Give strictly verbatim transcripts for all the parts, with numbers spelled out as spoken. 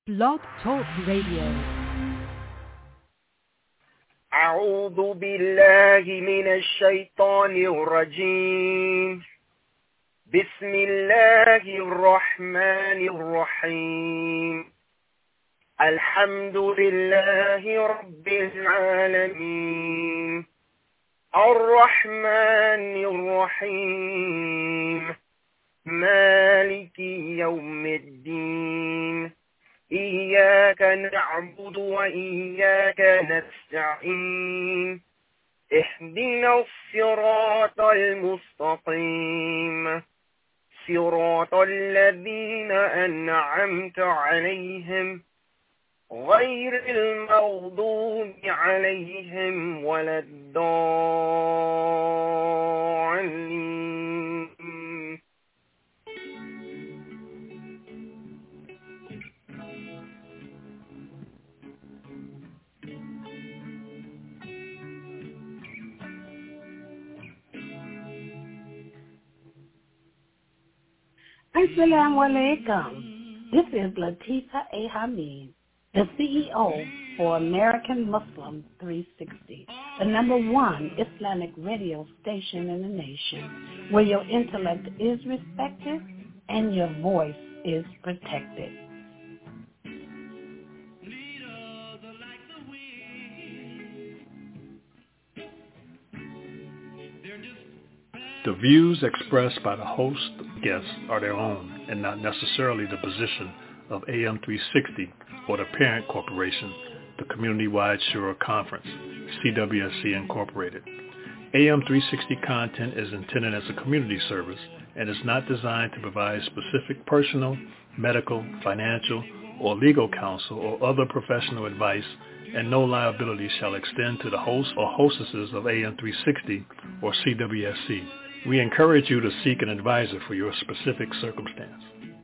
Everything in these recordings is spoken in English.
Blog Talk Radio. أعوذ بالله من الشيطان الرجيم. بسم الله الرحمن الرحيم. الحمد لله رب العالمين الرحمن الرحيم مالك يوم الدين إياك نعبد وإياك نستعين اهدنا الصراط المستقيم صراط الذين أنعمت عليهم غير المغضوب عليهم ولا الضالين. Assalamu alaikum. This is Latifa A. Hamid, the C E O for American Muslim three sixty, the number one Islamic radio station in the nation, where your intellect is respected and your voice is protected. The views expressed by the host guests are their own and not necessarily the position of A M three sixty or the parent corporation, the Community-Wide Shura Conference, C W S C Incorporated. A M three sixty content is intended as a community service and is not designed to provide specific personal, medical, financial, or legal counsel or other professional advice, and no liability shall extend to the host or hostesses of A M three sixty or C W S C. We encourage you to seek an advisor for your specific circumstance.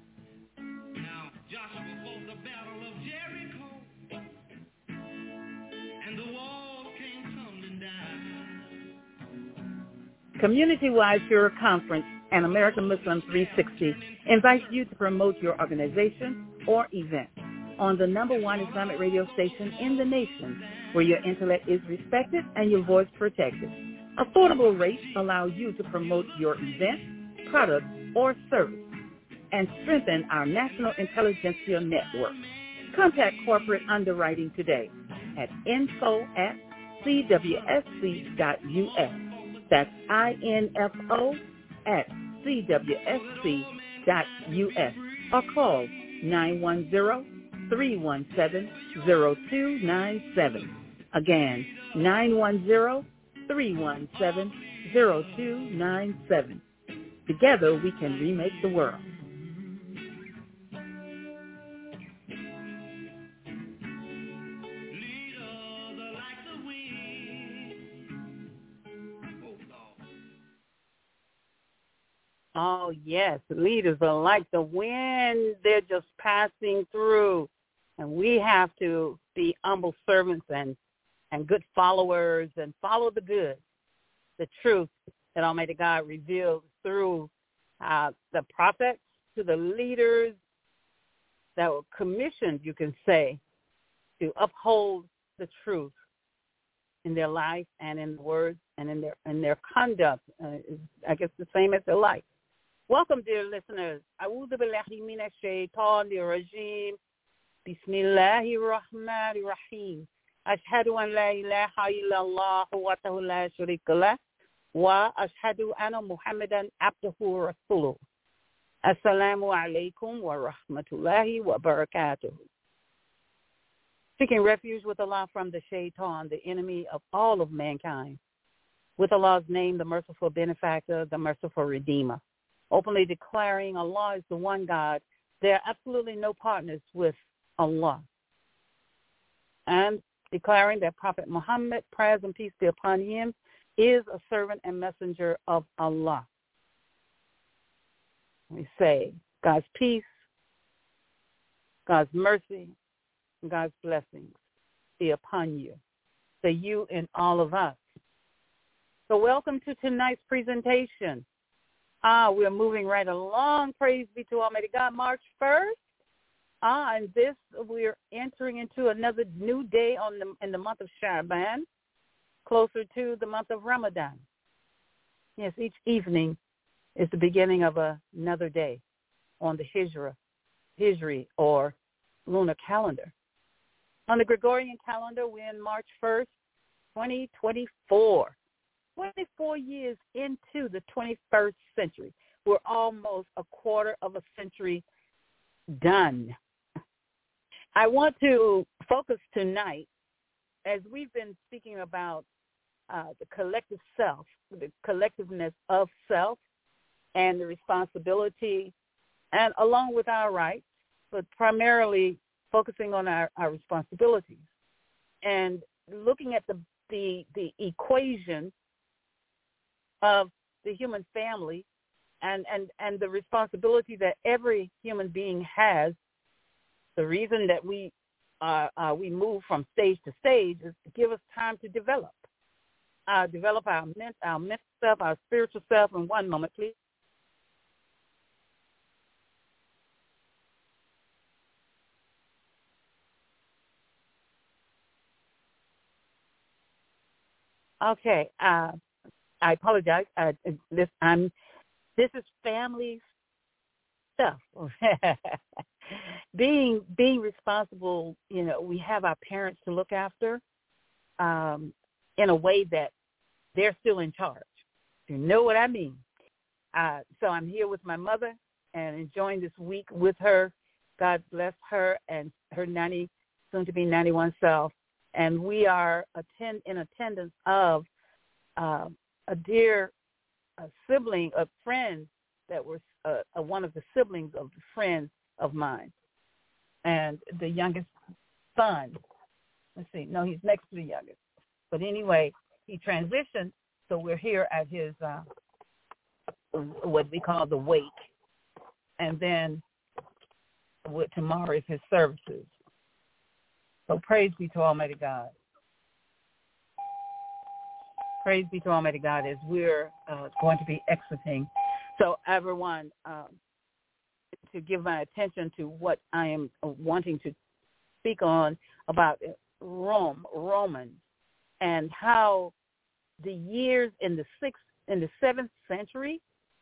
Community-Wide Shura Conference and American Muslim three sixty invites you to promote your organization or event on the number one Islamic radio station in the nation, where your intellect is respected and your voice protected. Affordable rates allow you to promote your event, product, or service and strengthen our national intelligentsia network. Contact corporate underwriting today at info at c w s c dot u s. That's I-N-F-O at c w s c dot u s or call nine one zero, three one seven, zero two nine seven. Again, nine one zero, three one seven, zero two nine seven. Together we can remake the world. Oh, yes, leaders are like the wind. They're just passing through. And we have to be humble servants and, and good followers and follow the good, the truth that Almighty God revealed through uh, the prophets to the leaders that were commissioned, you can say, to uphold the truth in their life and in words and in their in their conduct. Uh, I guess the same as their life. Welcome, dear listeners. A'udhu billahi minash shaitanir rajim. Bismillahir rahmanir rahim. Ashhadu an la ilaha illallah wahdahu la sharika lah wa ashhadu anna Muhammadan abduhu rasuluh. Assalamu alaikum wa rahmatullahi wa barakatuh. Seeking refuge with Allah from the shaitan, the enemy of all of mankind. With Allah's name, the merciful benefactor, the merciful redeemer. Openly declaring Allah is the one God. There are absolutely no partners with Allah. And declaring that Prophet Muhammad, prayers and peace be upon him, is a servant and messenger of Allah. We say God's peace, God's mercy, and God's blessings be upon you, so you and all of us. So welcome to tonight's presentation. Ah, we're moving right along. Praise be to Almighty God. March first, Ah, and this, we're entering into another new day on the in the month of Sha'ban, closer to the month of Ramadan. Yes, each evening is the beginning of a, another day on the Hijra, Hijri, or lunar calendar. On the Gregorian calendar, we're in March first, twenty twenty-four. twenty-four years into the twenty-first century. We're almost a quarter of a century done. I want to focus tonight, as we've been speaking about uh, the collective self, the collectiveness of self, and the responsibility, and along with our rights, but primarily focusing on our, our responsibilities and looking at the, the the equation of the human family and, and, and the responsibility that every human being has. The reason that we uh, uh, we move from stage to stage is to give us time to develop, uh, develop our, ment- our mental self, our spiritual self. In one moment, please. Okay, uh, I apologize. Uh, this I'm. This is family stuff. being being responsible. You know, we have our parents to look after, um, in a way that they're still in charge. You know what I mean? Uh, so I'm here with my mother and enjoying this week with her. God bless her and her ninety, soon to be ninety-one self. And we are attend in attendance of uh, a dear a sibling, a friend that was uh, uh, one of the siblings of the friends of mine, and the youngest son. Let's see, no, he's next to the youngest. But anyway, he transitioned, so we're here at his uh, what we call the wake, and then what tomorrow is his services. So praise be to Almighty God. Praise be to Almighty God as we're uh, going to be exiting. So everyone, um, to give my attention to what I am wanting to speak on about Rome, Romans, and how the years in the sixth, in the seventh century,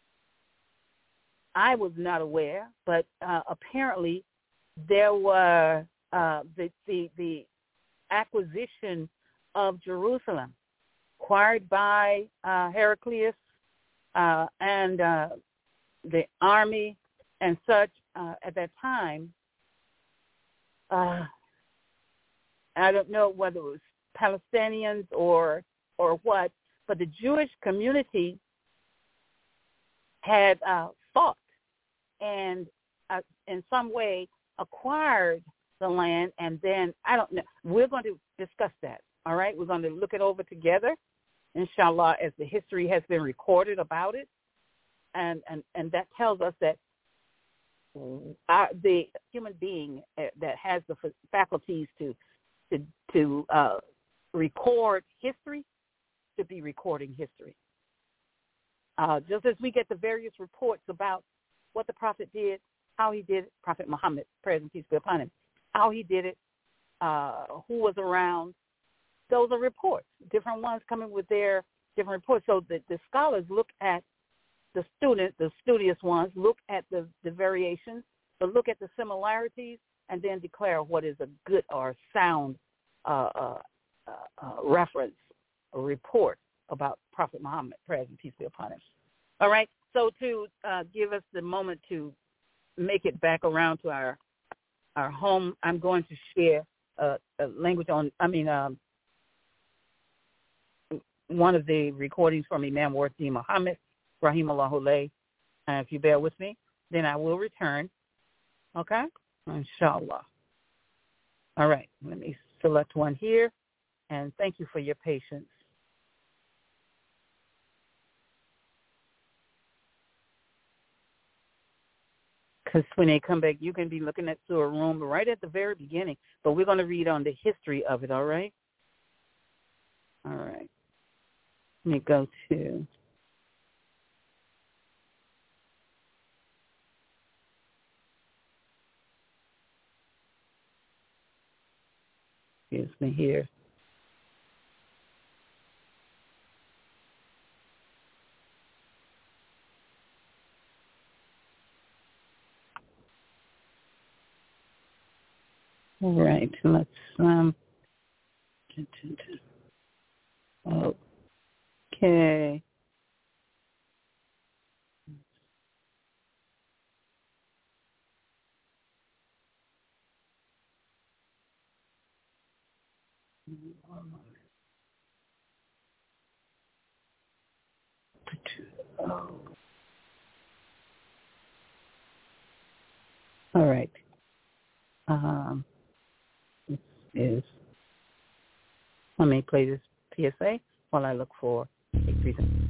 I was not aware, but uh, apparently there were uh, the, the the acquisition of Jerusalem, acquired by uh, Heraclius uh, and uh, the army and such uh, at that time. Uh, I don't know whether it was Palestinians or or what, but the Jewish community had uh, fought and uh, in some way acquired the land, and then I don't know. We're going to discuss that. All right, we're going to look it over together, inshallah, as the history has been recorded about it, and and, and that tells us that our, the human being that has the faculties to to to uh, record history should be recording history. Uh, just as we get the various reports about what the Prophet did, how he did it, Prophet Muhammad, praise and peace be upon him, how he did it, uh, who was around. Those are reports, different ones coming with their different reports. So the, the scholars look at the student, the studious ones, look at the, the variations, but look at the similarities, and then declare what is a good or sound uh, uh, uh, reference or report about Prophet Muhammad, praise and peace be upon him. All right, so to uh, give us the moment to make it back around to our our home, I'm going to share uh, a language on, I mean, um, one of the recordings from Imam Warthi Muhammad, Rahimahullah alayh. And if you bear with me, then I will return. Okay? Inshallah. All right, let me select one here, and thank you for your patience. Because when they come back, you can be looking at Surah Rum right at the very beginning, but we're going to read on the history of it, all right? All right. Let me go to... Excuse me here. All right, let's, um, okay. All right. Um, this is, let me play this P S A while I look for a presentation.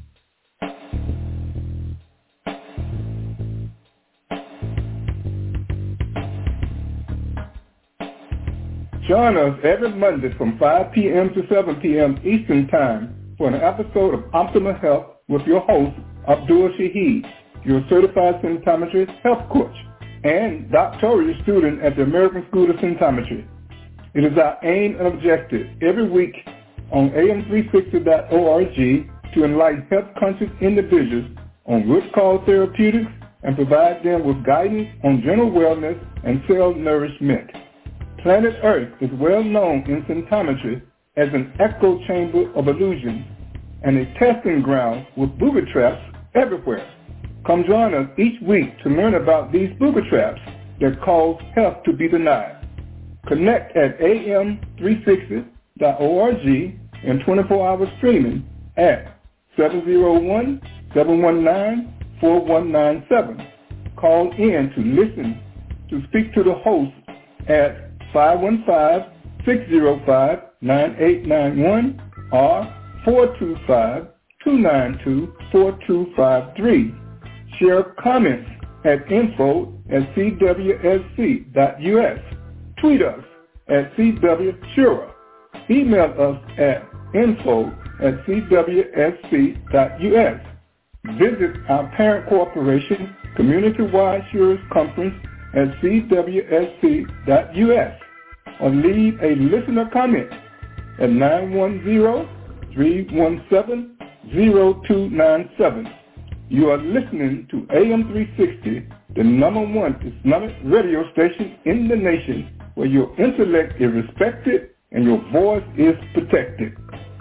Join us every Monday from five p.m. to seven p.m. Eastern Time for an episode of Optimal Health with your host, Abdul Shaheed, your certified symptometrist health coach and doctoral student at the American School of Symptometry. It is our aim and objective every week on A M three sixty dot org to enlighten health-conscious individuals on root cause therapeutics and provide them with guidance on general wellness and cell nourishment. Planet Earth is well known in symptometry as an echo chamber of illusions and a testing ground with booby traps everywhere. Come join us each week to learn about these booby traps that cause health to be denied. Connect at A M three sixty dot org and twenty-four hour streaming at seven oh one, seven one nine, four one nine seven. Call in to listen to speak to the host at five one five, six oh five, nine eight nine one or four two five, two nine two, four two five three. Share comments at info at c w s c dot u s. Tweet us at C W Shura. Email us at info at c w s c dot u s. Visit our parent corporation, Community-Wide Shura's Conference at c w s c dot u s. or leave a listener comment at nine one zero, three one seven, zero two nine seven. You are listening to A M three sixty, the number one Islamic radio station in the nation, where your intellect is respected and your voice is protected.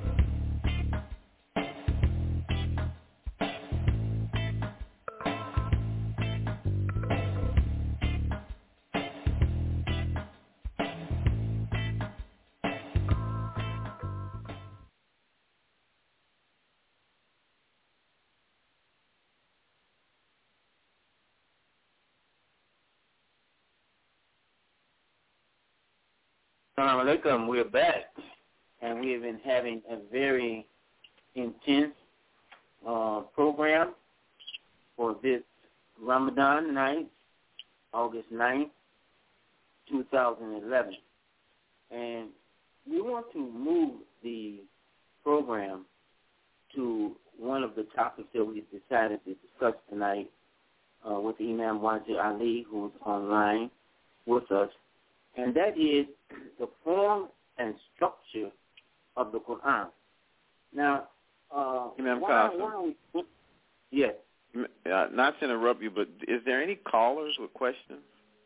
Assalamu alaikum. We're back, and we have been having a very intense uh, program for this Ramadan night, August ninth, two thousand eleven. And we want to move the program to one of the topics that we've decided to discuss tonight uh, with Imam Wazir Ali, who's online with us, and that is the form and structure of the Quran. Now, uh, Imam why, Qasim. why we, yes. Uh, not to interrupt you, but is there any callers with questions?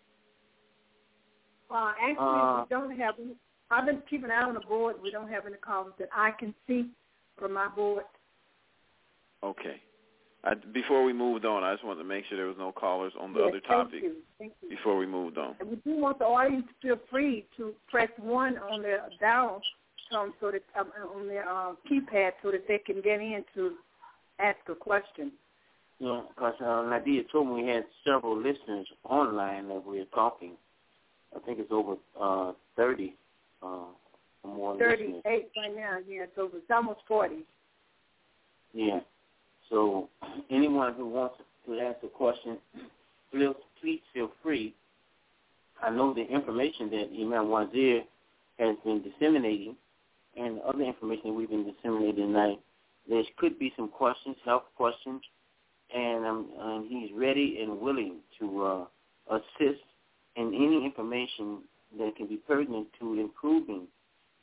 Uh, actually, Uh, we don't have any. I've been keeping an eye on the board. We don't have any callers that I can see from my board. Okay. I, before we moved on, I just wanted to make sure there was no callers on the Yes, other thank topic you. Thank you. before we moved on. And we do want the audience to feel free to press one on their dial tone so that um, on their uh, keypad so that they can get in to ask a question. Yeah, because uh, Nadia told me we had several listeners online that we were talking. I think it's over uh, thirty uh, or more listeners. thirty-eight right now. Yeah, it's over. It's almost forty. Yeah. So anyone who wants to ask a question, please, please feel free. I know the information that Imam Wazir has been disseminating and other information we've been disseminating tonight, there could be some questions, health questions, and, um, and he's ready and willing to uh, assist in any information that can be pertinent to improving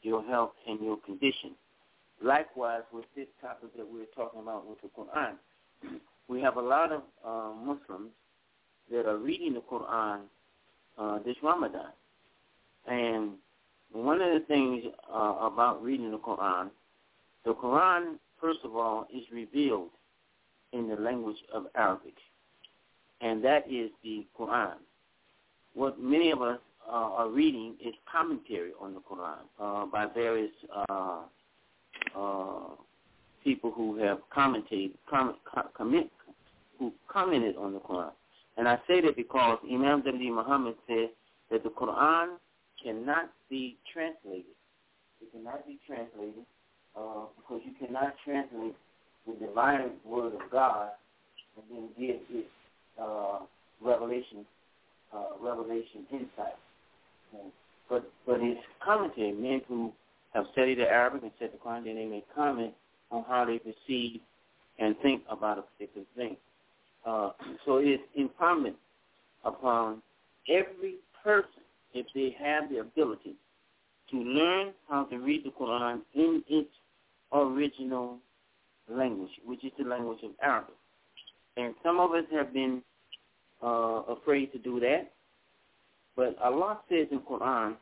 your health and your condition. Likewise, with this topic that we're talking about with the Quran, we have a lot of uh, Muslims that are reading the Quran uh, this Ramadan. And one of the things uh, about reading the Quran, the Quran, first of all, is revealed in the language of Arabic, and that is the Quran. What many of us uh, are reading is commentary on the Quran uh, by various uh, uh, people who have commented, comment, comment, who commented on the Quran. And I say that because Imam W. Muhammad said that the Quran cannot be translated. It cannot be translated uh, because you cannot translate the divine word of God and then give it uh, revelation, uh, revelation insight. Okay. But but it's commentary, men who have studied the Arabic and said the Quran, then they may comment on how they perceive and think about a particular thing. Uh, so it is incumbent upon every person, if they have the ability, to learn how to read the Quran in its original language, which is the language of Arabic. And some of us have been uh, afraid to do that. But Allah says in Quran,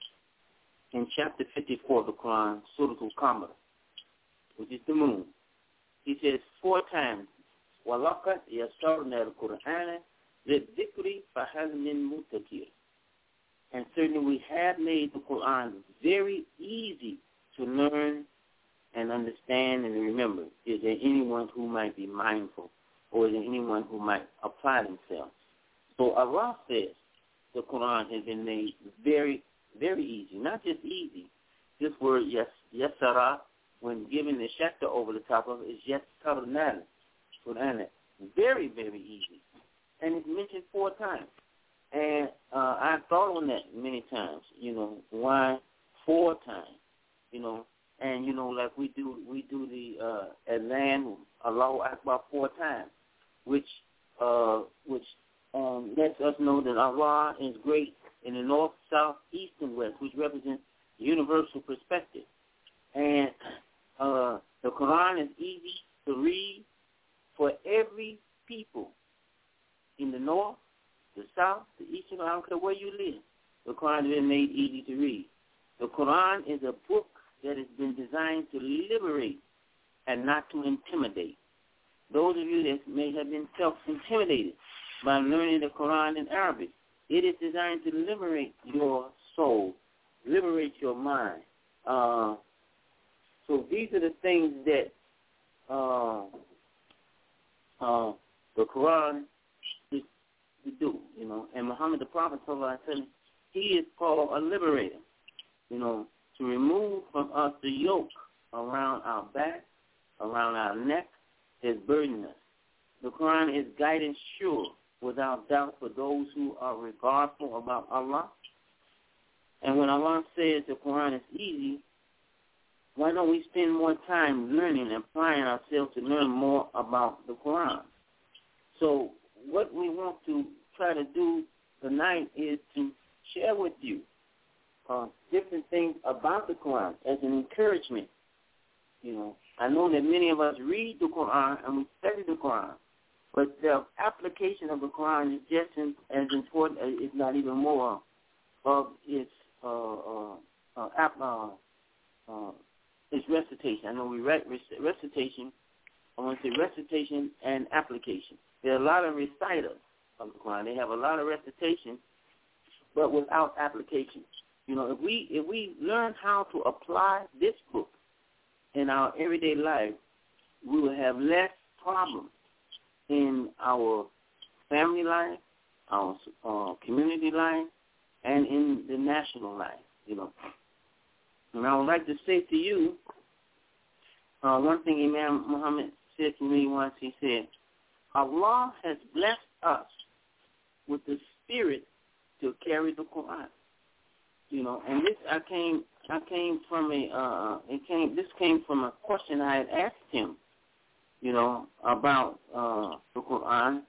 in chapter fifty-four of the Quran, Surah Al-Qamar, which is the moon, he says four times, وَلَقَدْ يَسَّرْنَا الْقُرْآنَ لِلذِّكْرِ فَهَلْ مِن مُّدَّكِرٍ. And certainly we have made the Quran very easy to learn and understand and remember. Is there anyone who might be mindful, or is there anyone who might apply themselves? So Allah says the Quran has been made very, very easy. Not just easy. This word, yes, yasara, when given the shakta over the top of it, is yasarnal. Quran, very, very easy. And it's mentioned four times. And uh, I've thought on that many times, you know, why four times, you know, and, you know, like we do we do the uh, Adhan, Allahu Akbar four times, which uh, which um, lets us know that Allah is great in the north, south, east, and west, which represents universal perspective. And uh, the Quran is easy to read for every people in the north, the south, the east, and I don't care where you live. The Quran has been made easy to read. The Quran is a book that has been designed to liberate and not to intimidate. Those of you that may have been self-intimidated by learning the Quran in Arabic, it is designed to liberate your soul, liberate your mind. Uh, so these are the things that uh, uh, the Quran is to do, you know. And Muhammad the Prophet, he is called a liberator, you know, to remove from us the yoke around our back, around our neck, is burdening us. The Quran is guidance sure, without doubt, for those who are regardful about Allah. And when Allah says the Quran is easy, why don't we spend more time learning and applying ourselves to learn more about the Quran? So what we want to try to do tonight is to share with you uh, different things about the Quran as an encouragement. You know, I know that many of us read the Quran and we study the Quran, but the application of the Quran is just as important, if not even more, of its uh, uh, uh, uh, uh, its recitation. I know we read recitation. I want to say recitation and application. There are a lot of reciters of the Quran. They have a lot of recitation, but without application. You know, if we if we learn how to apply this book in our everyday life, we will have less problems in our family life, our uh, community life, and in the national life, you know. And I would like to say to you, uh, one thing Imam Muhammad said to me once, he said, Allah has blessed us with the spirit to carry the Quran. You know, and this I came I came from a uh, it came this came from a question I had asked him, you know, about uh, the Quran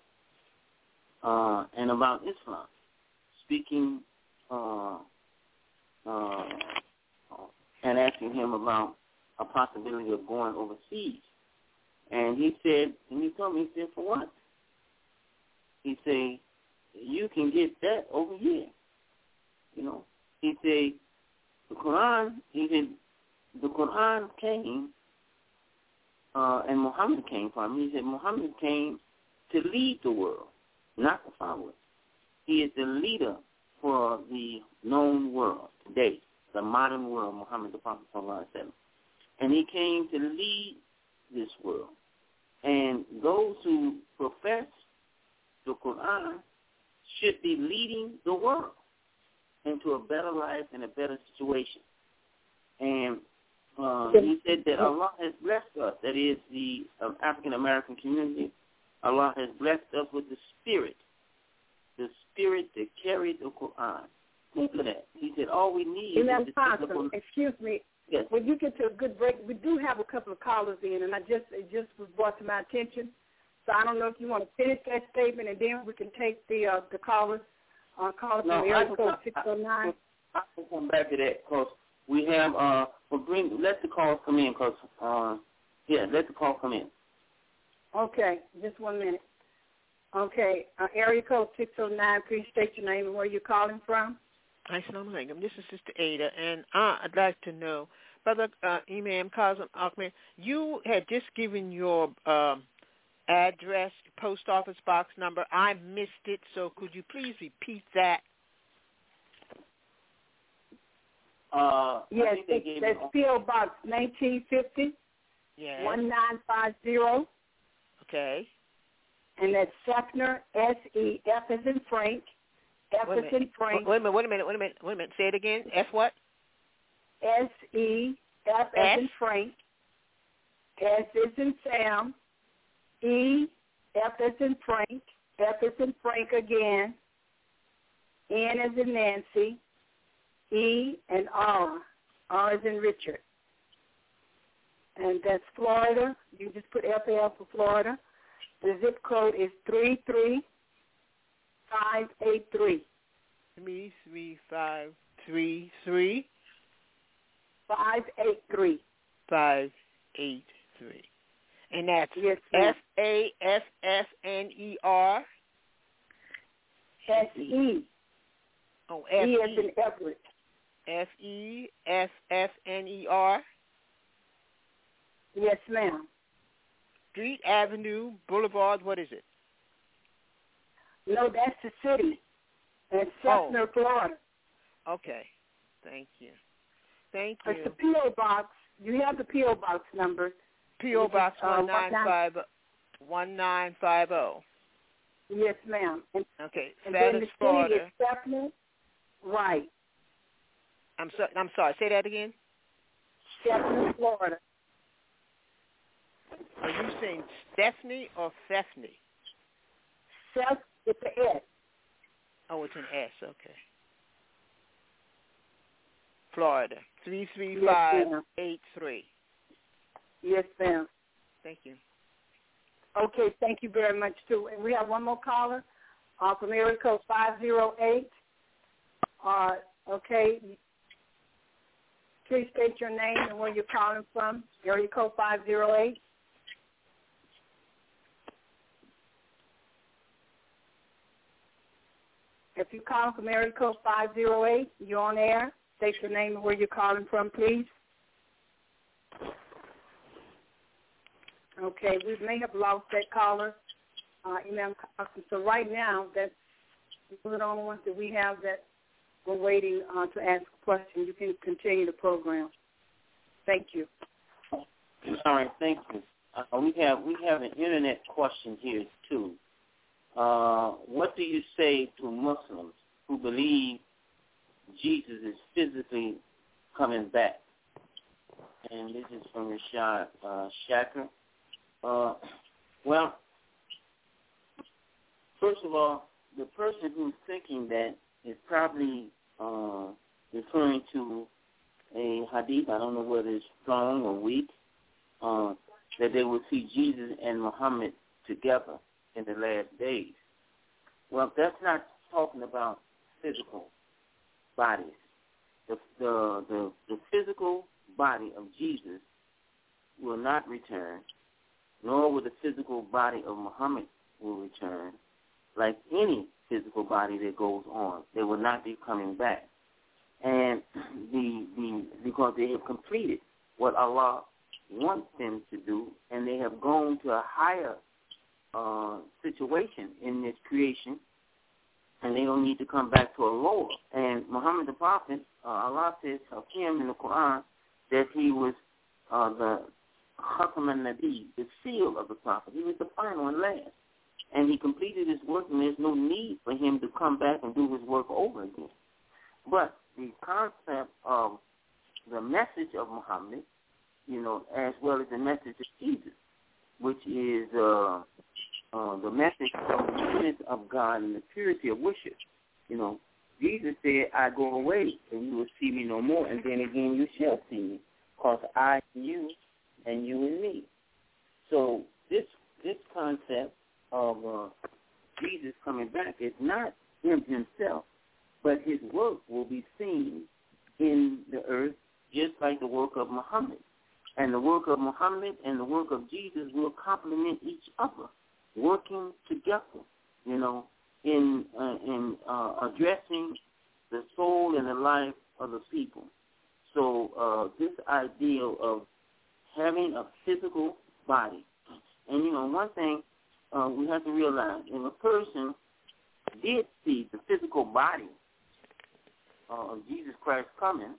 uh, and about Islam, speaking uh, uh, asking him about a possibility of going overseas. And he said, and he told me, he said, for what? He said, you can get that over here. You know, he said, the Quran, he said, the Quran came, uh, and Muhammad came from him. He said, Muhammad came to lead the world, not to follow it. He is the leader for the known world today, the modern world, Muhammad the Prophet sallallahu alaihi wasallam. And he came to lead this world. And those who profess the Quran should be leading the world into a better life and a better situation. And uh, he said that Allah has blessed us, that is the um, African-American community, Allah has blessed us with the spirit, the spirit that carried the Quran. Think of that. He said all we need and is that's awesome. Excuse me. Yes. When you get to a good break, we do have a couple of callers in, and I just it just was brought to my attention. So I don't know if you want to finish that statement, and then we can take the uh, the callers. Uh, callers no, from the area code six oh nine. I will come back to that because we have uh, we'll bring let the calls come in because uh, yeah, let the call come in. Okay, just one minute. Okay, uh, area code six oh nine. Please state your name and where you're calling from. Assalamu alaikum. This is Sister Ada, and uh, I'd like to know, Brother uh, Imam Kazim Ahmed, you had just given your um, address, post office box number. I missed it, so could you please repeat that? Uh, yes, that's, that's P O Box nineteen fifty, yes. one nine five zero. Okay. And that's Sefner, S E F as in Frank. F as in Frank. Wait a minute, wait a minute, wait a minute, wait a minute. Say it again. F what? S E F as in Frank. S as in Sam. E, F as in Frank. F as in Frank again. N as in Nancy. E and R. R as in Richard. And that's Florida. You just put F A L for Florida. The zip code is three three five eight three. Three three five three three five eight three. Five eight three. And that's yes, F A S S N E R. S E. Oh, F E. E as in Everett. F E S S N E R. Yes, ma'am. Street, Avenue, Boulevard, what is it? No, that's the city. That's Sefner, oh. Florida. Okay. Thank you. Thank you. It's the P O Box. You have the P O Box number. P O Box one nine five one nine five zero. Yes, ma'am. And, okay. And that then is the Florida. city is Sefner. Right. I'm so, I'm sorry. Say that again. Sefner, Florida. Are you saying Stephanie or Stephanie? Seth with the S. Oh, it's an S. Okay. Florida, three three five eight three. Yes, ma'am. Thank you. Okay, thank you very much, too. And we have one more caller uh, from area code five zero eight. Uh, okay. Please state your name and where you're calling from. Area code five zero eight. If you call from area code five zero eight, you're on air. State your name and where you're calling from, please. Okay, we may have lost that caller. Uh, so right now, that's the only ones that we have that we're waiting uh, to ask a question. You can continue the program. Thank you. All right, thank you. Uh, we have we have an internet question here too. Uh, what do you say to Muslims who believe Jesus is physically coming back? And this is from Rashad uh, Shacker. Uh, well, first of all, the person who's thinking that is probably uh, referring to a hadith, I don't know whether it's strong or weak, uh, that they will see Jesus and Muhammad together in the last days. Well, that's not talking about physical bodies. The the the, the physical body of Jesus will not return, nor will the physical body of Muhammad will return. Like any physical body that goes on, they will not be coming back. And the the because they have completed what Allah wants them to do, and they have gone to a higher uh, situation in this creation, and they don't need to come back to a lower. And Muhammad the Prophet, uh, Allah says of him in the Quran that he was uh, the Khatam al-Nabi, the seal of the Prophet. He was the final and last. And he completed his work, and there's no need for him to come back and do his work over again. But the concept of the message of Muhammad, you know, as well as the message of Jesus, which is uh, uh, the message of the unity of God and the purity of worship. You know, Jesus said, I go away, and you will see me no more, and then again you shall see me, because I and you, and you and me. So this this concept of uh, Jesus coming back is not him himself, but his work will be seen in the earth just like the work of Muhammad. And the work of Muhammad and the work of Jesus will complement each other, working together, you know, in, uh, in uh, addressing the soul and the life of the people. So uh, this ideal of having a physical body. And, you know, one thing uh, we have to realize, if a person did see the physical body uh, of Jesus Christ coming,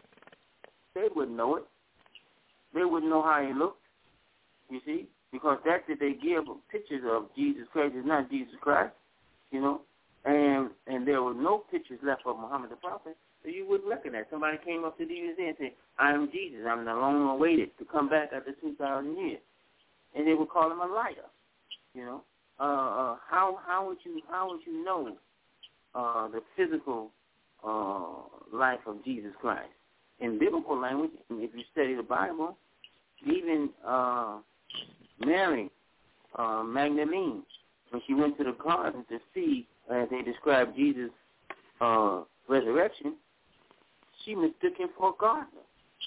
they would know it. They wouldn't know how he looked, you see, because that's what they give pictures of Jesus Christ. It's not Jesus Christ, you know, and and there were no pictures left of Muhammad the Prophet, so you wouldn't recognize. Somebody came up to you and said, I am Jesus. I'm the long awaited to come back after two thousand years. And they would call him a liar, you know. Uh, uh, how how would you how would you know uh, the physical uh, life of Jesus Christ? In biblical language, if you study the Bible, even uh, Mary uh, Magdalene, when she went to the garden to see, as they described Jesus' uh, resurrection, she mistook him for a gardener.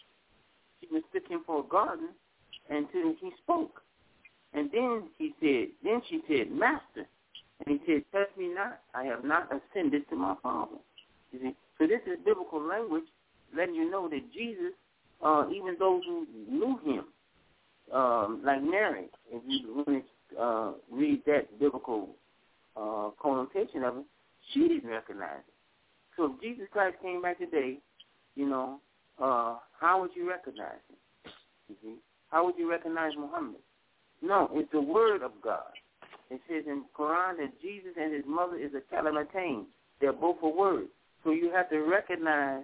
She mistook him for a gardener until he spoke. And then he said, then she said, Master. And he said, touch me not, I have not ascended to my Father. You see? So this is biblical language, letting you know that Jesus, uh, even those who knew him, um, like Mary, if you really uh, read that biblical uh, connotation of it, she didn't recognize it. So if Jesus Christ came back today, you know, uh, how would you recognize him? You see? How would you recognize Muhammad? No, it's the word of God. It says in Quran that Jesus and his mother is a Kalimatain. They're both a word. So you have to recognize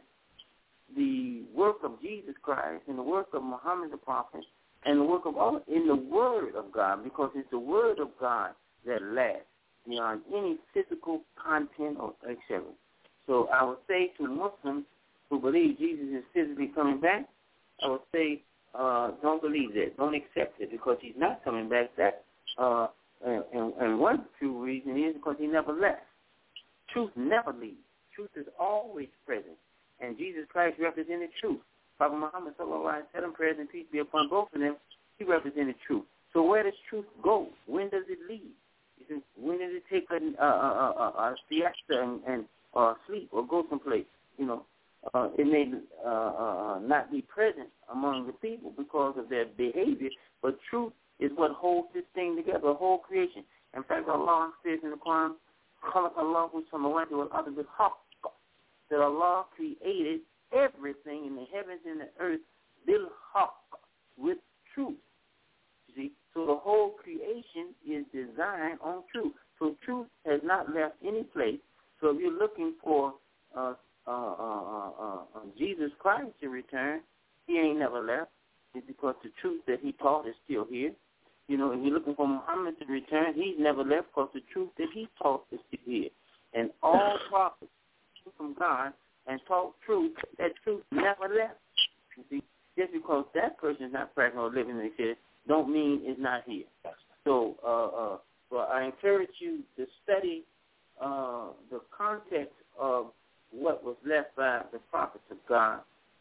the work of Jesus Christ and the work of Muhammad the Prophet and the work of all in the Word of God, because it's the Word of God that lasts beyond any physical content or et cetera. So I would say to Muslims who believe Jesus is physically coming back, I would say uh, don't believe that, don't accept it, because he's not coming back. That uh, and, and one true reason is because he never left. Truth never leaves. Truth is always present. And Jesus Christ represented truth. Prophet Muhammad sallallahu alaihi wasallam, praise and peace be upon both of them, he represented truth. So where does truth go? When does it leave? When does it take a, a, a, a, a siesta and, and uh, sleep or go someplace? You know, uh, it may uh, uh, not be present among the people because of their behavior, but truth is what holds this thing together, the whole creation. In fact, Allah says in the Quran, خَلَقَ اللَّهُ السَّمَاوَاتِ وَالْأَرْضَ بِالْحَقِّ, that Allah created everything in the heavens and the earth bil-haq, with truth. You see, so the whole creation is designed on truth. So truth has not left any place. So if you're looking for uh, uh, uh, uh, uh, Jesus Christ to return, he ain't never left. It's because the truth that he taught is still here. You know, if you're looking for Muhammad to return, he's never left because the truth that he taught is still here. And all prophets from God and taught truth, that truth never left. You see, just because that person is not practicing or living in it, don't mean it's not here. So, uh, uh, well, I encourage you to study uh, the context of what was left by the prophets of God,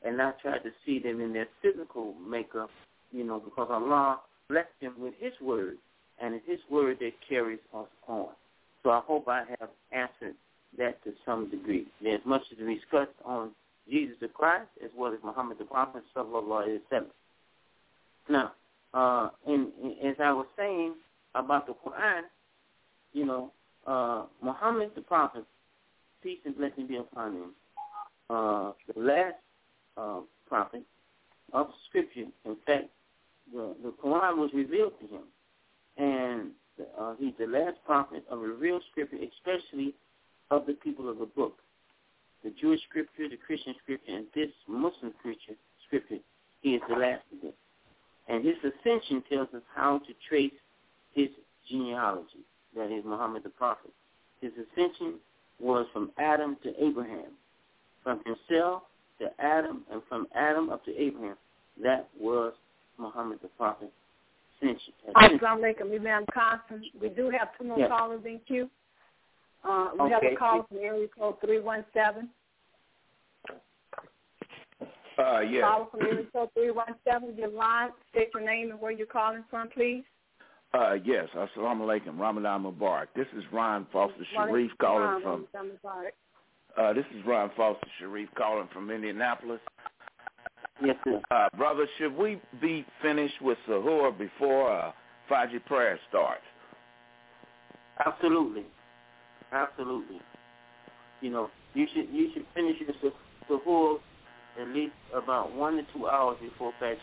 and not try to see them in their physical makeup, you know, because Allah blessed them with his word, and it's his word that carries us on. So I hope I have answered that to some degree. There's much to be discussed on Jesus the Christ as well as Muhammad the Prophet, sallallahu alaihi wasallam. Now, uh, in, in, as I was saying about the Quran, you know, uh, Muhammad the Prophet, peace and blessing be upon him, uh, the last uh, prophet of Scripture. In fact, the, the Quran was revealed to him, and uh, he's the last prophet of the revealed Scripture, especially of the people of the book. The Jewish Scripture, the Christian Scripture, and this Muslim Scripture, Scripture, he is the last of them. And his ascension tells us how to trace his genealogy, that is Muhammad the Prophet. His ascension was from Adam to Abraham, from himself to Adam, and from Adam up to Abraham. That was Muhammad the Prophet. Ascension. Assalamu alaikum, Imam Constant. We do have two more yes. callers in queue. Uh, we okay. have a call from area code three one seven. Uh, yes. Call from area code three one seven. Your line, state your name and where you're calling from, please. Uh, yes. Assalamu alaikum. Ramadan Mubarak. This is Ron Foster Sharif calling from. Uh, this is Ron Foster Sharif calling from Indianapolis. Yes, sir. Uh, brother, should we be finished with Sahur before uh, Fajr prayer starts? Absolutely. Absolutely. You know, you should you should finish your Sahur at least about one to two hours before Fajr.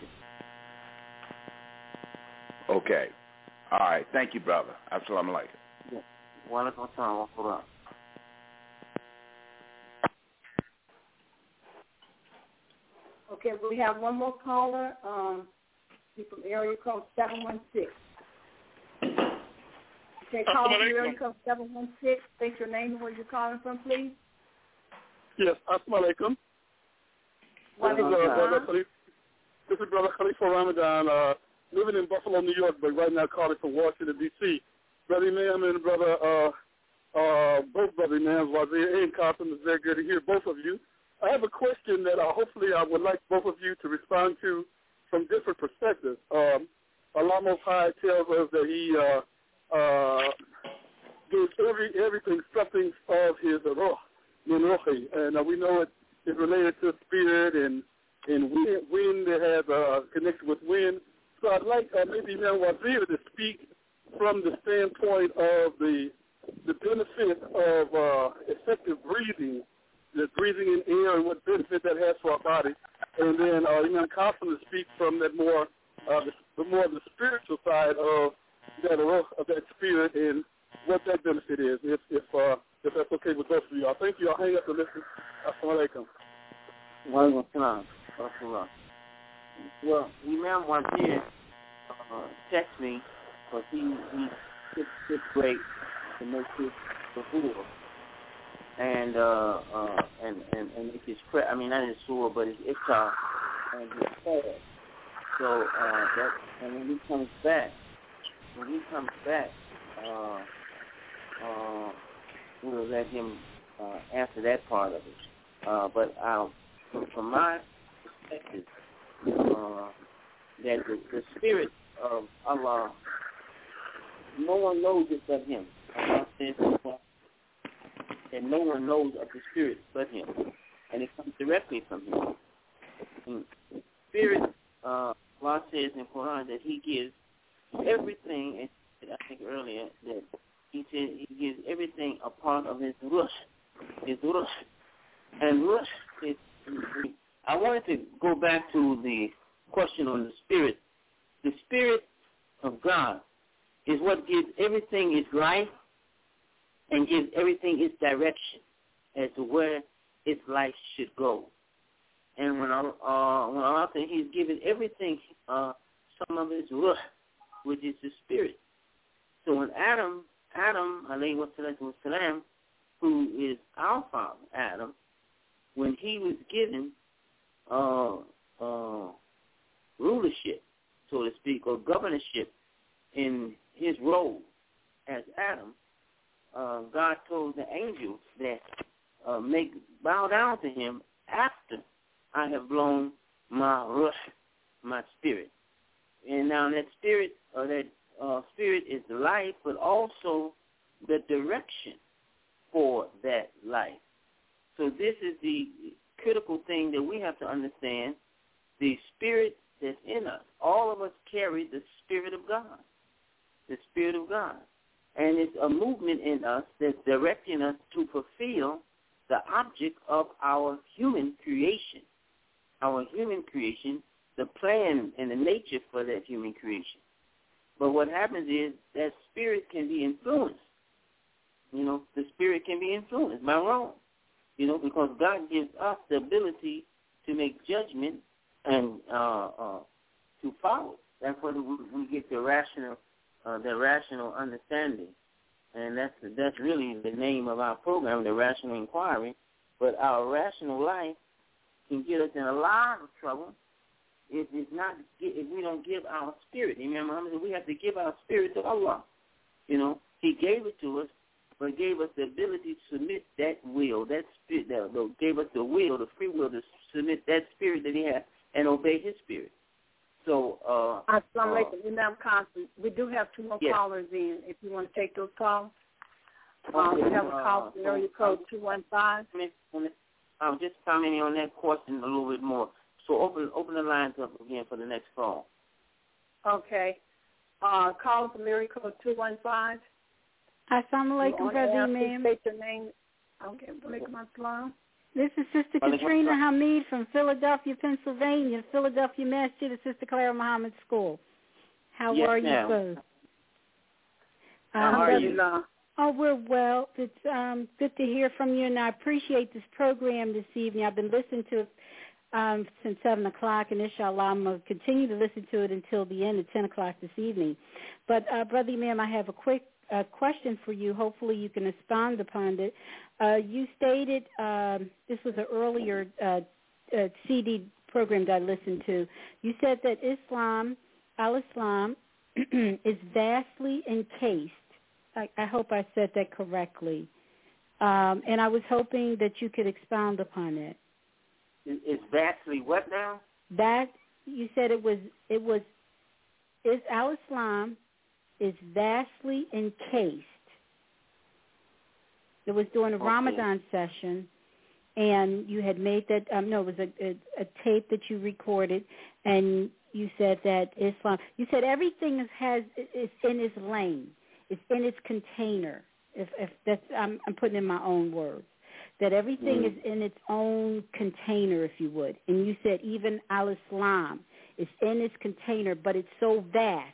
Okay. All right. Thank you, brother. Assalamu alaikum. Yeah. Wa alaikum assalam wa rahmatullah. Okay, we have one more caller. Um, he's from area code seven one six. Okay, call from area code seven one six. State your name and where you're calling from, please. Yes, assalamu alaikum. This is, uh, brother Khalif, this is Brother Khalifa Ramadan, uh, living in Buffalo, New York, but right now calling from Washington, D C Brother Imam and Brother, uh, uh, both Brother Imams, Wazir and Carson, it's very good to hear both of you. I have a question that uh, hopefully I would like both of you to respond to from different perspectives. Um, Allah Most High tells us that He uh, uh, gives every everything something of His Ruh, Min Ruhi, and uh, we know it is related to spirit and and wind, wind that has uh, connection with wind. So I'd like uh, maybe Imam Wazir to speak from the standpoint of the the benefit of uh, effective breathing. The breathing in air and what benefit that has for our body, and then uh, Imam Qasim to speak from that more, uh, the, the more of the spiritual side of that of that spirit and what that benefit is. If if uh, if that's okay with both of you, I thank you. I'll hang up and listen. Assalamu alaikum. Wa alaikum assalam. Well, Imam Wazir uh, text me because he he it's, it's great to make his Sahur. And, uh, uh, and and and make his prayer. I mean, not his surah, but his iftar and his prayer. So uh, that, and when he comes back, when he comes back, uh, uh, we'll let him uh, answer that part of it. Uh, but uh, from, from my perspective, uh, that the, the spirit of Allah, no one knows it but Him. Allah says, and no one knows of the spirit but Him, and it comes directly from Him. And spirit, uh, Allah says in the Quran that He gives everything, and I think earlier that He said He gives everything a part of His rush, His rush, and rush is. I wanted to go back to the question on the spirit. The spirit of God is what gives everything its life and gives everything its direction as to where its life should go. And when Allah, uh, when Allah said He's given everything uh, some of His ruh, which is the spirit. So when Adam, Adam, alayhi wa salatu wa salam, who is our father, Adam, when he was given uh, uh, rulership, so to speak, or governorship in his role as Adam, uh, God told the angels that uh, make bow down to him after I have blown my ruh, my spirit. And now that spirit, or that uh, spirit is the life, but also the direction for that life. So this is the critical thing that we have to understand, the spirit that's in us. All of us carry the Spirit of God, the Spirit of God. And it's a movement in us that's directing us to fulfill the object of our human creation, our human creation, the plan and the nature for that human creation. But what happens is that spirit can be influenced. You know, the spirit can be influenced by wrong, you know, because God gives us the ability to make judgment and uh, uh, to follow. That's what we, we get the rational, uh, the rational understanding, and that's that's really the name of our program, the Rational Inquiry. But our rational life can get us in a lot of trouble if it's not if we don't give our spirit. Remember, we have to give our spirit to Allah. You know, He gave it to us, but gave us the ability to submit that will, that spirit, that, that gave us the will, the free will to submit that spirit that He has and obey His spirit. So, uh, Assalamu alaikum, Imam Constant. We do have two more yes. callers in. If you want to take those calls, um, we have a call from area code two one five. I'm just commenting on that question a little bit more. So open open the lines up again for the next call. Okay. Uh, call from area code two one five. Assalamu alaikum, brother Imam. State your name. Okay, walaikum assalam. This is Sister Katrina Hamid from Philadelphia, Pennsylvania, Philadelphia Masjid of Sister Clara Muhammad School. How yes, are you ma'am. both? How um, are you? Oh, we're well. It's um, good to hear from you, and I appreciate this program this evening. I've been listening to it um, since seven o'clock, and inshallah, I'm going to continue to listen to it until the end of ten o'clock this evening. But, uh, Brother Imam, I have a quick uh, question for you. Hopefully you can expound upon it. Uh, you stated, um, this was an earlier uh, uh, C D program that I listened to. You said that Islam, al-Islam, is vastly encased. I, I hope I said that correctly. Um, and I was hoping that you could expound upon it. It's vastly what now? That, you said it was, it was, is al-Islam is vastly encased. It was during a okay. Ramadan session, and you had made that, um, no, it was a, a, a tape that you recorded, and you said that Islam, you said everything is, has, is in its lane. It's in its container. If, if that's, I'm, I'm putting in my own words, that everything mm. is in its own container, if you would. And you said even al-Islam is in its container, but it's so vast.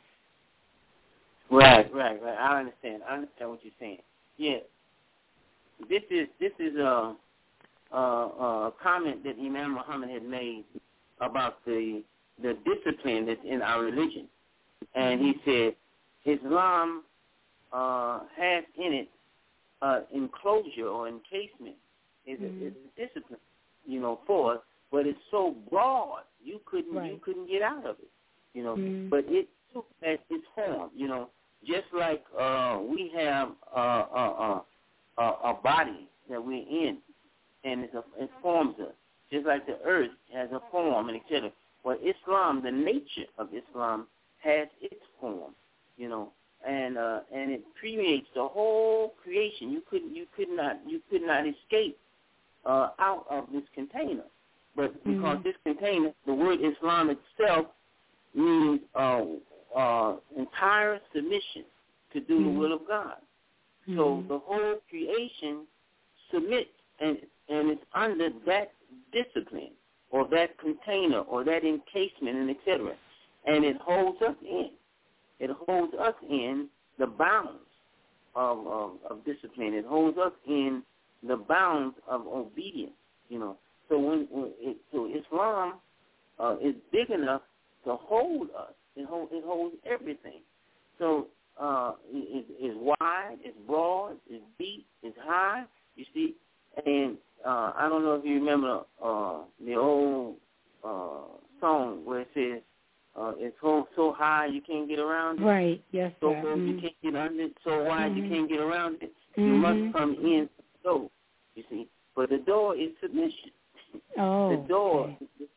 Right, right, right. I understand. I understand what you're saying. Yeah, this is this is a, a, a comment that Imam Muhammad had made about the the discipline that's in our religion, and he said Islam uh, has in it uh, enclosure or encasement is, mm-hmm. a, is a discipline, you know, for us, but it's so broad you couldn't right. you couldn't get out of it, you know. Mm-hmm. But it took at its form, you know, just like uh, we have uh, uh, uh, a body that we're in, and it's a, it forms us, just like the earth has a form, and et cetera. Well, Islam, the nature of Islam, has its form, you know, and uh, and it permeates the whole creation. You could you could not you could not escape uh, out of this container, but because mm-hmm. this container, the word Islam itself means uh, uh, entire submission to do mm-hmm. the will of God. Mm-hmm. So the whole creation submits, and and it's under that discipline, or that container, or that encasement, and et cetera. And it holds us in. It holds us in the bounds of, of, of discipline. It holds us in the bounds of obedience, you know. So when, when it, so Islam uh, is big enough to hold us. It, hold, it holds everything. So uh, it, it's wide, it's broad, it's deep, it's high, you see. And uh, I don't know if you remember uh, the old uh, song where it says, uh, it's so, so high you can't get around it. Right, yes, So sir. low Mm-hmm. you can't get under it, so wide mm-hmm. you can't get around it. Mm-hmm. You must come in the door, you see. But the door is submission. Oh, the door okay.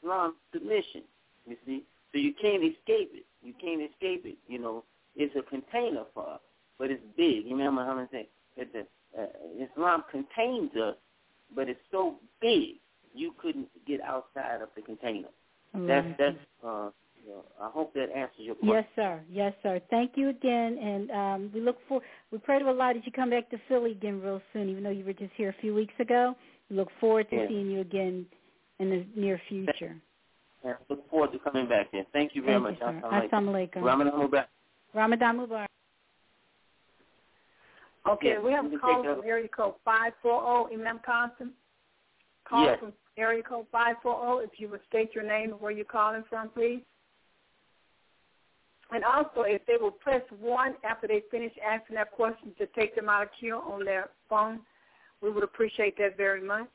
Islam submission. You see, so you can't escape it. You can't escape it. You know, it's a container for us, but it's big. You remember how I said that uh, Islam contains us, but it's so big you couldn't get outside of the container. Right. That's that's. Uh, you know, I hope that answers your question. Yes, sir. Yes, sir. Thank you again, and um, we look for. We pray to Allah that you come back to Philly again real soon. Even though you were just here a few weeks ago, we look forward to yeah. seeing you again in the near future. I look forward to coming back here. Thank you very Thank much. You, Assalamu alaikum. Ramadan Mubarak. Ramadan Mubarak. Okay, yes, we have a call from area code five four zero, Imam Qasim. Call yes. from area code five four zero. If you would state your name and where you're calling from, please. And also, if they would press one after they finish asking that question to take them out of queue on their phone, we would appreciate that very much.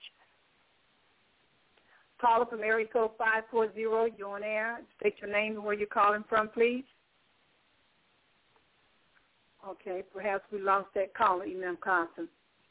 Caller from area code five four zero, you're on air. State your name and where you're calling from, please. Okay, perhaps we lost that caller, Imam Qasim.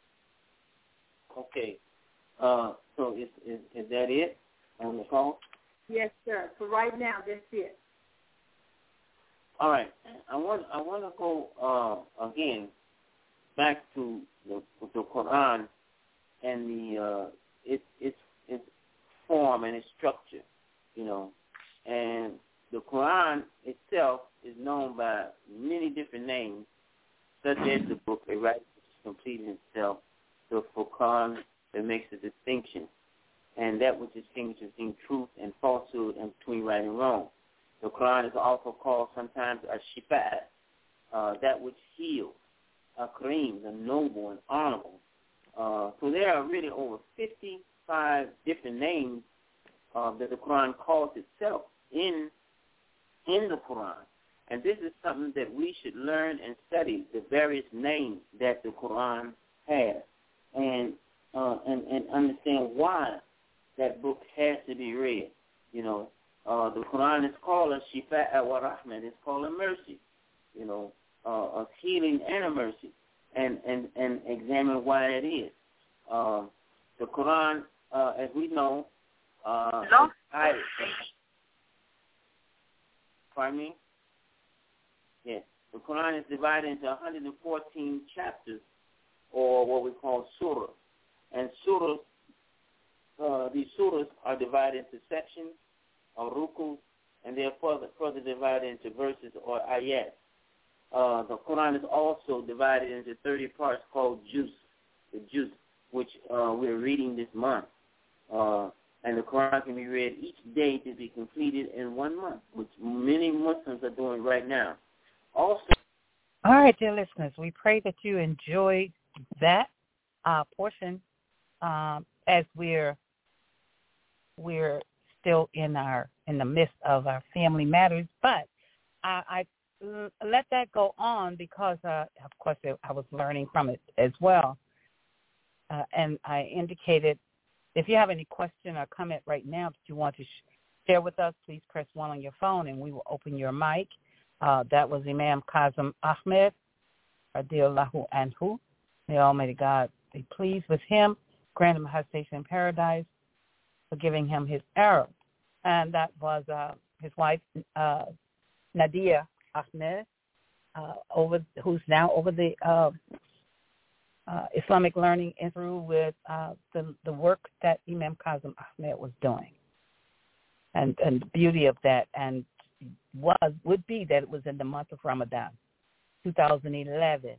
Okay. Uh, so is, is is that it on the call? Yes, sir. For right now, that's it. All right. I want I want to go uh, again back to the, the Quran and the uh, its its its form and its structure, you know. And the Quran itself is known by many different names, such as the book it writes, which is complete in itself, the Furqan that makes a distinction, and that which distinguishes between truth and falsehood and between right and wrong. The Quran is also called sometimes a shifa, uh, that which heals, a kareem, the noble and honorable. Uh, so there are really over fifty-five different names uh, that the Quran calls itself in in the Quran. And this is something that we should learn and study, the various names that the Quran has, and uh, and, and understand why that book has to be read. You know, uh, the Quran is called a shifa wa rahman. It's called a mercy, you know, uh, a healing and a mercy, and, and, and examine why it is. Uh, the Quran, uh, as we know, uh, no. I, pardon me? Yes. The Quran is divided into one hundred fourteen chapters, or what we call surahs. And surahs, uh, these surahs are divided into sections, or rukus, and they're further, further divided into verses or ayat. Uh, the Quran is also divided into thirty parts called juz, the juz, which uh, we're reading this month. Uh, and the Quran can be read each day to be completed in one month, which many Muslims are doing right now. Also, all right, dear listeners, we pray that you enjoyed that uh, portion um, as we're we're still in our in the midst of our family matters. But I, I let that go on because, uh, of course, I was learning from it as well. Uh, and I indicated, if you have any question or comment right now that you want to sh- share with us, please press one on your phone and we will open your mic. Uh, that was Imam Qasim Ahmed, radiallahu anhu. May Almighty God be pleased with him, grant him a high station in paradise, forgiving him his error. And that was uh, his wife, uh, Nadia Ahmed, uh, over who's now over the uh, uh, Islamic learning in through with uh, the, the work that Imam Qasim Ahmed was doing. And, and the beauty of that, and was would be that it was in the month of Ramadan, two thousand eleven.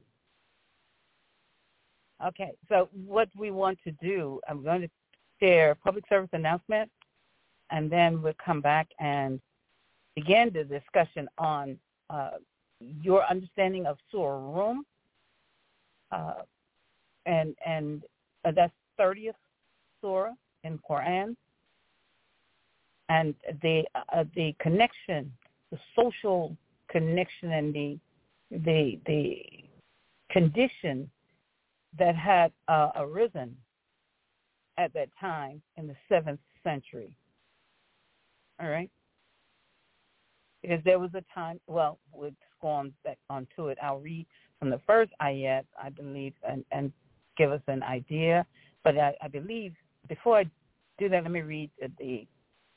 Okay, so what we want to do, I'm going to share public service announcement, and then we'll come back and begin the discussion on uh, your understanding of Surah Rum, uh, and and uh, that's thirtieth Surah in Quran. And the uh, the connection, the social connection, and the the the condition that had uh, arisen at that time in the seventh century. All right, because there was a time. Well, we'll go on back onto it. I'll read from the first ayat, I believe, and, and give us an idea. But I, I believe before I do that, let me read the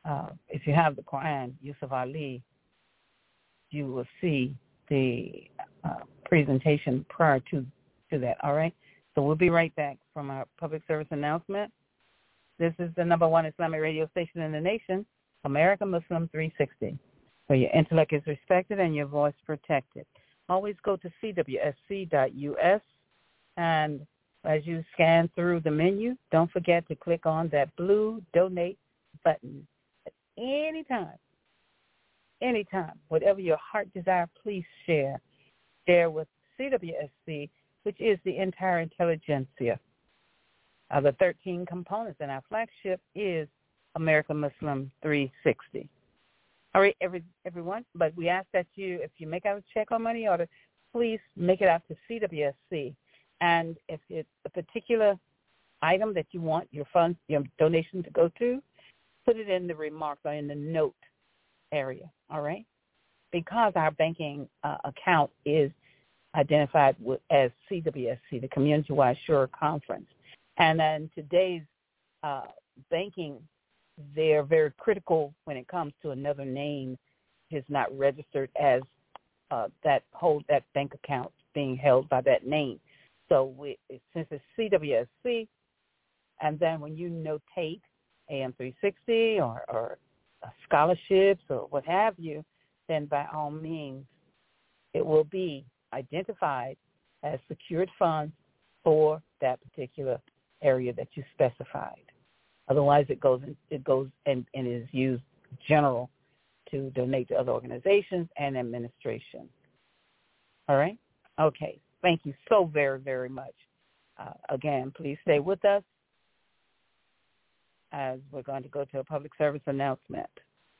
uh, if you have the Quran, Yusuf Ali, you will see the uh, presentation prior to, to that, all right? So we'll be right back from our public service announcement. This is the number one Islamic radio station in the nation, America Muslim three sixty, where your intellect is respected and your voice protected. Always go to C W S C dot U S, and as you scan through the menu, don't forget to click on that blue donate button at any time. Anytime, whatever your heart desire, please share. Share with C W S C, which is the entire intelligentsia. Uh, the thirteen components in our flagship is America Muslim three sixty. All right, every, everyone, but we ask that you, if you make out a check or money order, please make it out to C W S C. And if it's a particular item that you want your funds, your donation to go to, put it in the remarks or in the note area, all right? Because our banking uh, account is identified with, as C W S C, the Community-Wide Sure Conference. And then today's uh, banking, they're very critical when it comes to another name is not registered as uh, that whole that bank account being held by that name. So we, since it's C W S C, and then when you notate A M three sixty or, or scholarships or what have you, then by all means, it will be identified as secured funds for that particular area that you specified. Otherwise, it goes in, it goes and, and is used general to donate to other organizations and administration. All right? Okay. Thank you so very, very much. Uh, again, please stay with us as we're going to go to a public service announcement.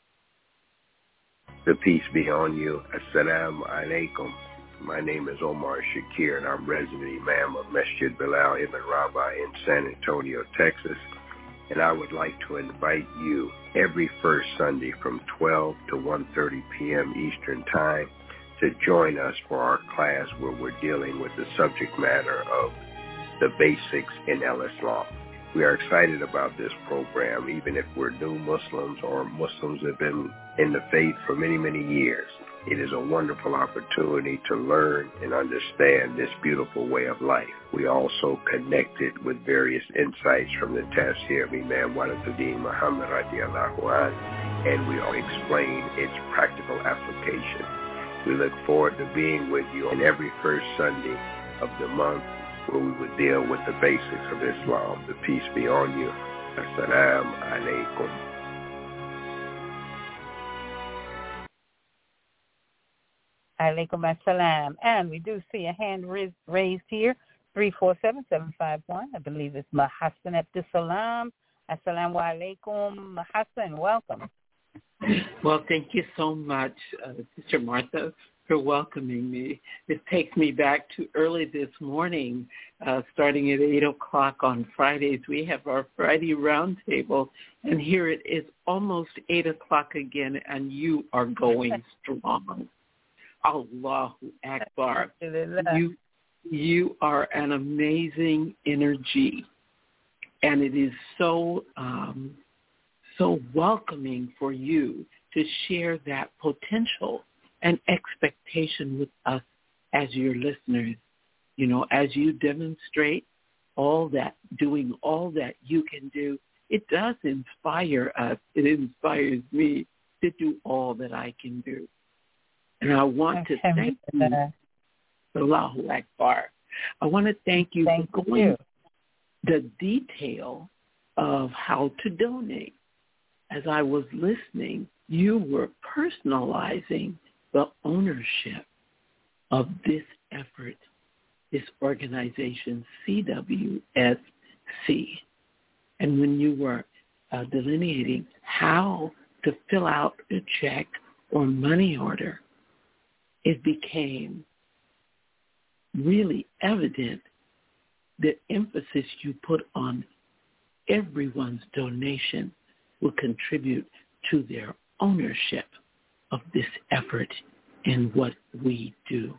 The peace be on you. Assalamu alaikum. My name is Omar Shakir, and I'm resident imam of Masjid Bilal Ibn Rabah in San Antonio, Texas. And I would like to invite you every first Sunday from twelve to one thirty p.m. Eastern Time to join us for our class where we're dealing with the subject matter of the basics in Al-Islam. We are excited about this program, even if we're new Muslims or Muslims that have been in the faith for many, many years. It is a wonderful opportunity to learn and understand this beautiful way of life. We also connected with various insights from the Tafsir of Imam Waliduddin Muhammad radiallahu anh, and we all explain its practical application. We look forward to being with you on every first Sunday of the month where we would deal with the basics of Islam. The peace be on you. Assalamu alaikum. Alaikum assalam. And we do see a hand raised here, three four seven, seven five one. I believe it's Mahassan Abdussalam. Assalamu alaikum. Mahassan, welcome. Well, thank you so much, uh, Sister Martha, for welcoming me. This takes me back to early this morning, uh, starting at eight o'clock on Fridays. We have our Friday roundtable, and here it is almost eight o'clock again, and you are going strong. Allahu Akbar. You, you are an amazing energy, and it is so um, so welcoming for you to share that potential and expectation with us as your listeners. You know, as you demonstrate all that, doing all that you can do, it does inspire us. It inspires me to do all that I can do. And I want to thank you, Allahu Akbar. I want to thank you thank for going you. the detail of how to donate. As I was listening, you were personalizing the ownership of this effort, this organization, C W S C. And when you were uh, delineating how to fill out a check or money order, it became really evident the emphasis you put on everyone's donation will contribute to their ownership of this effort and what we do.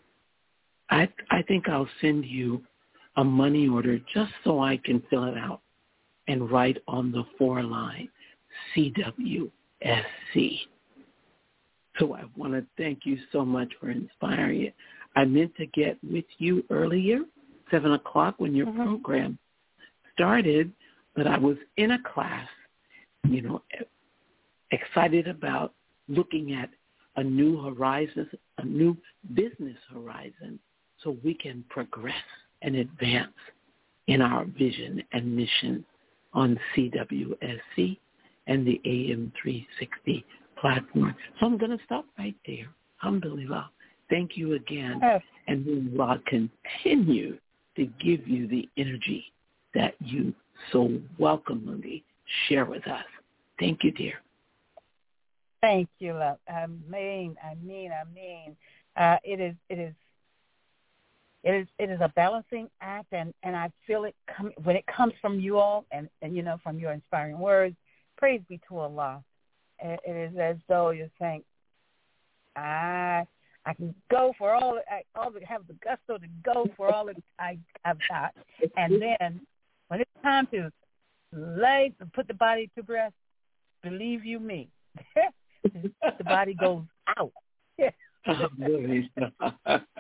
I I think I'll send you a money order just so I can fill it out and write on the four line, C W S C. So I want to thank you so much for inspiring it. I meant to get with you earlier, seven o'clock when your mm-hmm. program started, but I was in a class, you know, excited about looking at a new horizon, a new business horizon, so we can progress and advance in our vision and mission on C W S C and the A M three sixty platform. So I'm going to stop right there. Alhamdulillah. Thank you again. Yes. And may Allah continue to give you the energy that you so welcomely share with us. Thank you, dear. Thank you, love. I mean, I mean, I mean. Uh, it is, it is, it is, it is a balancing act, and, and I feel it com- when it comes from you all, and, and you know, from your inspiring words. Praise be to Allah. It, it is as though you're saying, I, I can go for all, I, all the, have the gusto to go for all that I, I've got, and then when it's time to lay, put the body to rest, believe you me. The body goes out. Alhamdulillah.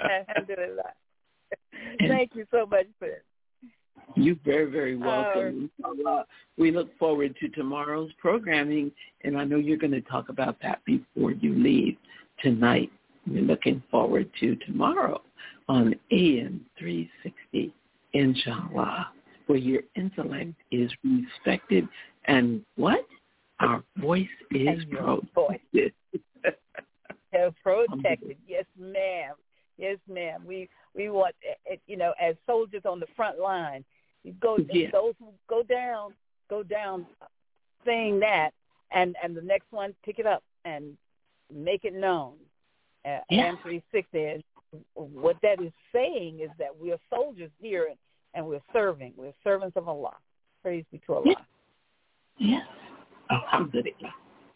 Thank you so much for it. You're very, very welcome. Uh, we look forward to tomorrow's programming, and I know you're going to talk about that before you leave tonight. We're looking forward to tomorrow on A M three sixty, inshallah, where your intellect is respected and what? Our voice is protected. Protected, yes, ma'am. Yes, ma'am. We we want, you know, as soldiers on the front line, you go yeah. those who go down, go down, saying that, and and the next one pick it up and make it known. Uh, yeah. A M three sixty is what that is saying is that we are soldiers here, and, and we're serving. We're servants of Allah. Praise be to Allah. Yeah. yeah. Alhamdulillah.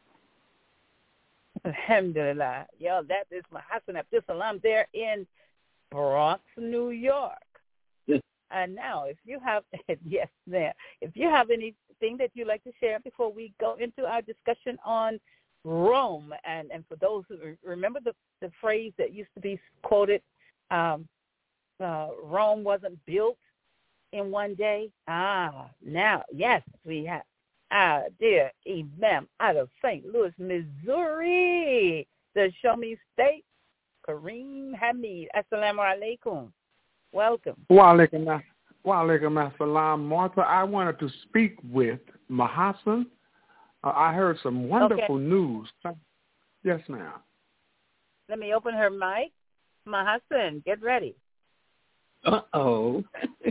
Alhamdulillah. Yo, that is Mahassan Abdul Salam there in Bronx, New York. Yes. And now, if you have, yes, there. If you have anything that you'd like to share before we go into our discussion on Rome, and, and for those who remember the, the phrase that used to be quoted, um, uh, Rome wasn't built in one day. Ah, now, yes, we have. Ah, dear Imam out of Saint Louis, Missouri, the Show Me State, Kareem Hamid. Assalamu alaikum. Welcome. Wa alaikum assalam. Martha, I wanted to speak with Mahassan. Uh, I heard some wonderful okay. news. Yes, ma'am. Let me open her mic. Mahassan, get ready. Uh-oh.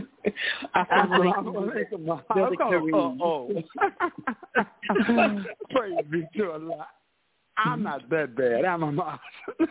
Uh-oh. Uh-oh. Praise be to Allah. I'm not that bad. I'm a Muslim.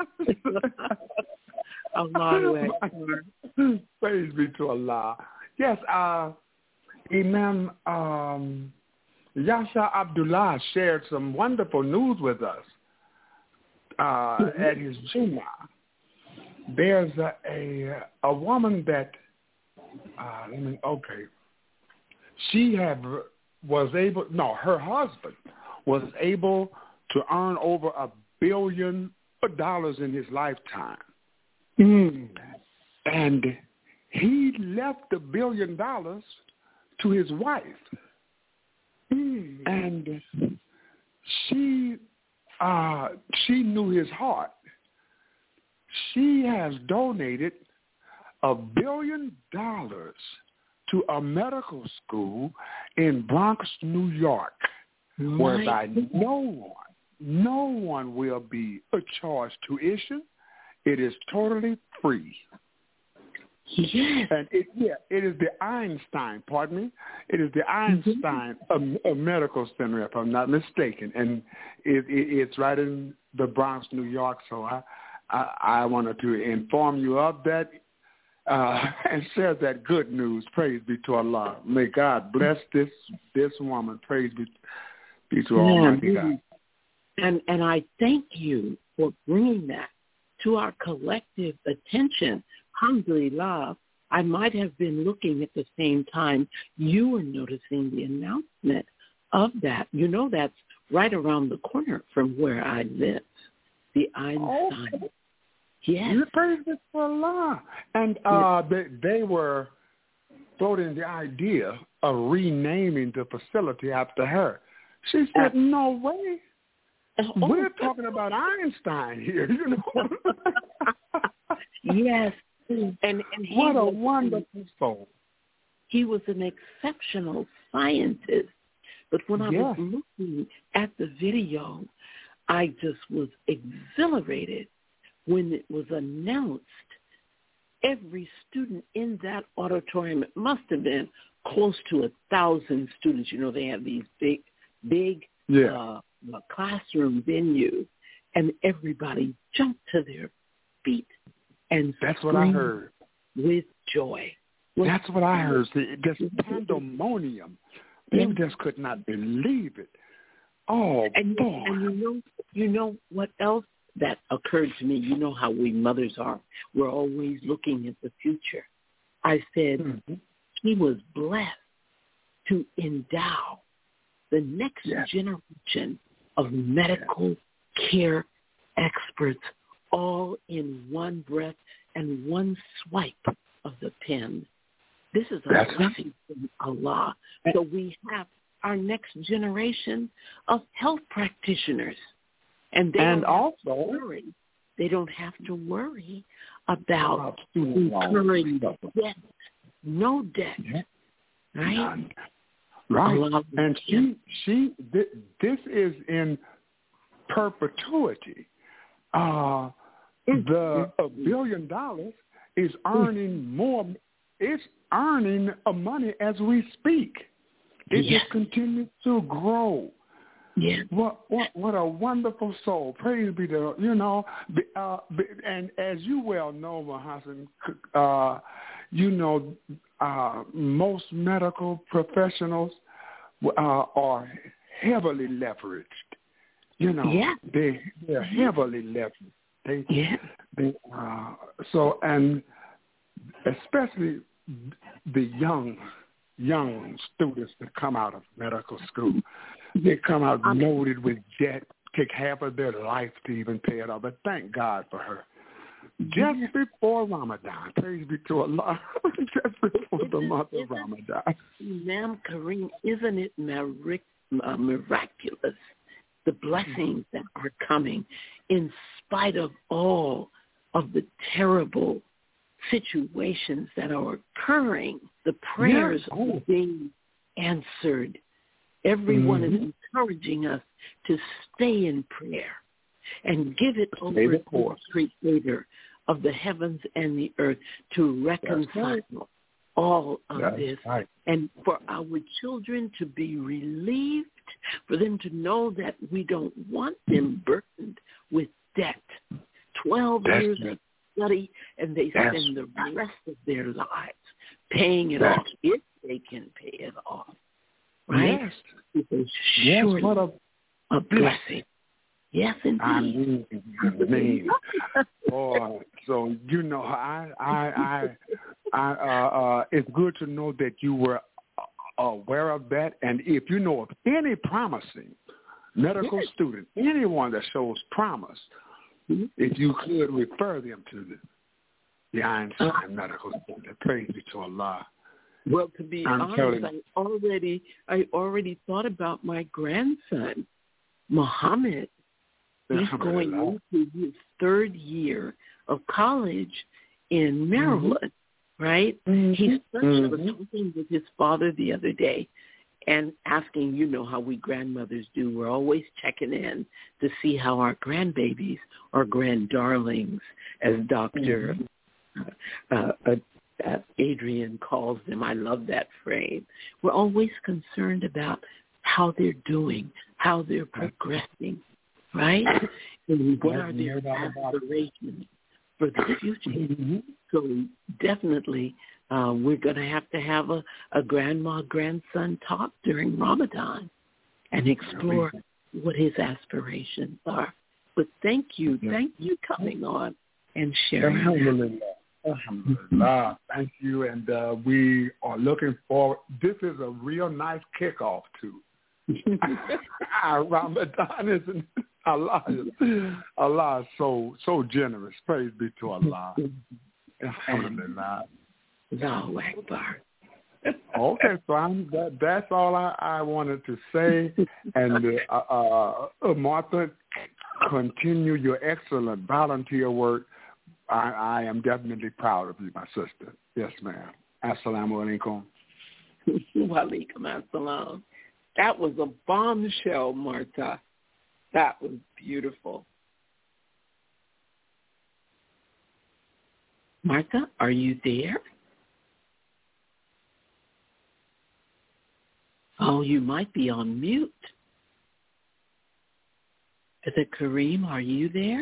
Praise be to Allah. Yes, uh, Imam um, Yasha Abdullah shared some wonderful news with us uh, at his Jummah. There's a, a a woman that uh, let me okay. She had was able no her husband was able to earn over a billion dollars in his lifetime, mm. and he left the billion dollars to his wife, mm. and she uh, she knew his heart. She has donated a billion dollars to a medical school in Bronx, New York, right. whereby no one, no one will be charged tuition. It is totally free. Yes. And it, yeah, it is the Einstein, pardon me, it is the Einstein mm-hmm. a, a medical center, if I'm not mistaken. And it, it, it's right in the Bronx, New York, so I... I, I wanted to inform you of that uh, and share that good news. Praise be to Allah. May God bless this this woman. Praise be, be to Almighty God. And and I thank you for bringing that to our collective attention. Alhamdulillah, I might have been looking at the same time you were noticing the announcement of that. You know, that's right around the corner from where I live, the Einstein. Okay. Yes. You praise it for Allah. And uh, they, they were floating the idea of renaming the facility after her. She said, no way. Oh. We're talking about Einstein here, you know. Yes. And, and he what a was, wonderful soul. He was an exceptional scientist. But when I yes. was looking at the video, I just was exhilarated when it was announced. Every student in that auditorium, it must have been close to a thousand students. You know, they have these big, big yeah. uh, classroom venues, and everybody jumped to their feet and that's what I heard with joy. That's what I heard. See, this pandemonium. They just could not believe it. Oh, and, boy. And you know, you know what else that occurred to me? You know how we mothers are. We're always looking at the future. I said, mm-hmm. he was blessed to endow the next yes. generation of medical yes. care experts all in one breath and one swipe of the pen. This is a That's blessing from Allah. So we have our next generation of health practitioners. And they and don't also, have to worry. They don't have to worry about incurring debt. No debt. Yeah. Right? None. Right. Allah, and she, she, th- this is in perpetuity. Uh, the a billion dollars is earning more. It's earning a money as we speak. It yes. just continues to grow. Yeah. What what what a wonderful soul. Praise be to you know. Uh, and as you well know, Mahassan, uh, you know, uh, most medical professionals uh, are heavily leveraged. You know, yeah. they they're heavily leveraged. They, yeah. They, uh, so and especially the young young students that come out of medical school, they come out loaded with debt, take half of their life to even pay it off. But thank God for her. Just before Ramadan, praise be to Allah, just before the month of Ramadan. Ma'am Kareem, isn't it mir- uh, miraculous, the blessings that are coming in spite of all of the terrible situations that are occurring? The prayers yeah. oh. are being answered. Everyone mm-hmm. is encouraging us to stay in prayer and give it over stay to the Creator of the heavens and the earth to reconcile right. all of That's this right. and for our children to be relieved, for them to know that we don't want them burdened with debt. Twelve That's years right. of study, and they That's spend the right. rest of their lives paying it That's off, if they can pay it off. Right? Yes. It's yes, surely what a, a blessing. Yes, indeed. I mean, I mean, boy. So you know, I, I, I, I uh, uh, it's good to know that you were aware of that, and if you know of any promising medical yes. student, anyone that shows promise, mm-hmm. if you could refer them to the, the Einstein uh, Medical Center. Praise be to Allah. Well, to be I'm honest, I already, I already thought about my grandson, Muhammad. He's going into his third year of college in Maryland, mm-hmm. right? Mm-hmm. He's I mm-hmm. was talking with his father the other day and asking, you know, how we grandmothers do. We're always checking in to see how our grandbabies or granddarlings, as Doctor Mm-hmm. Uh, uh, uh, Adrian calls them. I love that phrase. We're always concerned about how they're doing, how they're progressing. Right? And what are their aspirations for the future? Mm-hmm. So definitely uh, we're going to have to have a, a grandma-grandson talk during Ramadan and explore what his aspirations are. But thank you. Yeah. Thank you coming on and sharing. Alhamdulillah. Alhamdulillah. Thank you. And uh, we are looking forward. This is a real nice kickoff to Ramadan is Allah. Is, Allah is so so generous. Praise be to Allah. Alhamdulillah. Allahu Akbar. Okay, so I'm, that, that's all I, I wanted to say. And uh, uh, uh, Martha, continue your excellent volunteer work. I, I am definitely proud of you, my sister. Yes, ma'am. Assalamu alaikum. Wa alaikum assalam. That was a bombshell, Martha. That was beautiful. Martha, are you there? Oh, you might be on mute. Is it Kareem? Are you there?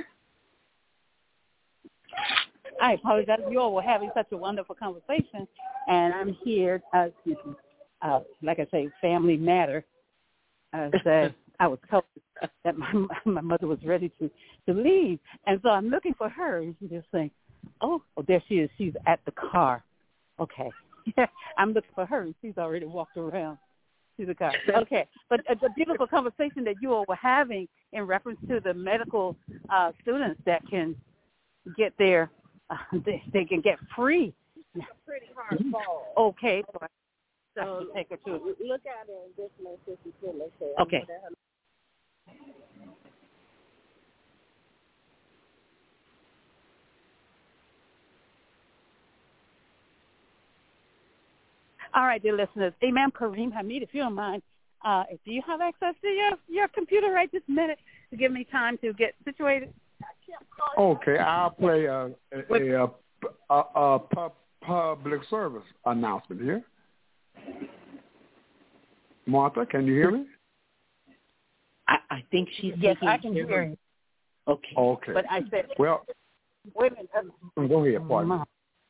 I apologize. You all were having such a wonderful conversation, and I'm here, uh, excuse me, uh, like I say, family matter. Uh, that I was told that my my mother was ready to, to leave, and so I'm looking for her, and she's just saying, oh, oh, there she is. She's at the car. Okay. I'm looking for her, and she's already walked around to the car. Okay. But a, a beautiful conversation that you all were having in reference to the medical uh, students that can get their, uh, they, they can get free. Pretty hard fall. Okay. So, so take her to look at it and just make sure she's feeling okay. Okay. All right, dear listeners. Imam Kareem Hamid, if you don't mind, uh, do you have access to your, your computer right this minute to give me time to get situated? Okay, I'll play a, a, a, a, a pub, public service announcement here. Martha, can you hear me? I, I think she's yes, taking I can hear care. you. Okay. Okay. But I said, well, wait a minute. Go ahead, pardon.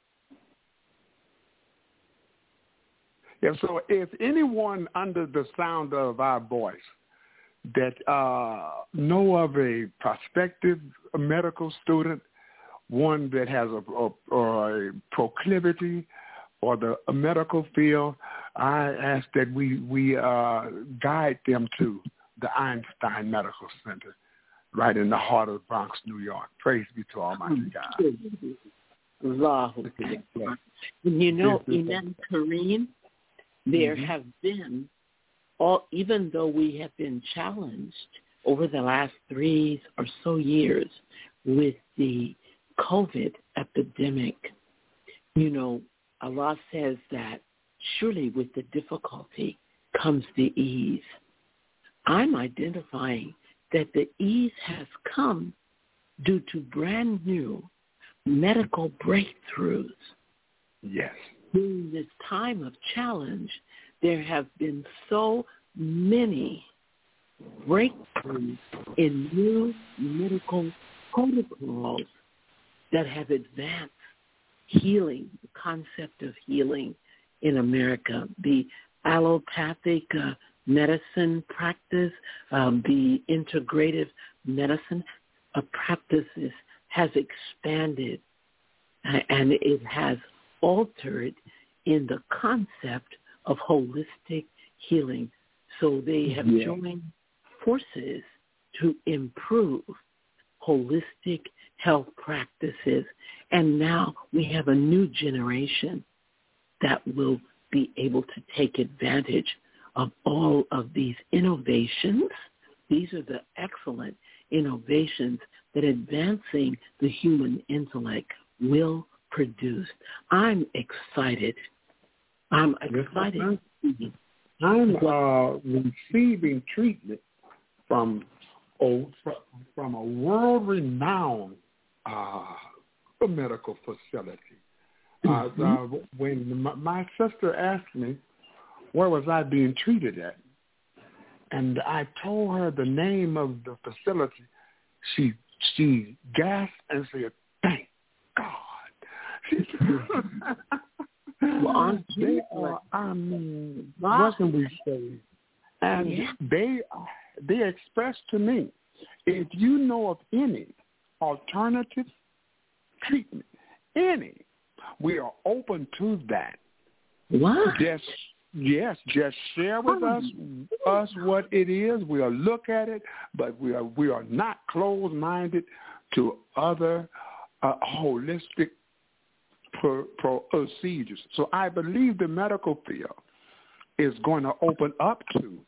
Yeah, so if anyone under the sound of our voice that uh, know of a prospective medical student, one that has a, a, or a proclivity or the a medical field, I ask that we, we uh, guide them to the Einstein Medical Center right in the heart of Bronx, New York. Praise be to Almighty God. Allahu Akbar. You know, Imam Kareem, there mm-hmm. have been, all, even though we have been challenged over the last three or so years with the COVID epidemic, you know, Allah says that surely with the difficulty comes the ease. I'm identifying that the ease has come due to brand new medical breakthroughs. Yes. During this time of challenge, there have been so many breakthroughs in new medical protocols that have advanced healing, the concept of healing in America, the allopathic uh, medicine practice, um, the integrative medicine uh, practices has expanded uh, and it has altered in the concept of holistic healing. So they have yeah. joined forces to improve holistic health practices. And now we have a new generation that will be able to take advantage of all of these innovations. These are the excellent innovations that advancing the human intellect will produce. I'm excited. I'm excited. I'm uh, receiving treatment from oh, from a world-renowned uh, medical facility. Uh, mm-hmm. uh, when my, my sister asked me where was I being treated at, and I told her the name of the facility, she she gasped and said, "Thank God." Well, they are, I mean, what can we say? And yeah. they they expressed to me, if you know of any alternative treatment, any, we are open to that. What? Just Yes, just share with us us what it is. We'll look at it, but we are we are not closed-minded to other uh, holistic pro- pro- procedures. So I believe the medical field is going to open up to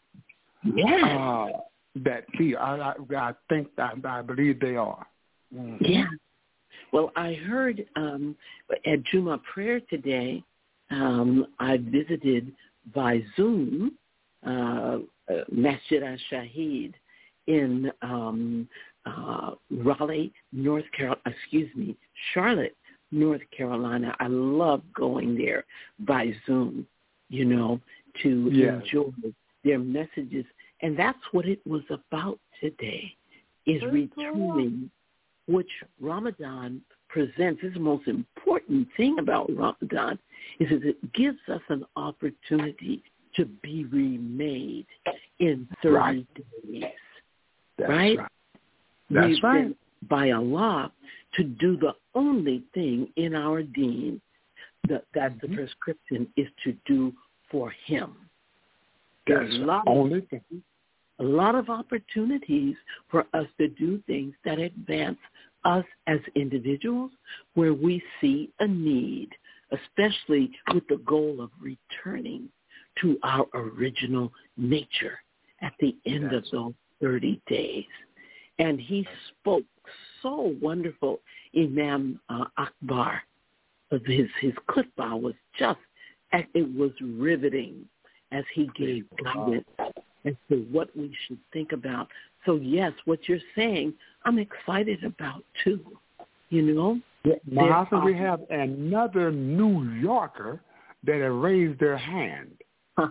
yeah. uh, that field. I, I, I think I, I believe they are. Mm-hmm. Yeah. Well, I heard um, at Juma prayer today. Um, I visited by Zoom uh, uh, Masjid al-Shahid in um, uh, Raleigh, North Carolina, excuse me, Charlotte, North Carolina. I love going there by Zoom, you know, to yes. enjoy their messages. And that's what it was about today, is returning, which Ramadan presents. This is the most important thing about Ramadan, is that it gives us an opportunity to be remade in thirty right. days. That's right? right. That's We've right. been by Allah to do the only thing in our deen that, that mm-hmm. the prescription is to do for him. That's There's a lot the only thing. A lot of opportunities for us to do things that advance us as individuals where we see a need, especially with the goal of returning to our original nature at the end yes. of those thirty days. And he spoke so wonderful. Imam uh, Akbar, his, his khutbah was just, it was riveting as he gave guidance as to what we should think about. So, yes, what you're saying, I'm excited about, too, you know? Yeah, Mahasa, we have another New Yorker that have raised their hand. uh,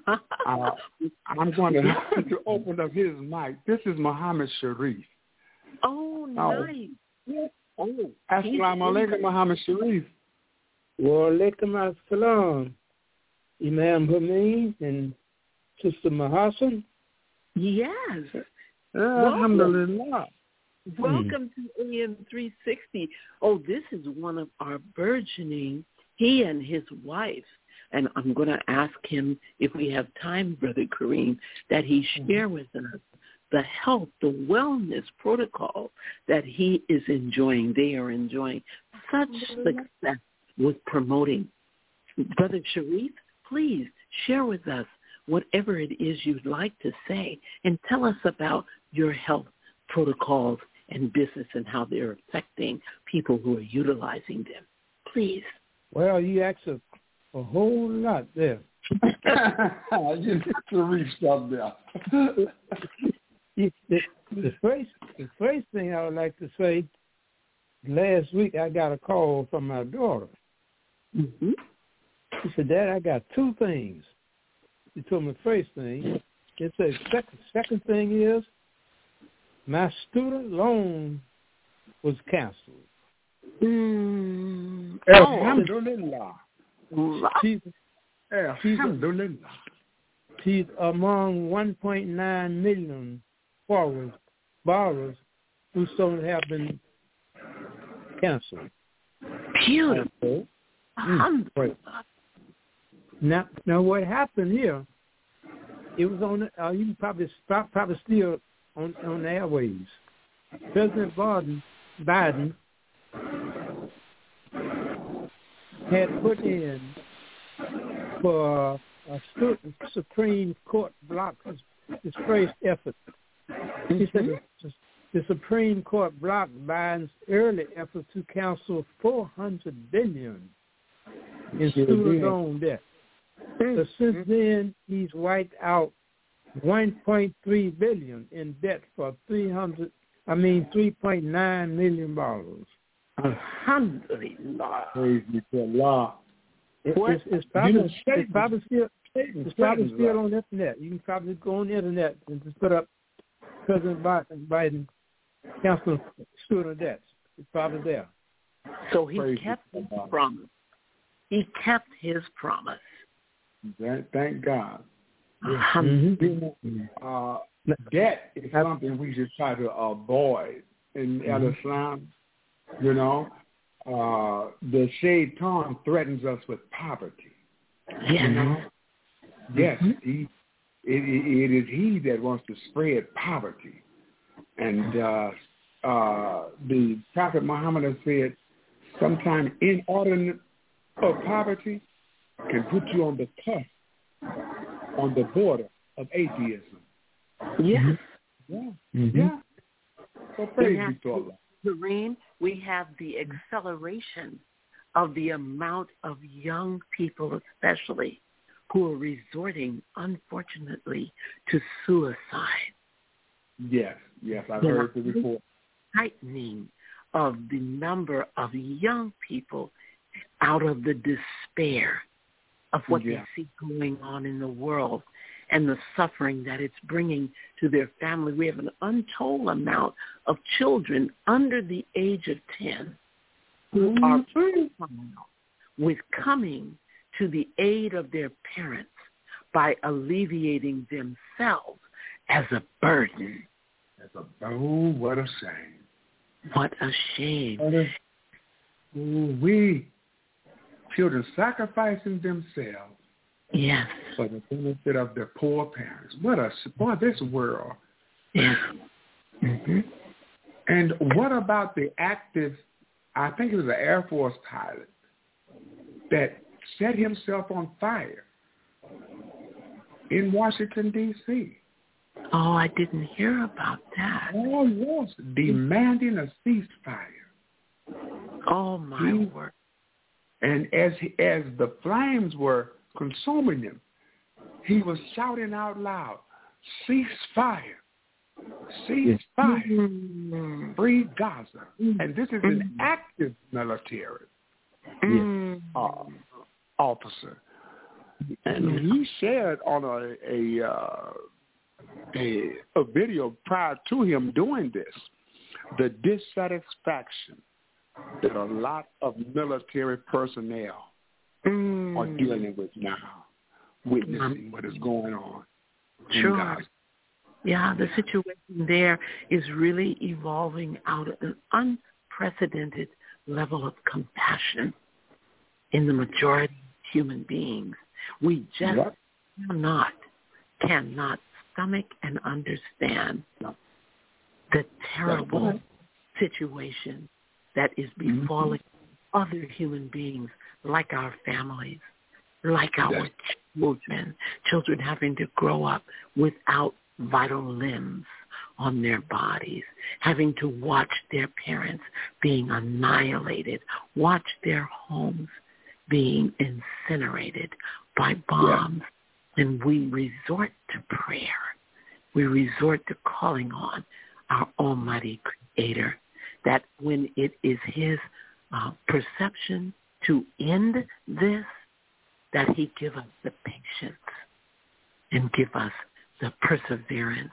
I'm going to, to open up his mic. This is Muhammad Sharif. Oh, nice. Oh, oh Assalamu alaikum, Muhammad Sharif. Wa alaikum assalam, Imam Hamid and Sister Mahassan. Yes. Uh, Alhamdulillah. Welcome to A M three sixty. Oh, this is one of our burgeoning, he and his wife. And I'm going to ask him, if we have time, Brother Kareem, that he share with us the health, the wellness protocol that he is enjoying. They are enjoying such success with promoting. Brother Sharif, please share with us whatever it is you'd like to say and tell us about your health protocols and business and how they're affecting people who are utilizing them. Please. Well, you asked a, a whole lot there. You got to reach up there. the, the, first, the first thing I would like to say, last week I got a call from my daughter. Mm-hmm. She said, Dad, I got two things. She told me the first thing. It said, second, second thing is, my student loan was canceled. Mm. Alhamdulillah. She's, she's, she's among one point nine million borrowers, borrowers whose loans have been canceled. Beautiful. Mm. Now, now what happened here? It was on. Uh, you can probably stop, probably still on on the airwaves. President Biden, Biden had put in for a Supreme Court block his, his first effort. He said the, the Supreme Court blocked Biden's early effort to cancel four hundred billion dollars in student loan debt. So since then, he's wiped out one point three billion dollars in debt for three hundred. I mean, three point nine million dollars. Alhamdulillah. Praise be to Allah. It, it's, it's probably, you know, it's probably still, it's probably still on the internet. You can probably go on the internet and just put up President Biden canceling student debts. It's probably there. So he Praise kept his promise. He kept his promise. Thank God. Mm-hmm. Uh, debt is something we should try to avoid in mm-hmm. Islam. You know, uh, the shaitan threatens us with poverty. Yeah. You know? Yes, mm-hmm. he. It, it, it is he that wants to spread poverty, and uh, uh, the Prophet Muhammad has said, sometimes inordinate of poverty can put you on the cusp, on the border of atheism. Yes. Yeah. Mm-hmm. Yeah. So praise have, be to Allah. Kareem, we have the acceleration of the amount of young people, especially, who are resorting, unfortunately, to suicide. Yes, yes, I've the heard the report. Tightening of the number of young people out of the despair of what yeah. they see going on in the world and the suffering that it's bringing to their family. We have an untold amount of children under the age of ten who mm-hmm. are with coming to the aid of their parents by alleviating themselves as a burden. As a, oh, what a shame. What a shame. What a, oh, we, children sacrificing themselves yes. for the benefit of their poor parents. What a, boy, this world. Yeah. Mm-hmm. And what about the active, I think it was an Air Force pilot that set himself on fire in Washington, D C Oh, I didn't hear about that. Oh, yes, demanding a ceasefire. Oh, my he, word. And as he, as the flames were consuming him, he was shouting out loud, cease fire, cease fire, mm-hmm. free Gaza. Mm-hmm. And this is an mm-hmm. active military mm-hmm. uh, officer. And he shared on a a, uh, a a video prior to him doing this, the dissatisfaction that a lot of military personnel mm. are dealing with now, witnessing what is going on. Sure. Yeah, the situation there is really evolving out of an unprecedented level of compassion in the majority of human beings. We just yep. cannot, cannot stomach and understand the terrible situation that is befalling mm-hmm. other human beings like our families, like our yes. children, children having to grow up without vital limbs on their bodies, having to watch their parents being annihilated, watch their homes being incinerated by bombs. Yeah. And we resort to prayer. We resort to calling on our Almighty Creator, that when it is his uh, perception to end this, that he give us the patience and give us the perseverance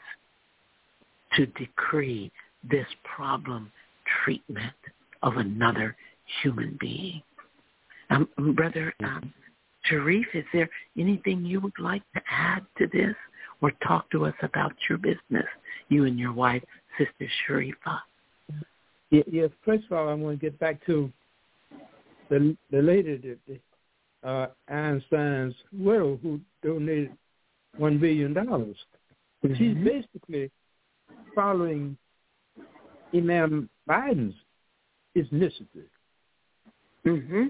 to decree this problem treatment of another human being. Um, Brother um, Sharif, is there anything you would like to add to this or talk to us about your business, you and your wife, Sister Sharifa? Yeah, yeah, first of all, I want to get back to the the lady, that, uh, Einstein's widow, who donated one billion dollars. Mm-hmm. She's basically following Imam Biden's initiative. Mm-hmm.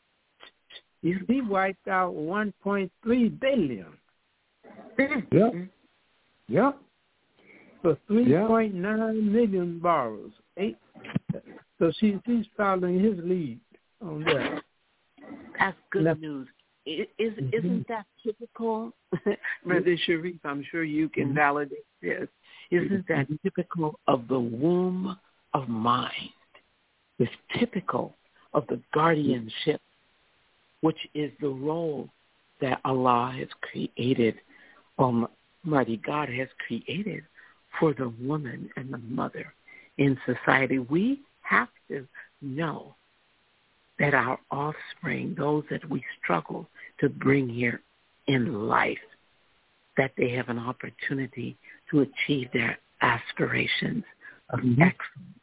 He wiped out one point three billion. Yeah. Yeah. For three point nine million borrowers. Eight. So she, she's following his lead on that. That's good now, news. Is, mm-hmm. Isn't that typical, Brother Sharif? I'm sure you can mm-hmm. validate this. Isn't that typical of the womb of mind? It's typical of the guardianship, which is the role that Allah has created, Almighty God has created for the woman and the mother in society. We have to know that our offspring, those that we struggle to bring here in life, that they have an opportunity to achieve their aspirations of mm-hmm. excellence.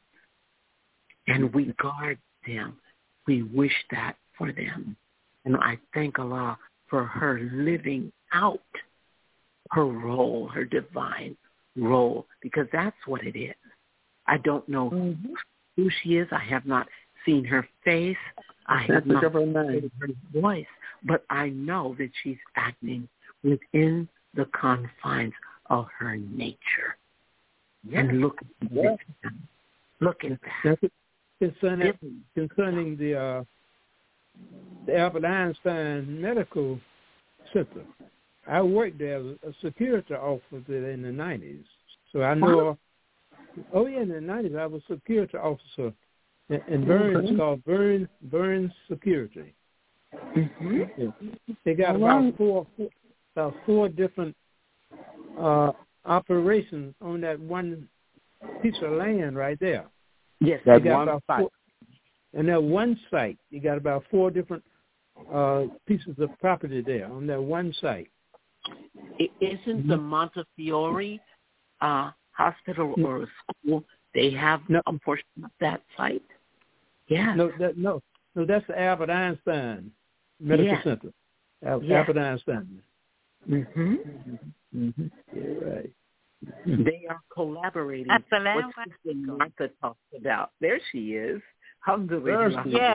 And we guard them. We wish that for them. And I thank Allah for her living out her role, her divine role, because that's what it is. I don't know mm-hmm. who she is. I have not seen her face. I have not heard her voice, but I know that she's acting within the confines of her nature. Yes. And look at yes. that. Look at that. Concerning, concerning the, uh, the Albert Einstein Medical Center, I worked there as a security officer in the nineties. So I know, oh yeah, in the nineties I was a security officer in, in Burns, mm-hmm. called Burns, Burns Security. Mm-hmm. Yeah. They got about four, four, about four different uh, operations on that one piece of land right there. Yes, that one site. Four, and that one site, you got about four different uh, pieces of property there on that one site. It isn't the Montefiore uh, hospital or school, they have no. a portion of that site? Yeah. No, that, no, no, that's the Albert Einstein Medical yes. Center. Al- yes. Albert Einstein. Mm-hmm. Mm-hmm. Yeah, right. They are collaborating. What Sister Martha talked about. There she is. Alhamdulillah. Yes.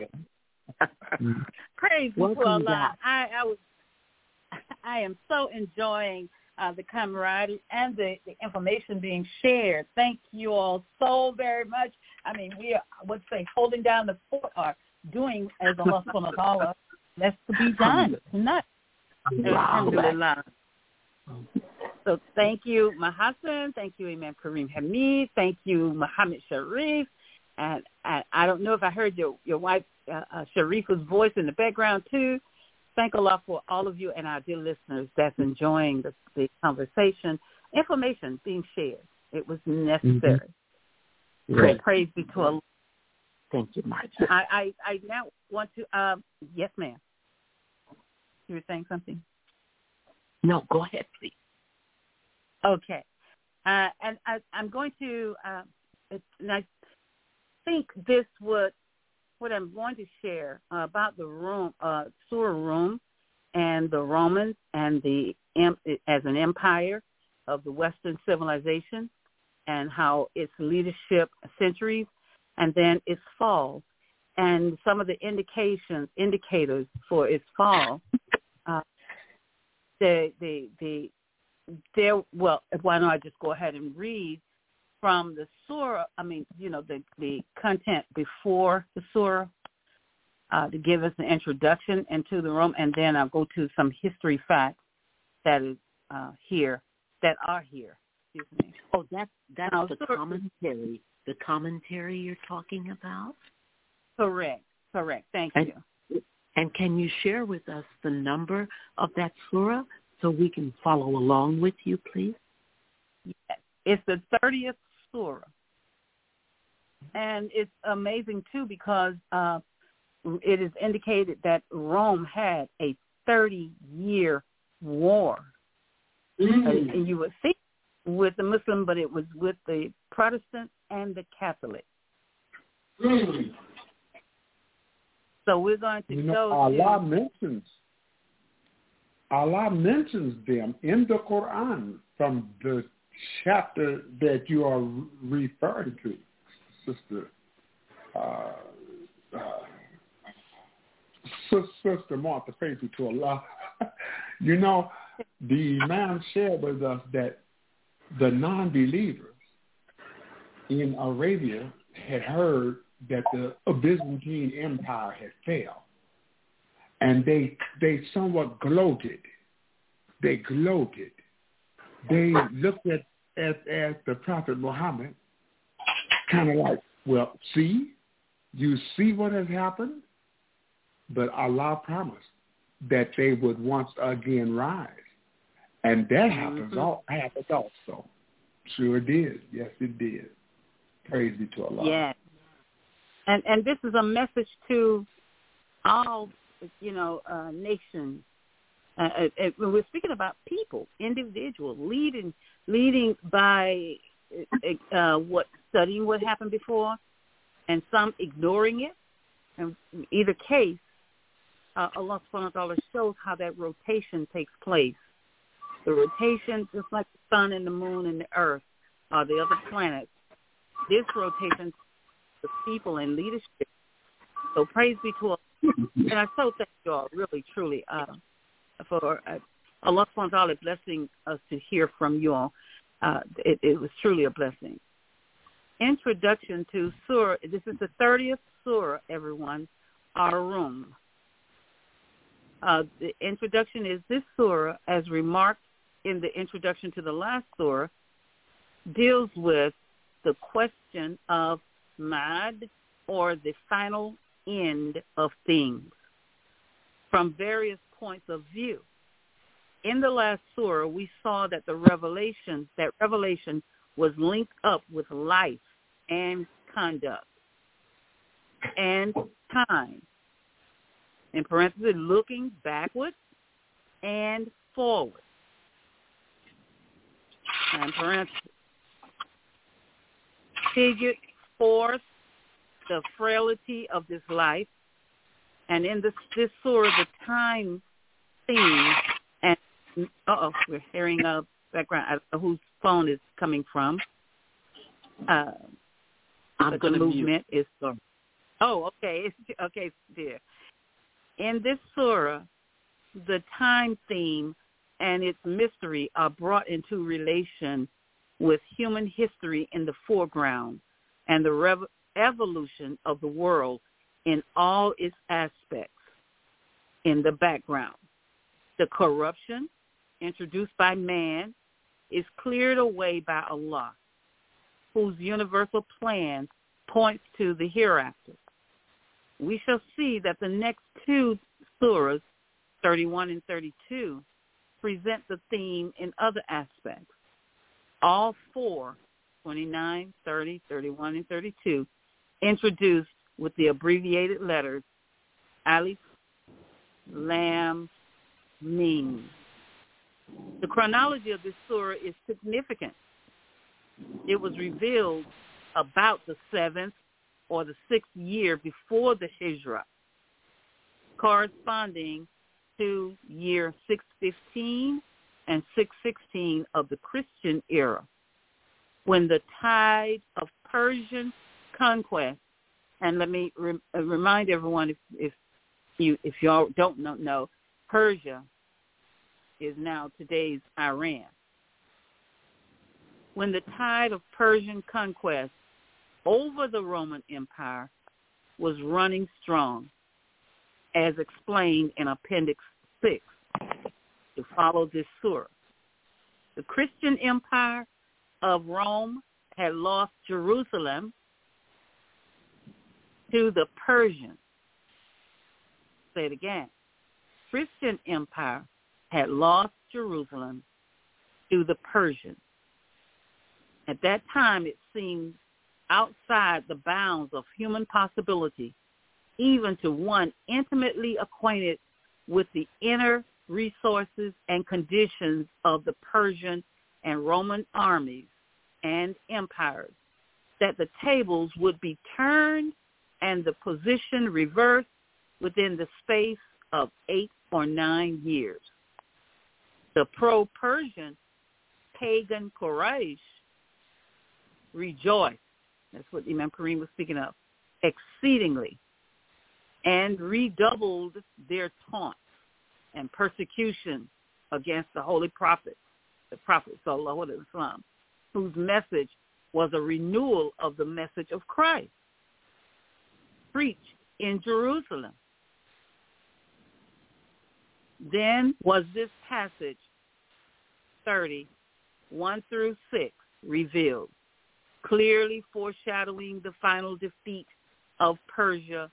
Praise Welcome to Allah. back. I, I was. I am so enjoying uh, the camaraderie and the, the information being shared. Thank you all so very much. I mean, we are, I would say, holding down the fort or doing as Allah subhanahu wa ta'ala that's to be done tonight. Alhamdulillah. So thank you, Mahasan. Thank you, Imam Kareem Hamid. Thank you, Muhammad Sharif. And I, I don't know if I heard your, your wife, uh, uh, Sharifa's voice in the background, too. Thank Allah for all of you and our dear listeners that's enjoying the, the conversation. Information being shared. It was necessary. Mm-hmm. Right. So praise be to Allah. Thank you, Martha. I, I, I now want to, um, yes, ma'am. You were saying something? No, go ahead, please. Okay. Uh, and I, I'm going to, uh, and I think this would, what I'm going to share uh, about the room, uh, Surah Rum and the Romans and the as an empire of the Western civilization and how its leadership centuries and then its fall and some of the indications, indicators for its fall. Uh, the, the, the, there, well, why don't I just go ahead and read from the surah, I mean, you know, the, the content before the surah uh, to give us an introduction into the room, and then I'll go to some history facts that is uh, here, that are here. Excuse me. Oh, that's, that's now, the surah, commentary, the commentary you're talking about? Correct, correct. Thank and, you. And can you share with us the number of that surah so we can follow along with you, please? Yes. It's the thirtieth surah. And it's amazing, too, because uh, it is indicated that Rome had a thirty-year war. Mm-hmm. Uh, and you would think with the Muslim, but it was with the Protestant and the Catholic. Mm-hmm. So we're going to you know, go Allah to... mentions, Allah mentions them in the Quran from the chapter that you are referring to, Sister uh, uh, Sister Martha, praise be to Allah. You know, the Imam shared with us that the non-believers in Arabia had heard that the Byzantine Empire had failed, and they they somewhat gloated. They gloated. They looked at, at, at the Prophet Muhammad kind of like, well, see, you see what has happened? But Allah promised that they would once again rise. And that happens, mm-hmm. all, happens also. Sure did. Yes, it did. Praise be to Allah. Yes. And, and this is a message to all, you know, uh, nations. Uh, uh, we're speaking about people, individuals, leading, leading by uh, what studying what happened before, and some ignoring it. And in either case, uh, Allah subhanahu wa ta'ala shows how that rotation takes place The rotation, just like the sun and the moon and the earth are the other planets, this rotation the people in leadership. So praise be to Allah. And I so thank you all, really, truly, uh, for uh, Allah subhanahu wa ta'ala blessing us to hear from you all. Uh, it, it was truly a blessing. Introduction to Surah. This is the thirtieth Surah, everyone, Ar-Rum. Uh, the introduction is this Surah, as remarked in the introduction to the last Surah, deals with the question of Ma'ad, or the final end of things, from various points of view. In the last Surah, we saw that the revelation, that revelation was linked up with life and conduct and time. In parentheses, looking backward and forward. And parentheses, figured forth the frailty of this life. And in this, this surah, the time theme, and uh-oh, we're hearing a background. I don't know whose phone is coming from. Uh, I'm going to movement mute. Is so. Oh, okay, it's, okay, dear. In this surah, the time theme and its mystery are brought into relation with human history in the foreground and the rev- evolution of the world in all its aspects in the background. The corruption introduced by man is cleared away by Allah, whose universal plan points to the hereafter. We shall see that the next two surahs, thirty-one and thirty-two, present the theme in other aspects. All four, twenty-nine, thirty, thirty-one, and thirty-two, introduced with the abbreviated letters Alif, Lam, Mim. The chronology of this surah is significant. It was revealed about the seventh or the sixth year before the Hijrah, corresponding to year six fifteen and six sixteen of the Christian era, when the tide of Persian conquest, and let me re- remind everyone, if, if you if y'all don't know, Persia is now today's Iran. When the tide of Persian conquest over the Roman Empire was running strong, as explained in Appendix six, to follow this surah. The Christian Empire of Rome had lost Jerusalem to the Persians. Say it again. Christian Empire had lost Jerusalem to the Persians. At that time, it seemed outside the bounds of human possibility, even to one intimately acquainted with the inner resources and conditions of the Persian and Roman armies and empires, that the tables would be turned and the position reversed within the space of eight or nine years. The pro-Persian pagan Quraysh rejoiced, that's what Imam Kareem was speaking of, exceedingly, and redoubled their taunts and persecution against the Holy Prophet, the Prophet Sallallahu Alaihi Wasallam, whose message was a renewal of the message of Christ, preached in Jerusalem. Then was this passage thirty, one through six, revealed, clearly foreshadowing the final defeat of Persia.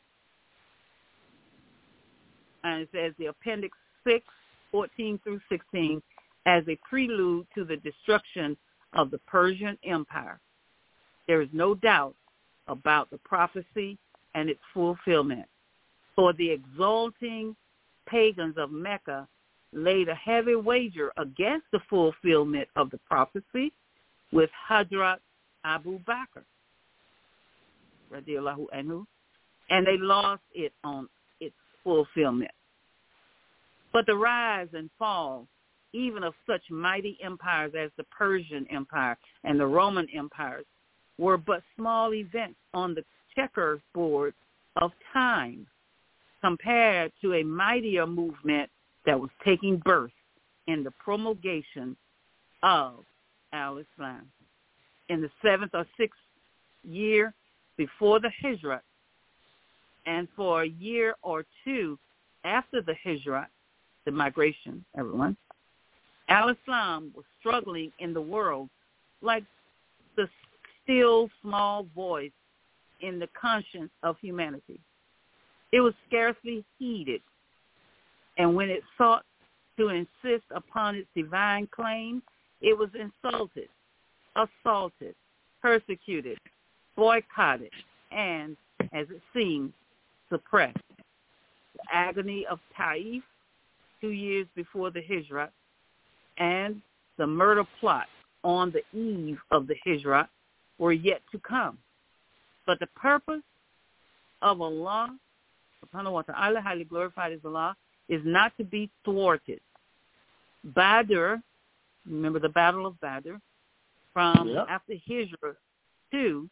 And it says the Appendix six, fourteen through sixteen, as a prelude to the destruction of the Persian Empire. There is no doubt about the prophecy and its fulfillment. For the exulting pagans of Mecca laid a heavy wager against the fulfillment of the prophecy with Hadrat Abu Bakr, radiallahu anhu, and they lost it on its fulfillment. But the rise and fall even of such mighty empires as the Persian Empire and the Roman empires, were but small events on the checkerboard of time compared to a mightier movement that was taking birth in the promulgation of al-Islam. In the seventh or sixth year before the Hijrah, and for a year or two after the Hijrah, the migration, everyone, al-Islam was struggling in the world like the still small voice in the conscience of humanity. It was scarcely heeded, and when it sought to insist upon its divine claim, it was insulted, assaulted, persecuted, boycotted, and, as it seemed, suppressed. The agony of Taif, two years before the Hijrah, and the murder plot on the eve of the Hijrah were yet to come. But the purpose of Allah, subhanahu wa ta'ala, highly glorified is Allah, is not to be thwarted. Badr, remember the Battle of Badr, from yep. after Hijrah two,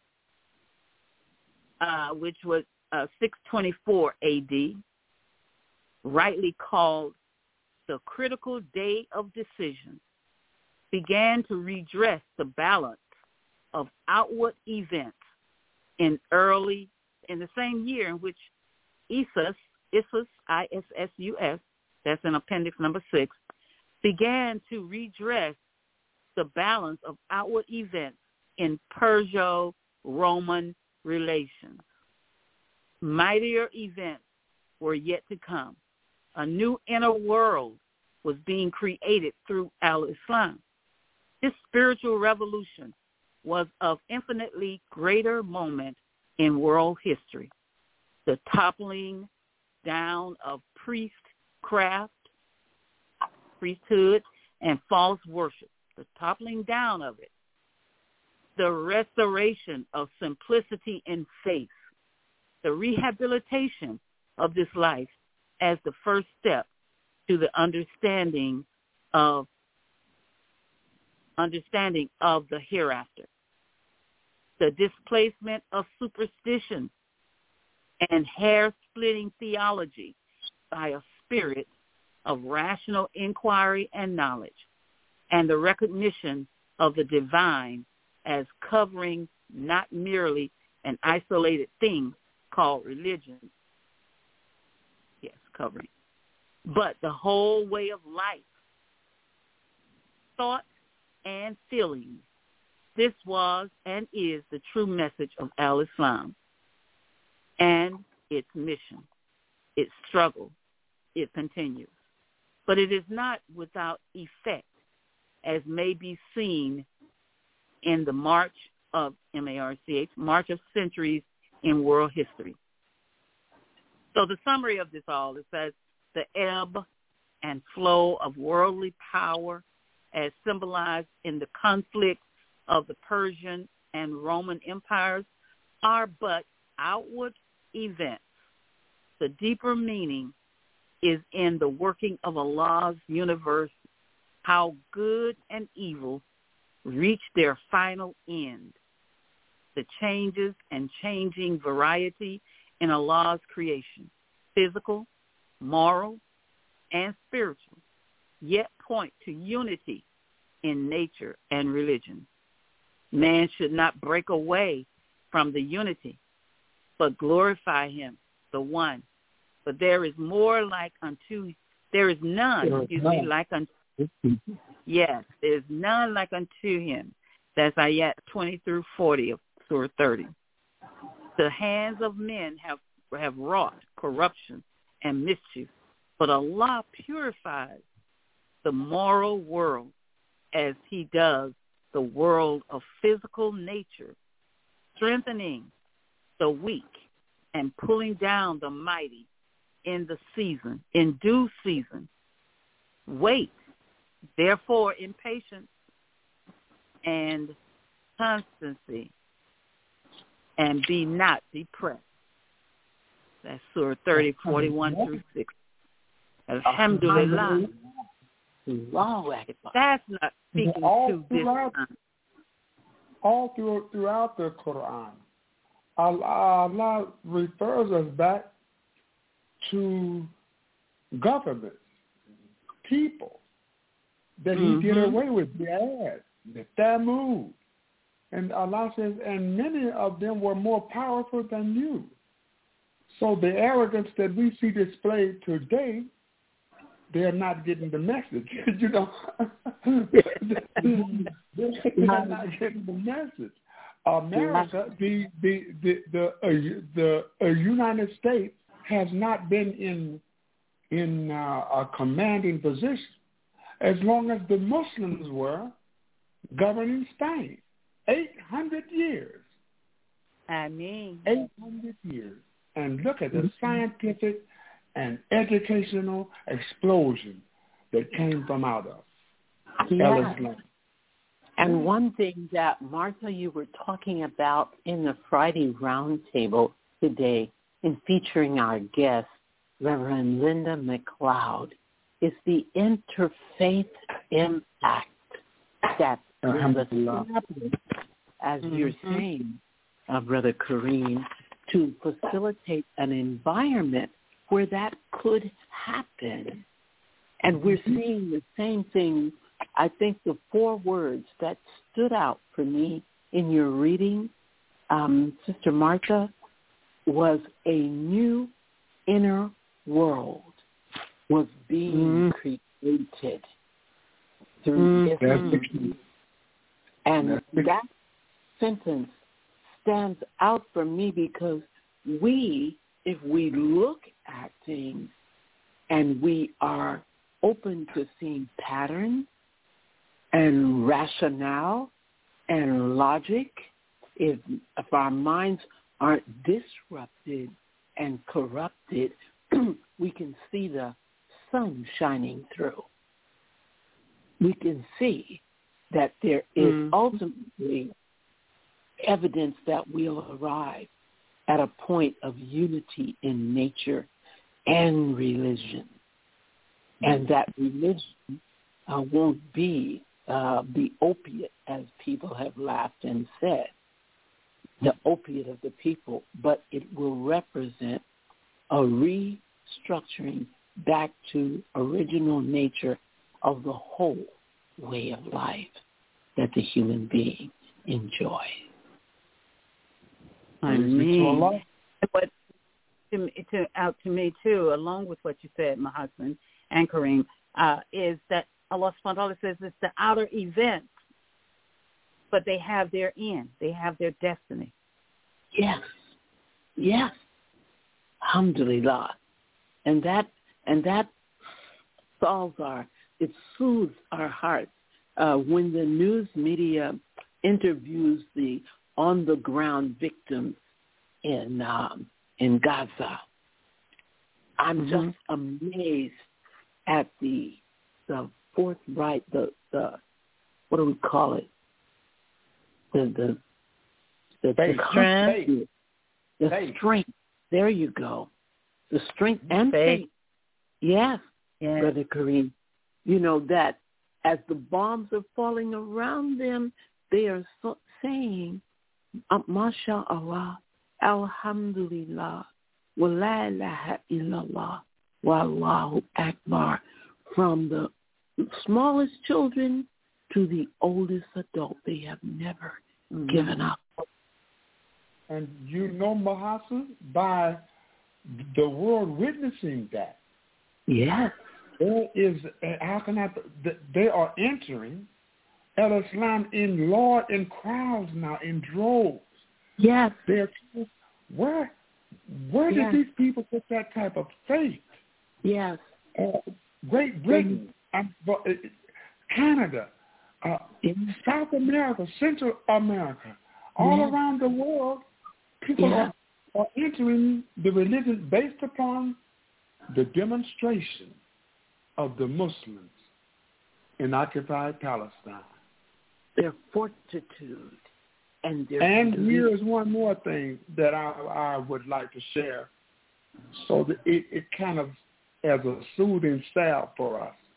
uh, which was uh, six twenty-four A D, rightly called the critical day of decision, began to redress the balance of outward events in early, in the same year in which Issus, Issus, I S S U S, that's in appendix number six, began to redress the balance of outward events in Perso-Roman relations. Mightier events were yet to come. A new inner world was being created through al-Islam. This spiritual revolution was of infinitely greater moment in world history. The toppling down of priestcraft, priesthood, and false worship, the toppling down of it. The restoration of simplicity in faith, the rehabilitation of this life as the first step to the understanding of understanding of the hereafter. The displacement of superstition and hair-splitting theology by a spirit of rational inquiry and knowledge, and the recognition of the divine as covering not merely an isolated thing called religion, yes, covering, but the whole way of life, thought, and feeling. This was and is the true message of al-Islam and its mission, its struggle. It continues. But it is not without effect, as may be seen in the march of M A R C H, march of centuries in world history. So the summary of this all, it says the ebb and flow of worldly power as symbolized in the conflict of the Persian and Roman empires are but outward events. The deeper meaning is in the working of Allah's universe, how good and evil reach their final end. The changes and changing variety in Allah's creation, physical, moral, and spiritual, yet point to unity in nature and religion. Man should not break away from the unity, but glorify him, the one. But there is more like unto, there is none, excuse me, like unto, yes, there is none like unto him. That's ayat twenty through forty of Surah thirty. The hands of men have, have wrought corruption and mischief, but Allah purifies the moral world as he does the world of physical nature, strengthening the weak and pulling down the mighty in the season, in due season. Wait, therefore, in patience and constancy, and be not depressed. That's Surah thirty, forty-one through six. Alhamdulillah. Allahu Akbar. That's not speaking all to this throughout, time. all through, throughout the Quran, Allah, Allah refers us back to governments, people that mm-hmm. he did away with, the Ad, the Thamud. And Allah says, and many of them were more powerful than you. So the arrogance that we see displayed today, they're not getting the message. You know, they're not getting the message. America, the the the the, uh, the uh, United States has not been in in uh, a commanding position as long as the Muslims were governing Spain. Eight hundred years. I mean, eight hundred years. And look at the scientific and educational explosion that came from out of yeah. Ellis Land. And one thing that, Martha, you were talking about in the Friday Roundtable today in featuring our guest, Reverend Linda McLeod, is the interfaith impact that is established, as mm-hmm. you're saying, uh, Brother Kareem, to facilitate an environment where that could happen. And we're seeing the same thing. I think the four words that stood out for me in your reading, um, Sister Martha, was a new inner world was being mm. created through mm. Islam. And That's that sentence stands out for me because we, if we look at things and we are open to seeing patterns and rationale and logic, if, if our minds aren't disrupted and corrupted, we can see the sun shining through. We can see that there is mm. ultimately evidence that we'll arrive at a point of unity in nature and religion, and that religion uh, won't be uh, the opiate, as people have laughed and said, the opiate of the people, but it will represent a restructuring back to original nature of the whole way of life that the human being enjoys. I mean, what to, to, out to me too, along with what you said, my husband and Kareem, uh, is that Allah subhanahu wa ta'ala says it's the outer event, but they have their end, they have their destiny. Yes, yes, alhamdulillah, and that and that solves our, it soothes our hearts uh, when the news media interviews the on-the-ground victims in um, in Gaza. I'm mm-hmm. just amazed at the the forthright, the the what do we call it? The the the, the strength, the faith. strength. There you go. The strength and faith. faith. Yes, yes, Brother Kareem. You know that as the bombs are falling around them, they are so, saying, Masha Allah, Alhamdulillah, wa la ilaha illallah, wa Allahu Akbar, from the smallest children to the oldest adult. They have never mm-hmm. given up. And you know, Mahasa, by the world witnessing that. Yes. There is, how can I, they are entering Al-Islam in large, in crowds now, in droves. Yes. They're, where where yes. did these people get that type of faith? Yes. Uh, Great Britain, mm-hmm. uh, Canada, uh, South America, Central America, all yes. around the world, people yes. are, are entering the religion based upon the demonstration of the Muslims in occupied Palestine. Their fortitude and their and here is one more thing that I, I would like to share, so that it, it kind of as a soothing salve for us,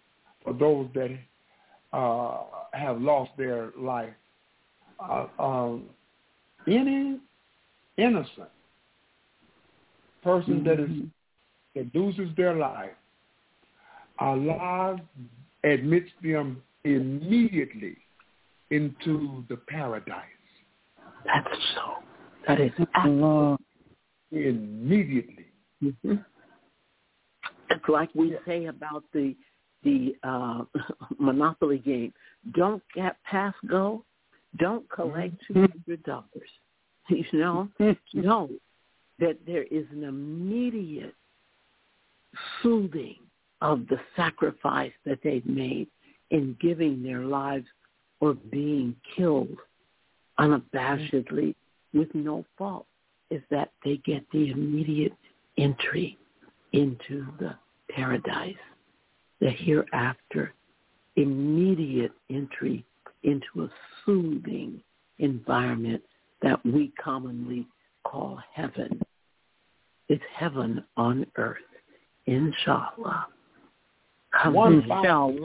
for those that uh, have lost their life. Uh, um, any innocent person mm-hmm. that is that loses their life, Allah admits them immediately into the paradise. That's so. That is Allah. Immediately. Mm-hmm. It's like we say about the the uh, Monopoly game. Don't get past go. Don't collect two hundred dollars. You know, know that there is an immediate soothing of the sacrifice that they've made in giving their lives or being killed unabashedly with no fault, is that they get the immediate entry into the paradise, the hereafter, immediate entry into a soothing environment that we commonly call heaven. It's heaven on earth, inshallah. One inshallah.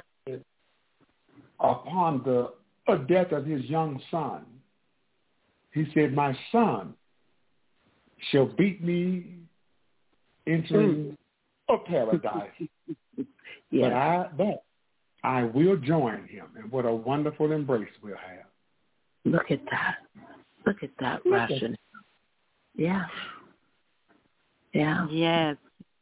Upon the death of his young son, he said, my son shall beat me into mm. a paradise. Yes. But I but I will join him, and what a wonderful embrace we'll have. Look at that. Look at that ration. Yeah. Yeah. Yes.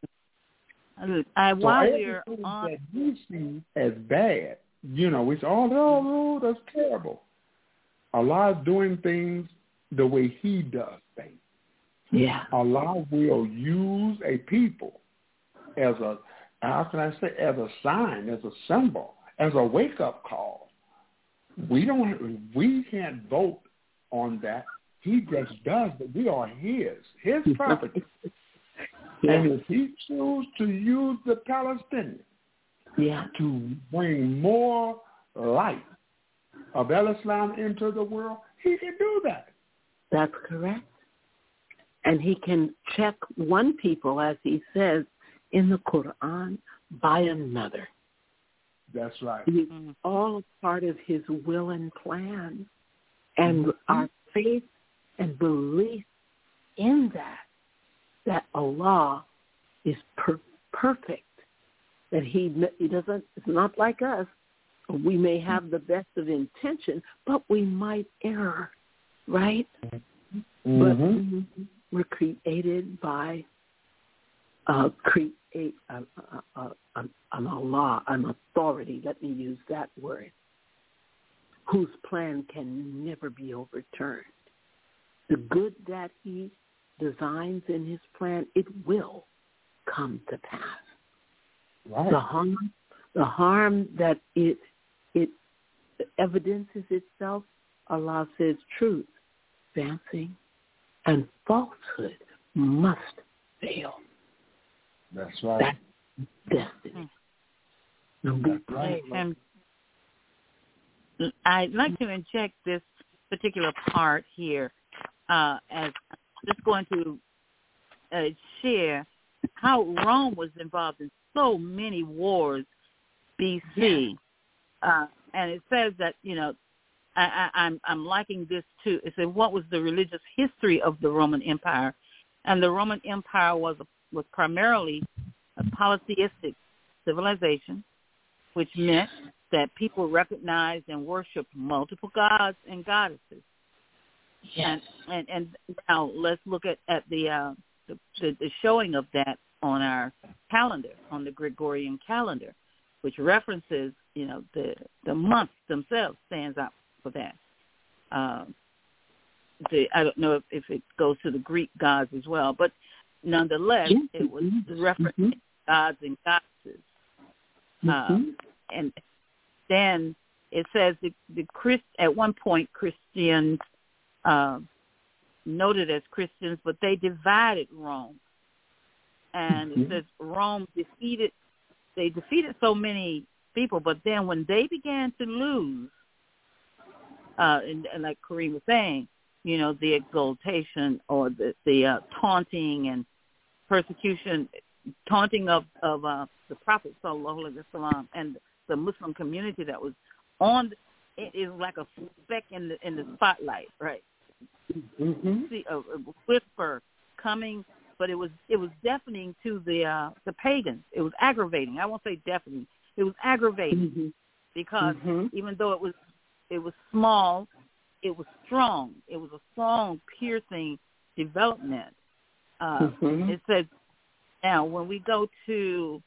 I, so while we're on, that you see as bad, you know, it's all oh, that's terrible. Allah is doing things the way He does things. Yeah. Allah will use a people as a, how can I say, as a sign, as a symbol, as a wake-up call. We don't, we can't vote on that. He just does, but we are His, His property. Yeah. And if He chooses to use the Palestinians yeah. to bring more light of Islam into the world, He can do that. That's correct. And He can check one people, as He says in the Quran, by another. That's right. It's all part of His will and plan. And mm-hmm. our faith and belief in that, that Allah is per- perfect, that he, he doesn't, it's not like us. We may have the best of intention, but we might err, right? Mm-hmm. But we're created by uh, create uh, uh, uh, uh, an Allah, an authority, let me use that word, whose plan can never be overturned. The good that He designs in His plan, it will come to pass. Right. The harm, the harm that it it evidences itself, Allah says truth, fancy, and falsehood must fail. That's right. That's destiny. That's right. And I'd like to inject this particular part here uh, as just going to uh, share how Rome was involved in so many wars B C. Yeah. Uh, and it says that, you know, I, I, I'm, I'm liking this too. It said, what was the religious history of the Roman Empire? And the Roman Empire was a, was primarily a polytheistic civilization, which meant that people recognized and worshipped multiple gods and goddesses. Yes. And, and and now let's look at, at the, uh, the, the the showing of that on our calendar, on the Gregorian calendar, which references, you know, the, the months themselves stands out for that. Um, the, I don't know if, if it goes to the Greek gods as well, but nonetheless, mm-hmm. it was referencing mm-hmm. gods and goddesses. Mm-hmm. Um, and then it says the, the Christ, at one point Christians uh, noted as Christians, but they divided Rome. And mm-hmm. it says Rome defeated, they defeated so many people, but then when they began to lose, uh, and, and like Kareem was saying, you know, the exaltation or the, the uh, taunting and persecution, taunting of, of uh, the Prophet, sallallahu alaihi wasallam, and the Muslim community that was on. It is like a speck in the in the spotlight, right? Mm-hmm. See a, a whisper coming, but it was it was deafening to the uh, the pagans. It was aggravating. I won't say deafening. It was aggravating mm-hmm. because mm-hmm. even though it was it was small, it was strong. It was a strong, piercing development. Uh, mm-hmm. It says now when we go to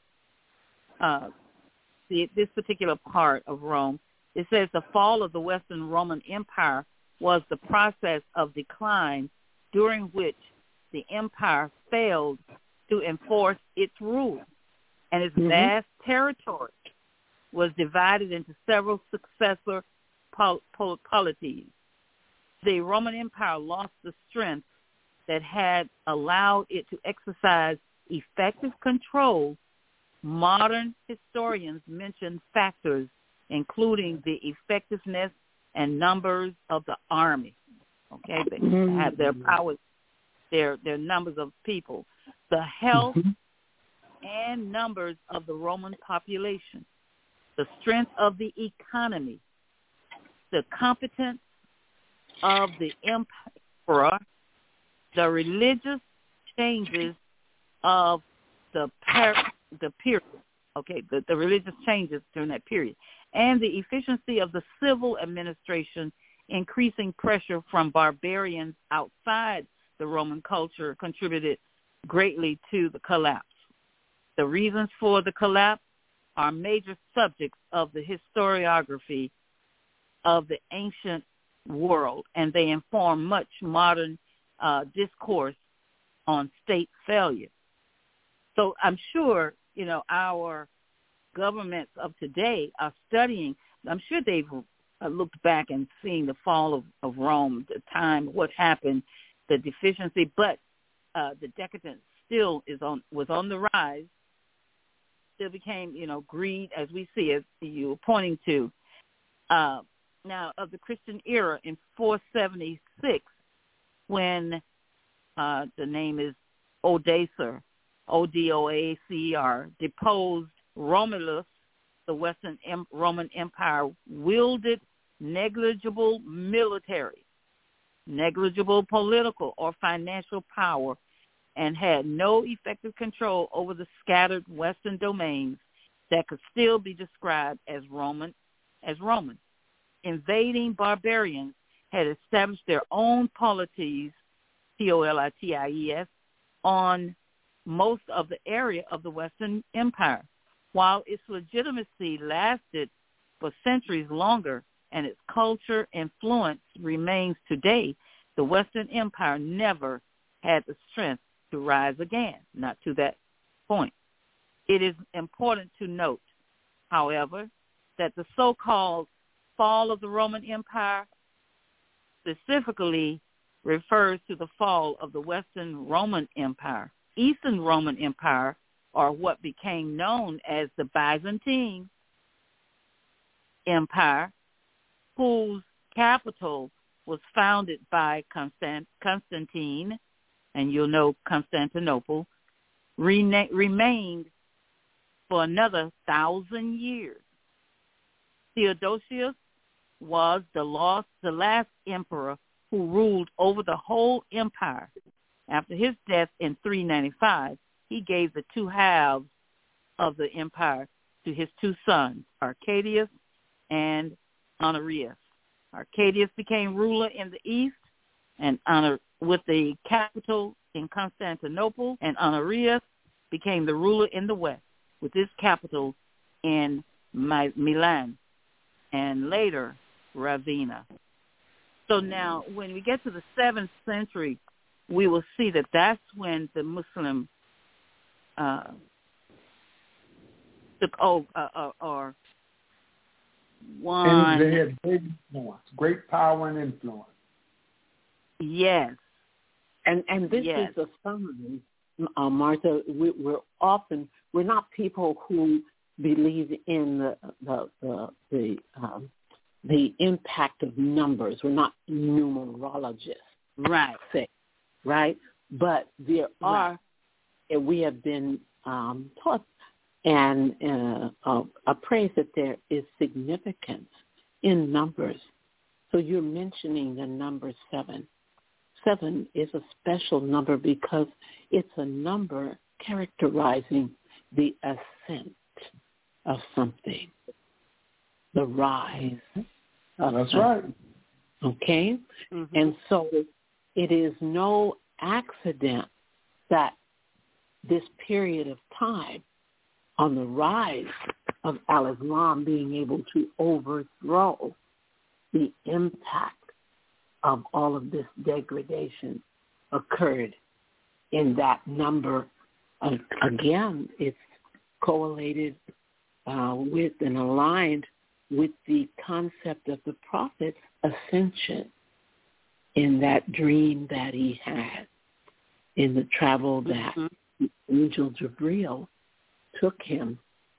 uh, the, this particular part of Rome. It says the fall of the Western Roman Empire was the process of decline during which the empire failed to enforce its rule, and its mm-hmm. vast territory was divided into several successor pol- pol- polities. The Roman Empire lost the strength that had allowed it to exercise effective control. Modern historians mention factors including the effectiveness and numbers of the army. Okay, they mm-hmm. have their powers, their their numbers of people, the health mm-hmm. and numbers of the Roman population, the strength of the economy, the competence of the emperor, the religious changes of the per, the period. Okay, the, the religious changes during that period, and the efficiency of the civil administration, increasing pressure from barbarians outside the Roman culture contributed greatly to the collapse. The reasons for the collapse are major subjects of the historiography of the ancient world, and they inform much modern uh, discourse on state failure. So I'm sure, you know, our governments of today are studying. I'm sure they've uh, looked back and seen the fall of, of Rome, the time, what happened, the deficiency, but uh, the decadence still is on was on the rise. Still became, you know, greed, as we see, as you were pointing to. Uh, now, of the Christian era in four seventy-six, when uh, the name is Odoacer, O D O A C E R, deposed Romulus, the Western em- Roman Empire wielded negligible military, negligible political or financial power, and had no effective control over the scattered Western domains that could still be described as Roman. As Roman, invading barbarians had established their own polities, P O L I T I E S, on most of the area of the Western Empire. While its legitimacy lasted for centuries longer and its culture influence remains today, the Western Empire never had the strength to rise again, not to that point. It is important to note, however, that the so-called fall of the Roman Empire specifically refers to the fall of the Western Roman Empire. Eastern Roman Empire, or what became known as the Byzantine Empire, whose capital was founded by Constant- Constantine, and you'll know Constantinople, rena- remained for another thousand years. Theodosius was the last, the last emperor who ruled over the whole empire. After his death in three ninety-five, he gave the two halves of the empire to his two sons, Arcadius and Honorius. Arcadius became ruler in the east, and Honor, with the capital in Constantinople, and Honorius became the ruler in the west, with his capital in Milan, and later Ravenna. So now, when we get to the seventh century, we will see that that's when the Muslim uh, took over, uh, uh, or one. And they had great influence, great power and influence. Yes. And and this yes. is a sign, uh, Martha. We, we're often we're not people who believe in the the the the, um, the impact of numbers. We're not numerologists, right? Say, right? But there are, right. and we have been um, taught And uh, uh, I praise that there is significance in numbers. So you're mentioning the number seven. Seven is a special number because it's a number characterizing the ascent of something, the rise. Of That's something. right. Okay? Mm-hmm. And so it is no accident that this period of time on the rise of al-Islam being able to overthrow the impact of all of this degradation occurred in that number. Uh, again, it's correlated uh, with and aligned with the concept of the prophet's ascension in that dream that he had, in the travel that mm-hmm. Angel Gabriel took him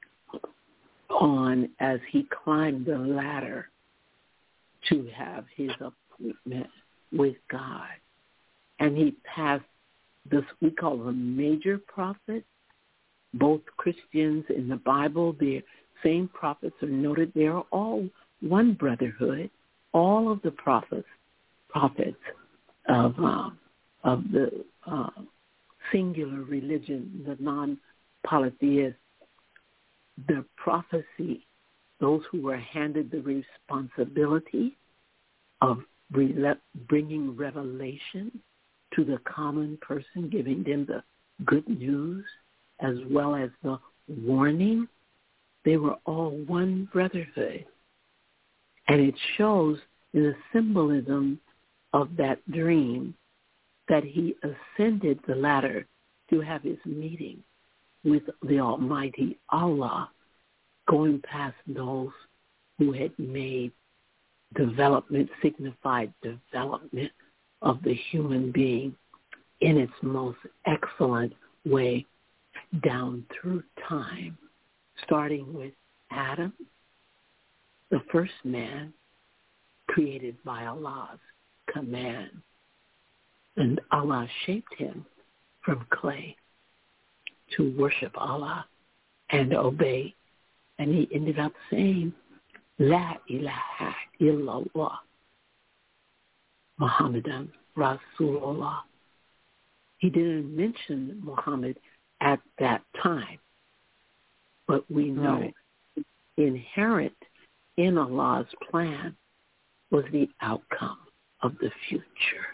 on as he climbed the ladder to have his appointment with God. And he passed this, we call them major prophets. Both Christians in the Bible, the same prophets are noted. They are all one brotherhood. All of the prophets, prophets of uh, of the uh, singular religion, the non-polytheists, the prophecy, those who were handed the responsibility of re- bringing revelation to the common person, giving them the good news as well as the warning, they were all one brotherhood. And it shows in the symbolism of that dream that he ascended the ladder to have his meeting with the Almighty Allah, going past those who had made development, signified development of the human being in its most excellent way down through time, starting with Adam, the first man created by Allah's command. And Allah shaped him from clay to worship Allah and obey. And he ended up saying, La ilaha illallah, Muhammadan Rasulullah. He didn't mention Muhammad at that time, but we know right. inherent in Allah's plan was the outcome of the future.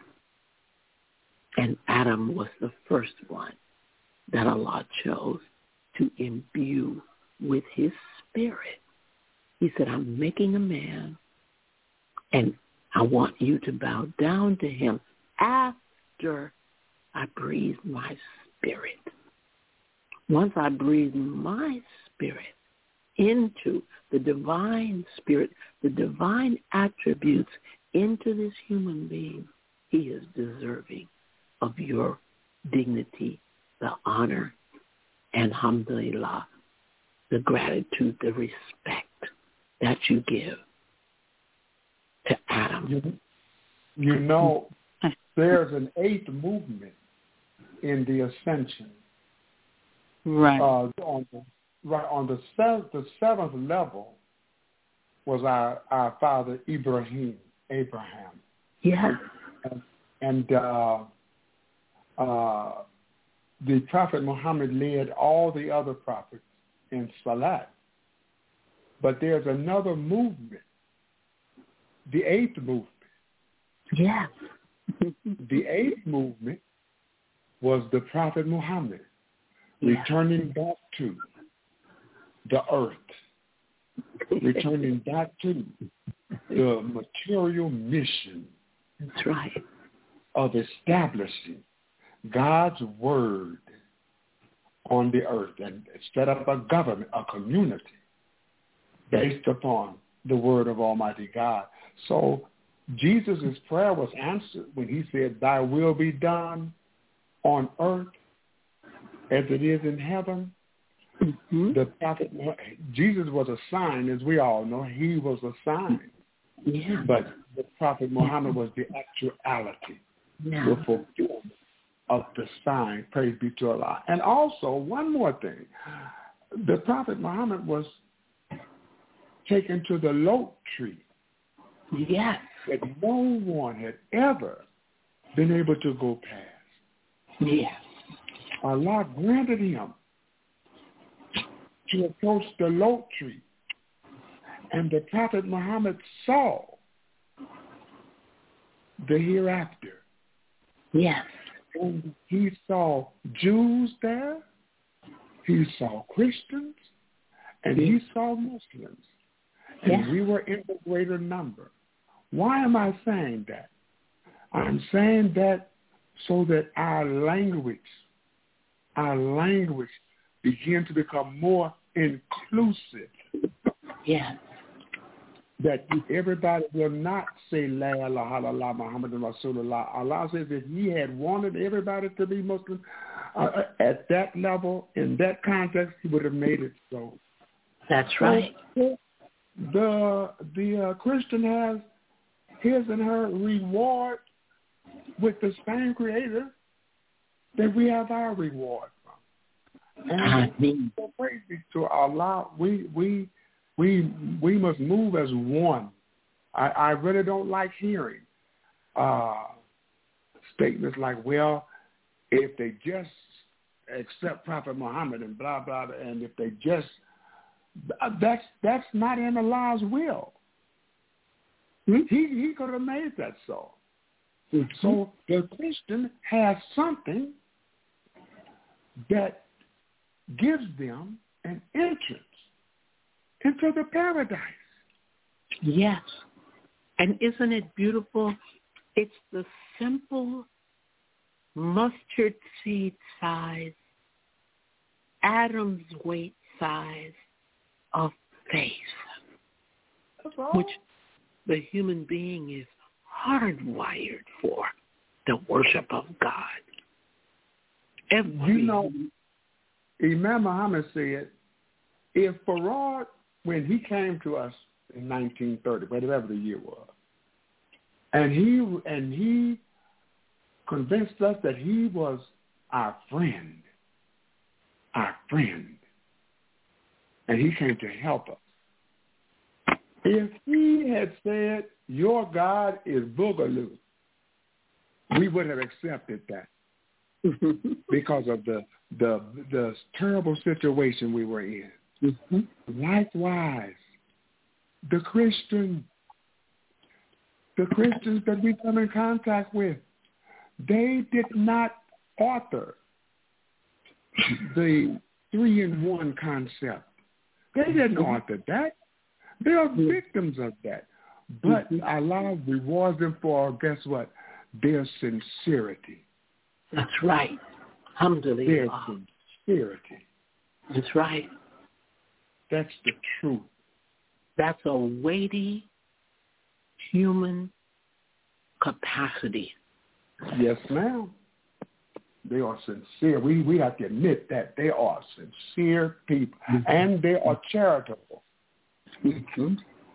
And Adam was the first one that Allah chose to imbue with his spirit. He said, I'm making a man, and I want you to bow down to him after I breathe my spirit. Once I breathe my spirit into the divine spirit, the divine attributes into this human being, he is deserving of your dignity, the honor, and alhamdulillah, the gratitude, the respect that you give to Adam. You, you know, there's an eighth movement in the ascension. Right. Uh, on the, right on the seventh, the seventh level was our, our father Ibrahim, Abraham. Yeah. And, and uh, uh, the Prophet Muhammad led all the other prophets in Salat. But there's another movement, the eighth movement. Yeah. The eighth movement was the Prophet Muhammad yeah. returning back to the earth, returning back to the material mission. That's right. Of establishing God's word on the earth and set up a government, a community based upon the word of Almighty God. So Jesus' prayer was answered when he said, thy will be done on earth as it is in heaven. Mm-hmm. The prophet, Jesus was a sign, as we all know. He was a sign. Yeah. But the Prophet Muhammad was the actuality, yeah. the fulfillment of the sign. Praise be to Allah. And also, one more thing. the Prophet Muhammad was taken to the Lot tree. Yes. That no one had ever been able to go past. Yes. Allah granted him to approach the Lot tree. And the Prophet Muhammad saw the hereafter. Yes. And he saw Jews there, he saw Christians, and he saw Muslims. And yes. we were in the greater number. Why am I saying that? I'm saying that so that our language, our language begin to become more inclusive. Yes. That everybody will not say La ilaha illallah Muhammadan Rasulullah. Allah says if he had wanted everybody to be Muslim uh, at that level, in that context, he would have made it so. That's right. So the the uh, Christian has his and her reward with the same Creator that we have our reward from. And I mean, so praise be to Allah. We we. We we must move as one. I, I really don't like hearing uh, statements like, well, if they just accept Prophet Muhammad and blah, blah, blah, and if they just, that's that's not in Allah's will. Mm-hmm. He, he could have made that so. Mm-hmm. So the Christian has something that gives them an entrance into the paradise. Yes. And isn't it beautiful? It's the simple mustard seed size, atom's weight size of faith, which the human being is hardwired for, the worship of God. Every you know, Imam Muhammad said, if Farad, when he came to us in nineteen thirty, whatever the year was, and he and he convinced us that he was our friend, our friend, and he came to help us. If he had said, your God is Boogaloo, we would have accepted that because of the, the, the terrible situation we were in. Mm-hmm. Likewise, the Christian, the Christians that we come in contact with, they did not author the three-in-one concept. They didn't mm-hmm. author that. They are mm-hmm. victims of that. But mm-hmm. Allah rewards them for, guess what? Their sincerity. That's right. Alhamdulillah. Their sincerity. That's right. That's the truth. That's a weighty human capacity. Yes, ma'am. They are sincere. We we have to admit that they are sincere people, mm-hmm. and they are charitable. Mm-hmm.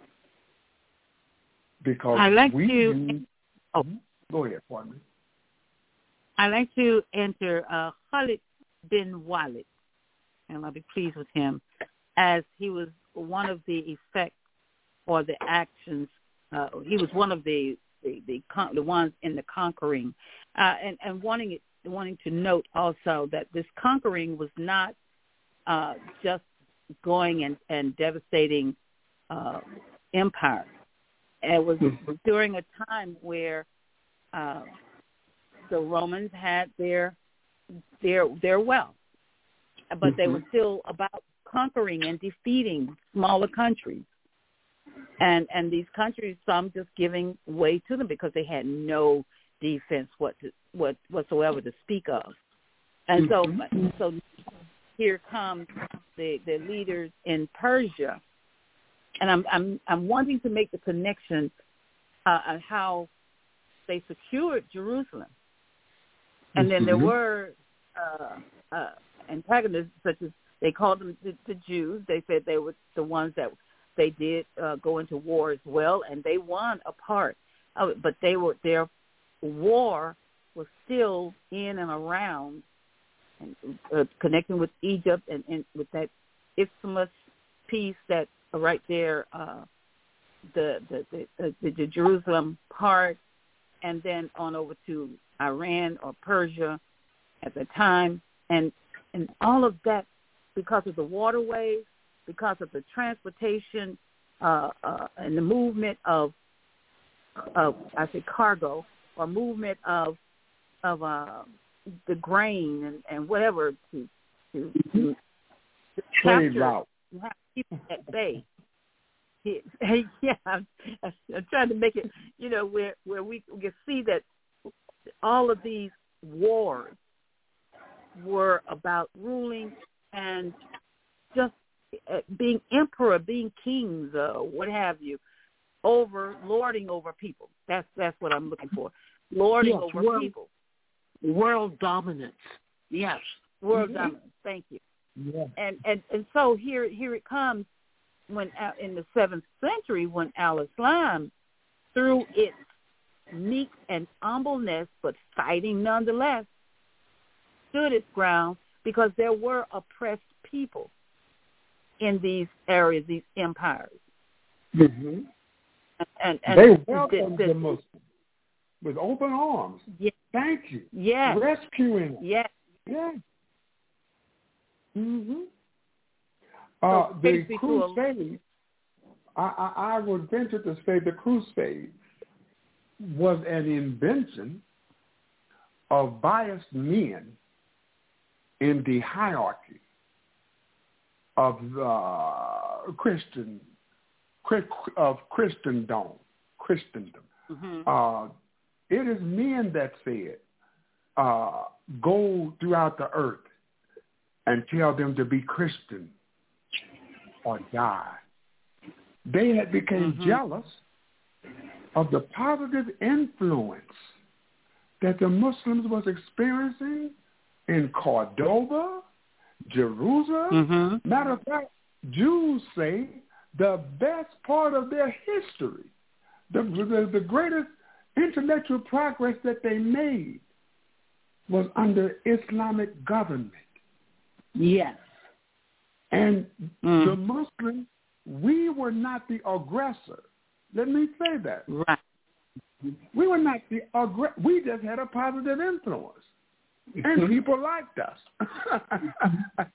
Because I like we to. Do, oh, go ahead, pardon me. I like to enter uh, Khalid bin Walid, and I'll be pleased with him, as he was one of the effects or the actions. Uh, he was one of the the the, con- the ones in the conquering, uh, and and wanting it, wanting to note also that this conquering was not uh, just going and, and devastating uh, empire. It was during a time where uh, the Romans had their their their wealth, but mm-hmm. they were still about conquering and defeating smaller countries, and and these countries, some just giving way to them because they had no defense what to, what whatsoever to speak of, and mm-hmm. so so here comes the the leaders in Persia, and I'm I'm I'm wanting to make the connection uh, on how they secured Jerusalem, and then there were uh, uh, antagonists such as. They called them the, the Jews. They said they were the ones that they did uh, go into war as well, and they won a part of it. But they were their war was still in and around and uh, connecting with Egypt and, and with that Isthmus piece that right there, uh, the, the, the, the, the Jerusalem part, and then on over to Iran or Persia at the time. And, and all of that because of the waterways, because of the transportation uh, uh, and the movement of, of, I say cargo, or movement of of uh, the grain and, and whatever to to, to, to trade capture, route. to have people at bay. Yeah, I'm, I'm trying to make it, you know, where where we can see that all of these wars were about ruling and just being emperor, being kings, uh, what have you, over lording over people. That's that's what I'm looking for. Lording yes, over world, people. World dominance. Yes. World mm-hmm. dominance. Thank you. Yeah. And and and so here here it comes when in the seventh century when Al-Islam, through its meek and humbleness, but fighting nonetheless, stood its ground because there were oppressed people in these areas, these empires. Mm-hmm. And, and they the, welcomed the, the Muslims with open arms. Yes. Thank you. Yes. Rescuing them. Yes. Yeah. Mm-hmm. Uh, so the Crusade, I, I, I would venture to say the Crusade was an invention of biased men in the hierarchy of uh, Christian of Christendom. Christendom. Mm-hmm. Uh, it is men that said, uh, "Go throughout the earth and tell them to be Christian or die." They had become mm-hmm. jealous of the positive influence that the Muslims was experiencing in Cordoba, Jerusalem. Mm-hmm. Matter of fact, Jews say the best part of their history, the, the, the greatest intellectual progress that they made was under Islamic government. Yes. And mm. the Muslims, we were not the aggressor. Let me say that. Right. We were not the aggressor. We just had a positive influence. And people liked us.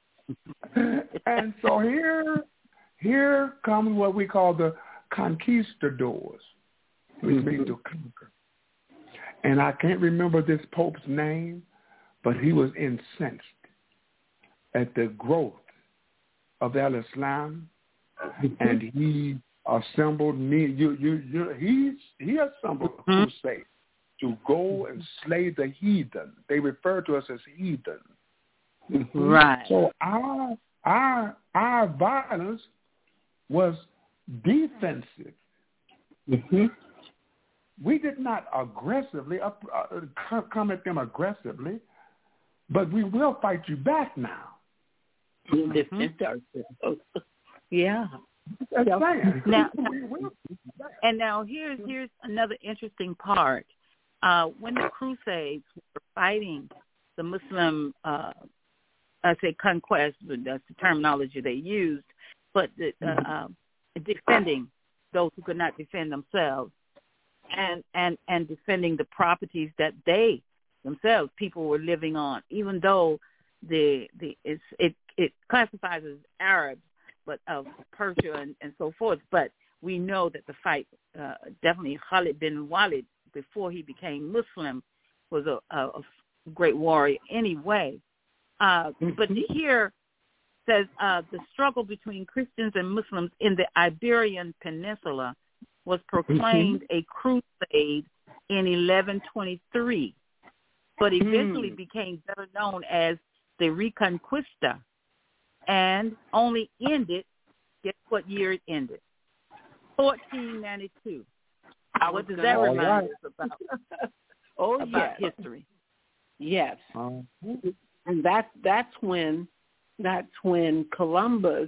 And so here, here comes what we call the conquistadors, which mm-hmm. means to conquer. And I can't remember this Pope's name, but he was incensed at the growth of Al-Islam, and he assembled me. You, you, you. He, he assembled a mm-hmm. crusade to go and slay the heathen. They refer to us as heathen. Mm-hmm. Right. So our our our violence was defensive. Mm-hmm. We did not aggressively up, uh, come at them aggressively, but we will fight you back now. Mm-hmm. Yeah. That's right. Now, and now here's here's another interesting part. Uh, when the Crusades were fighting the Muslim, uh, I say conquest, but that's the terminology they used, but the, uh, uh, defending those who could not defend themselves, and, and, and defending the properties that they themselves, people were living on, even though the the it's, it it classifies as Arabs, but of Persia and, and so forth. But we know that the fight, uh, definitely Khalid bin Walid, before he became Muslim, was a, a, a great warrior anyway. Uh, but here says uh, the struggle between Christians and Muslims in the Iberian Peninsula was proclaimed a crusade in eleven twenty-three, but eventually became better known as the Reconquista, and only ended, guess what year it ended? fourteen ninety-two. What does that remind right. us about? oh, about yes. history? Yes. Um, and that that's when that's when Columbus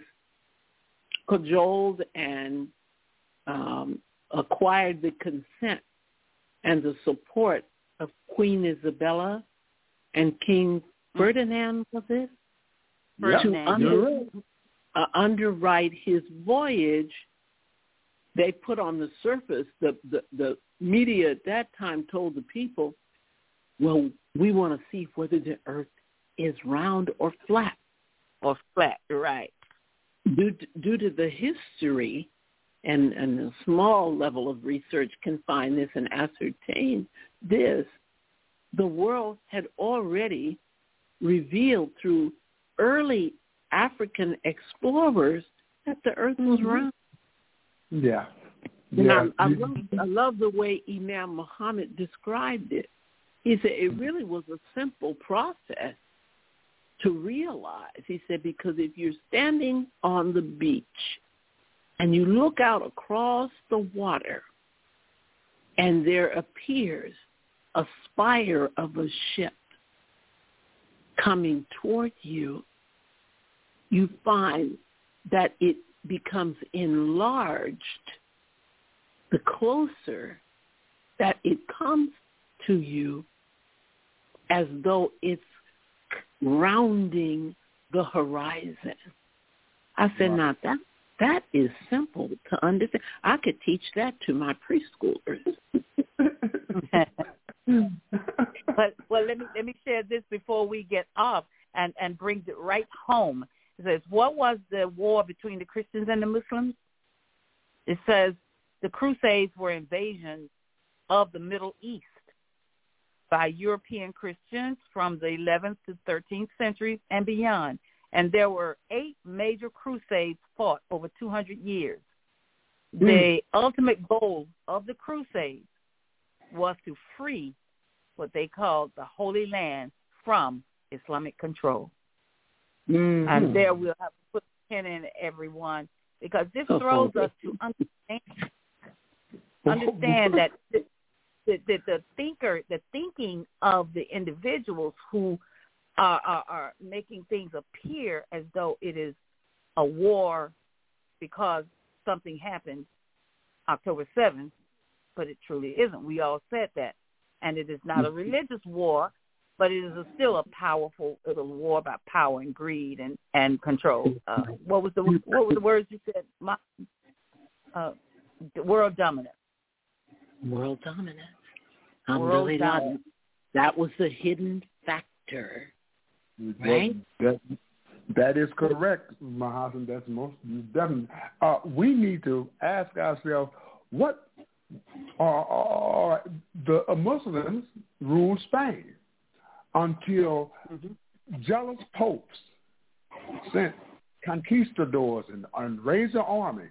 cajoled and um, acquired the consent and the support of Queen Isabella and King Ferdinand, was it? Ferdinand. To, under, uh, underwrite his voyage, they put on the surface, the, the, the media at that time told the people, well, we want to see whether the earth is round or flat. Or flat, right. Due to, due to the history and, and a small level of research can find this and ascertain this, the world had already revealed through early African explorers that the earth was round. Yeah. And yeah. I, I, love, I love the way Imam Muhammad described it. He said it really was a simple process to realize. He said, because if you're standing on the beach and you look out across the water and there appears a spire of a ship coming toward you, you find that it becomes enlarged the closer that it comes to you, as though it's rounding the horizon. I said, now that that is simple to understand. I could teach that to my preschoolers. but well, let me let me share this before we get off, and and brings it right home. It says, what was the war between the Christians and the Muslims? It says the Crusades were invasions of the Middle East by European Christians from the eleventh to thirteenth centuries and beyond. And there were eight major crusades fought over two hundred years. Mm. The ultimate goal of the crusades was to free what they called the Holy Land from Islamic control. Mm-hmm. And there we'll have to put a pin in everyone, because this throws us to understand, understand that the, the, the, the thinker, the thinking of the individuals who are, are, are making things appear as though it is a war because something happened October seventh, but it truly isn't. We all said that. And it is not a religious war, but it is a, still a powerful it is a war about power and greed and, and control. Uh, what was the what were the words you said? My, uh, world dominance. World dominance. World dominance. That was the hidden factor, right? That, that, that is correct, Mahasan. That's most definitely. Uh, we need to ask ourselves, what are, are the uh, Muslims ruled Spain until mm-hmm. jealous popes sent conquistadors and, and raised an army,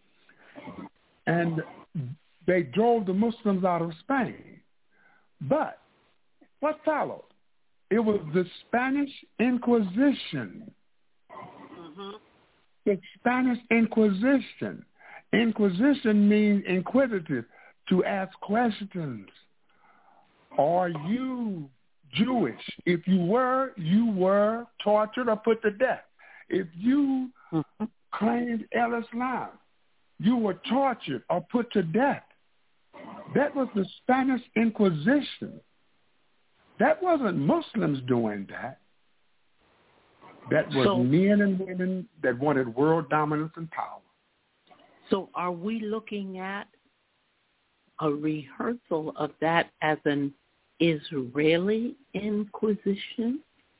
and they drove the Muslims out of Spain. But what followed? It was the Spanish Inquisition. Mm-hmm. The Spanish Inquisition. Inquisition means inquisitive, to ask questions. Are you Jewish? If you were, you were tortured or put to death. If you mm-hmm. claimed Islam, you were tortured or put to death. That was the Spanish Inquisition. That wasn't Muslims doing that. That was so, men and women that wanted world dominance and power. So are we looking at a rehearsal of that as an Israeli Inquisition?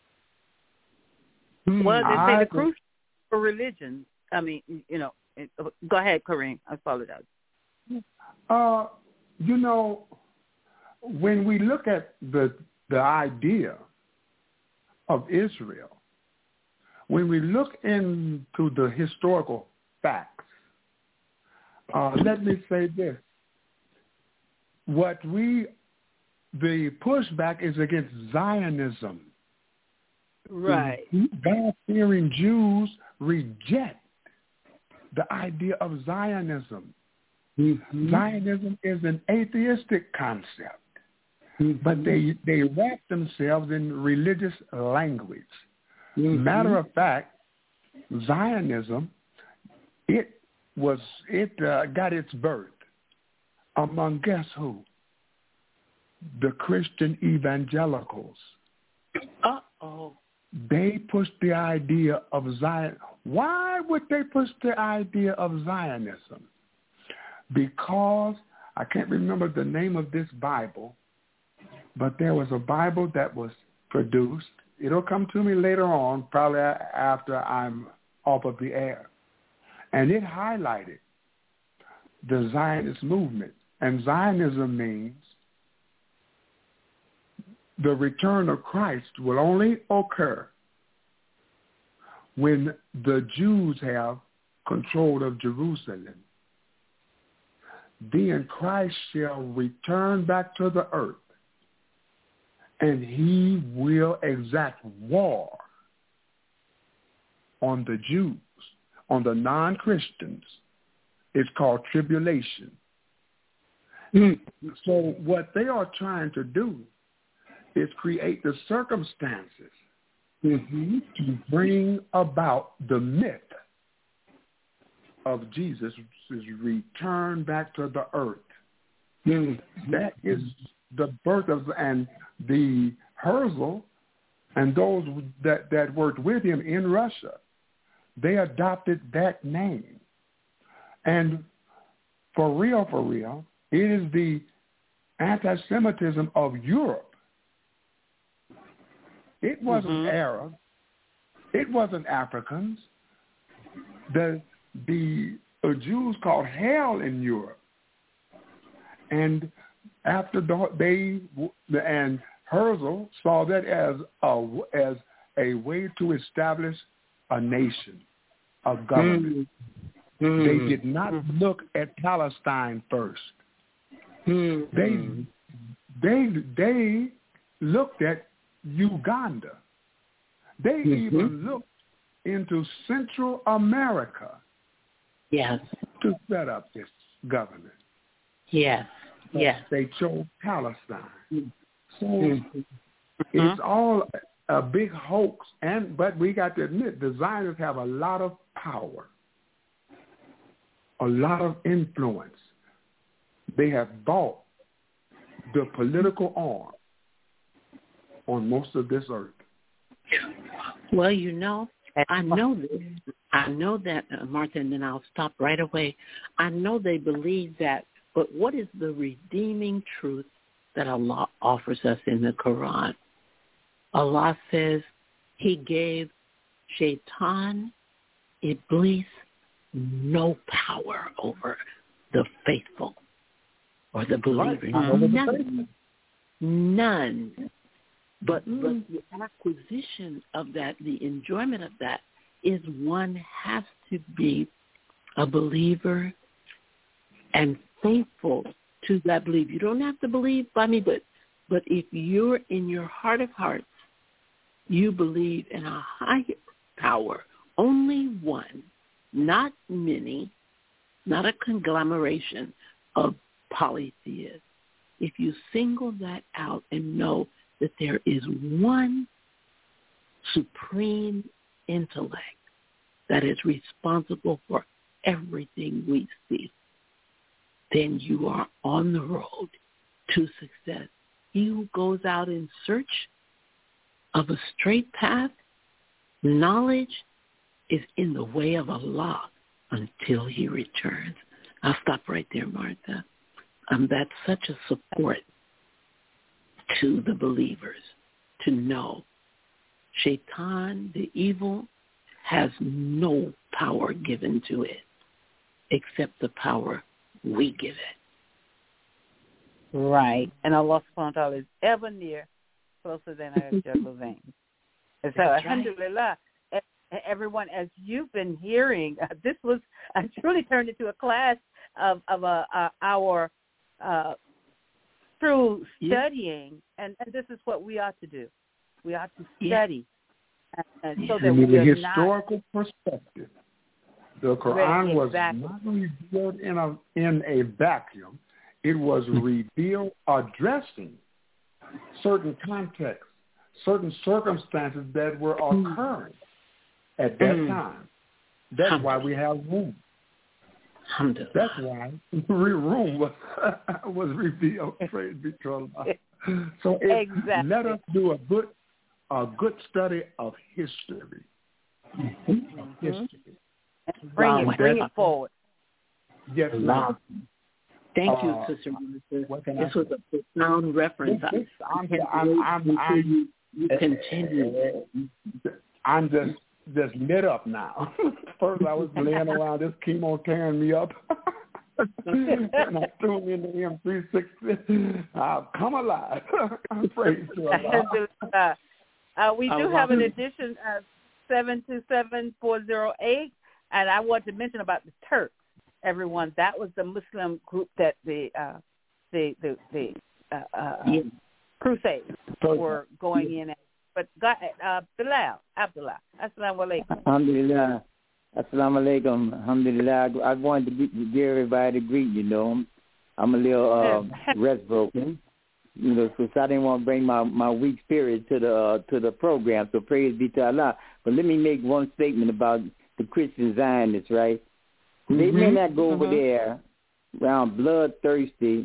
Well, they say the crucial for religion. I mean, you know, go ahead, Kareem. I apologize. Uh, you know, when we look at the the idea of Israel, when we look into the historical facts, uh, let me say this. What we, the pushback is against Zionism. Right. God-fearing Jews reject the idea of Zionism. Mm-hmm. Zionism is an atheistic concept, mm-hmm. but they, they wrap themselves in religious language. Mm-hmm. Matter of fact, Zionism, it was it uh, got its birth among, guess who? The Christian evangelicals. Uh-oh. They pushed the idea of Zion. Why would they push the idea of Zionism? Because I can't remember the name of this Bible, but there was a Bible that was produced. It'll come to me later on, probably after I'm off of the air. And it highlighted the Zionist movement. And Zionism means the return of Christ will only occur when the Jews have control of Jerusalem. Then Christ shall return back to the earth, and he will exact war on the Jews, on the non-Christians. It's called tribulation. Mm. So what they are trying to do is create the circumstances mm-hmm. to bring about the myth of Jesus' return back to the earth. Mm-hmm. That is the birth of, and the Herzl and those that, that worked with him in Russia, they adopted that name. And for real, for real, it is the anti-Semitism of Europe. It wasn't mm-hmm. Arab. It wasn't Africans. The the uh, Jews called hell in Europe. And after the, they and Herzl saw that as a as a way to establish a nation, a government. Mm-hmm. They did not mm-hmm. look at Palestine first. Mm-hmm. They they they looked at Uganda. They mm-hmm. even looked into Central America. Yes. To set up this government. Yes. But yes. They chose Palestine. Mm-hmm. So mm-hmm. it's all a big hoax. And but we got to admit, the Zionists have a lot of power, a lot of influence. They have bought the political arm on most of this earth. Well, you know, I know this. I know that, uh, Martha, and then I'll stop right away. I know they believe that, but what is the redeeming truth that Allah offers us in the Quran? Allah says he gave Shaitan, Iblis, no power over the faithful or the believers. Right. None. None. But, mm. but the acquisition of that, the enjoyment of that, is one has to be a believer and faithful to that belief. You don't have to believe by me, but but if you're in your heart of hearts, you believe in a higher power, only one, not many, not a conglomeration of polytheists. If you single that out and know that there is one supreme intellect that is responsible for everything we see, then you are on the road to success. He who goes out in search of a straight path, knowledge is in the way of Allah until he returns. I'll stop right there, Martha. Um, that's such a support to the believers to know Shaitan, the evil, has no power given to it except the power we give it. Right. And Allah subhanahu wa ta'ala is ever near, closer than a jugular vein. And so, That's alhamdulillah, right. Everyone, as you've been hearing, uh, this was uh, truly turned into a class of, of uh, uh, our uh, through studying, yeah. and, and this is what we ought to do. We ought to study. Yeah. And, and so that From we a are historical not, perspective, the Quran was exactly. not revealed in a, in a vacuum. It was revealed addressing certain contexts, certain circumstances that were occurring at that mm. time. That's why we have room. That's why room was was revealed. Praise be to Allah. So it, exactly. let us do a good a good study of history. Mm-hmm. History. Bring it, bring it forward. Yes, ma'am. Thank you, Uh, Sister Martha. This was a profound reference. This, this, I'm, I'm, I'm, I'm, you continue. I'm just just lit up now. First, I was laying around this chemo tearing me up. And I tuned in to M three sixty. I've come alive. Praise to Allah. Uh, we do have an addition of seven two seven four zero eight, and I want to mention about the Turks. Everyone, that was the Muslim group that the uh, the the, the uh, uh, yeah. Crusades were going in at. But God, uh, Bilal, Abdullah, Assalamu alaikum. Alhamdulillah. Assalamu alaikum. Alhamdulillah. I, I wanted to get, get everybody to greet, you know. I'm, I'm a little uh, rest broken. You know, so I didn't want to bring my, my weak spirit to the uh, to the program. So praise be to Allah. But let me make one statement about the Christian Zionists, right? They mm-hmm. may not go mm-hmm. over there around bloodthirsty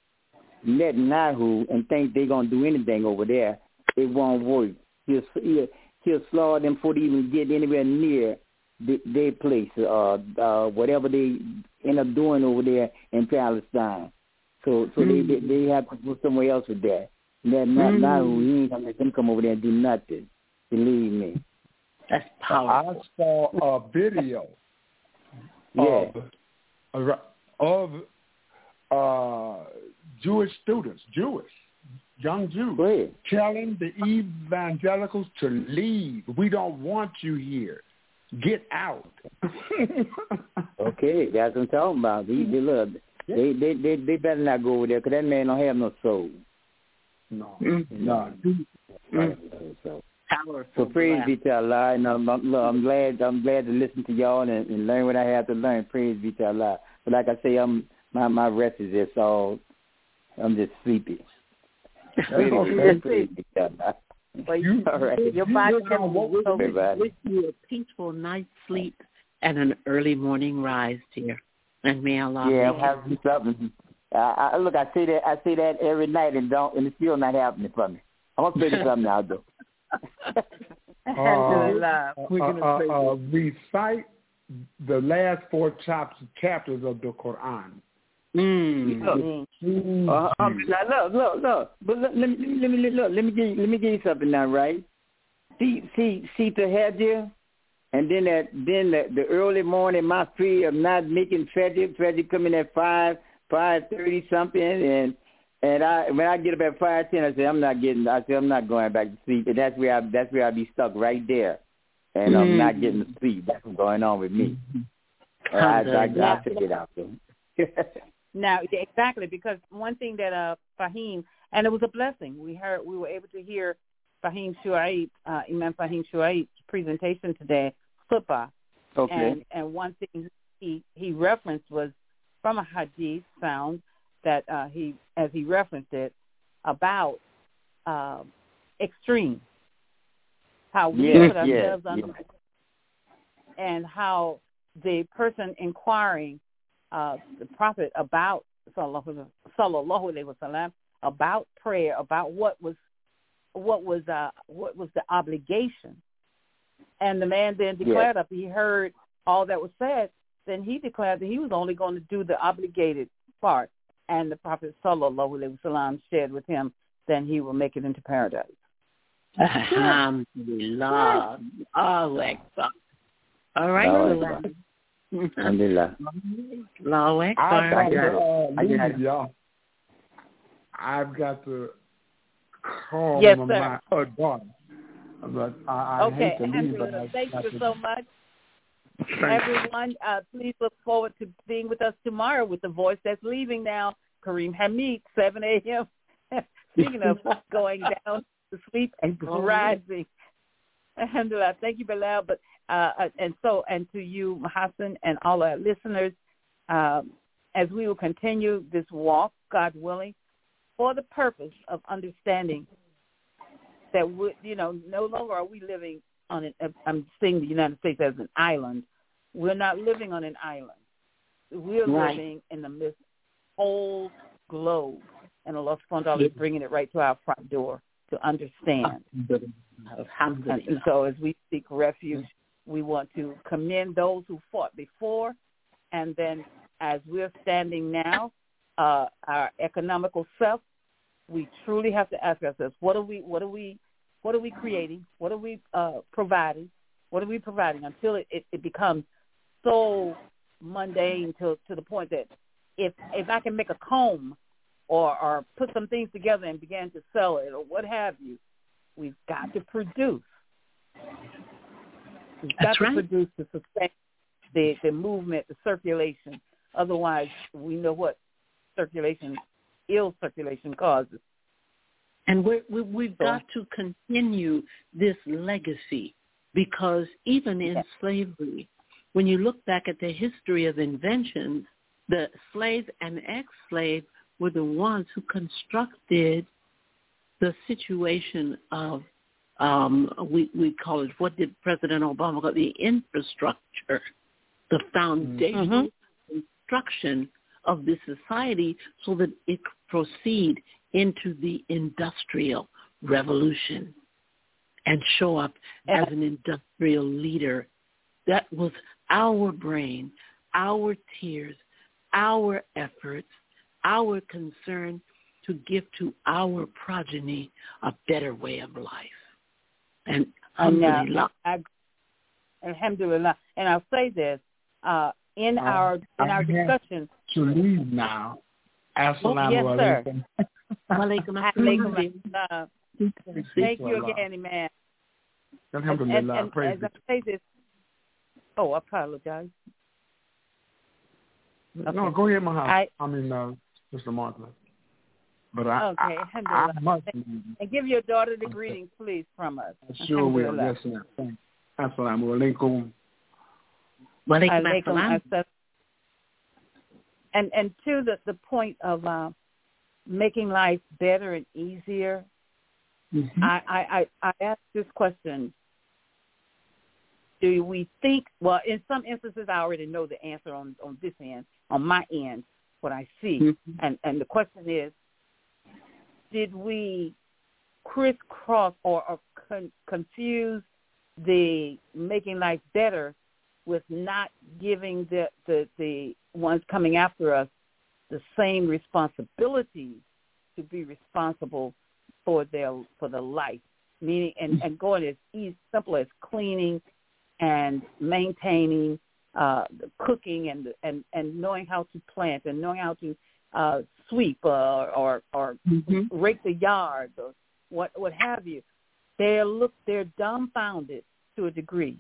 Netanyahu and think they're going to do anything over there. It won't work. He'll, he'll, he'll slaughter them before they even get anywhere near the, their place, uh, uh, whatever they end up doing over there in Palestine. So so mm-hmm. they, they they have to go somewhere else with that. Netanyahu, mm-hmm. he ain't going to let them come over there and do nothing. Believe me. That's powerful. I saw a video yeah. of, of uh, Jewish students, Jewish, young Jews, telling the evangelicals to leave. We don't want you here. Get out. Okay, that's what I'm talking about. They, they, look, they, they, they, they better not go over there because that man don't have no soul. No, no. Right. So, so praise be to Allah, and I'm, I'm, look, I'm glad I'm glad to listen to y'all and, and learn what I have to learn. Praise be to Allah. But like I say, I'm my my rest is just all. I'm just sleepy. Praise be to Allah. But you, all right. Your body can wish you a peaceful night's sleep and an early morning rise, dear. And may Allah. Yeah, I'm having something. I, I, look, I say that I say that every night, and don't, and it's still not happening for me. I'm gonna figure something out though. uh, uh, uh, uh, recite the last four chapters chapters of the Quran. Mm. Look, mm. Uh, um, now, look, look, look. But look, let me let me look. Let me give you, let me give you something now, right? See, see, see the Hajj, and then that then the, the early morning, my fear of not making Fajr, Fajr coming at five, five thirty something, and and I when I get up at five ten, I say I'm not getting. I say I'm not going back to sleep, and that's where I that's where I be stuck right there, and mm. I'm not getting to sleep. That's what's going on with me. Uh, I, I, I, I figured it out though. Now, exactly, because one thing that uh, Fahim, and it was a blessing. We heard, we were able to hear Fahim Shuaib, uh, Imam Fahim Shuaib's presentation today, Khutbah. Okay. And, and one thing he, he referenced was from a hadith found that uh, he, as he referenced it, about uh, extreme, how we yes, put ourselves yes, under, yes. and how the person inquiring Uh, the Prophet about sallallahu alaihi wasallam about prayer, about what was what was uh, what was the obligation, and the man then declared yes. up. He heard all that was said. Then he declared that he was only going to do the obligated part, and the Prophet sallallahu alaihi wasallam shared with him, then he will make it into paradise. Alhamdulillah. Allahu Akbar. All right. Alhamdulillah. Alhamdulillah. Allahu Akbar. I got to, uh, leave, y'all. I've got to call yes, my uh, daughter. But I, I okay, hate to leave, Angela, but I thank you to... so much. Everyone, uh, please look forward to being with us tomorrow with the voice that's leaving now, Kareem Hamid, seven a.m. Speaking of going down to sleep and rising. Alhamdulillah. Thank you, Bilal. But uh, and so and to you, Hassan, and all our listeners, um, as we will continue this walk, God willing, for the purpose of understanding that we, you know, no longer are we living on an. I'm seeing the United States as an island. We're not living on an island. We're right. living in the midst of the whole globe, and Allah subhanahu wa ta'ala is bringing it right to our front door to understand. And so as we seek refuge We want to commend those who fought before, and then as we're standing now, uh, our economical self, we truly have to ask ourselves, what are we, what are we, what are we creating? What are we uh, providing? What are we providing until it, it, it becomes so mundane to to the point that if if I can make a comb or or put some things together and begin to sell it or what have you, we've got to produce. We've got That's to right. produce to sustain the, the movement, the circulation. Otherwise, we know what circulation, ill circulation causes. And we're, we, we've So- got to continue this legacy because even in Yes. slavery, when you look back at the history of inventions, the slave and ex-slave were the ones who constructed the situation of, um, we, we call it, what did President Obama call it? The infrastructure, the foundational Mm-hmm. construction of this society so that it could proceed into the industrial revolution and show up as an industrial leader. That was our brain, our tears, our efforts, our concern to give to our progeny a better way of life. And alhamdulillah. And, uh, alhamdulillah. And I'll say this, uh, in Uh, our in I our have discussion. To leave now. Assalamu yes, sir. alaikum. Walaikum Alaikum assalam. assalam. Thank you again, man. Alhamdulillah. And, and, Praise and as I say this, oh, I apologize. it. No, go ahead, Muhammad. I, I mean, uh, Mister Martha. But I, okay, I, I alhamdulillah. must. And give your daughter the greetings, please, from us. I sure will. Alhamdulillah. Yes, ma'am. Thanks. Assalamu alaikum. Walaikum Alaikum assalam. assalam. And and to the, the point of uh, making life better and easier, Mm-hmm. I, I, I, I ask this question. Do we think, well, in some instances, I already know the answer on, on this end, on my end, what I see. Mm-hmm. And, and the question is, did we crisscross or, or con- confuse the making life better with not giving the, the, the ones coming after us the same responsibilities to be responsible for their for the life, meaning and, and going as easy, simple as cleaning and maintaining, uh, cooking and and and knowing how to plant and knowing how to uh, sweep uh, or or Mm-hmm. rake the yard or what what have you. They're look they're dumbfounded to a degree,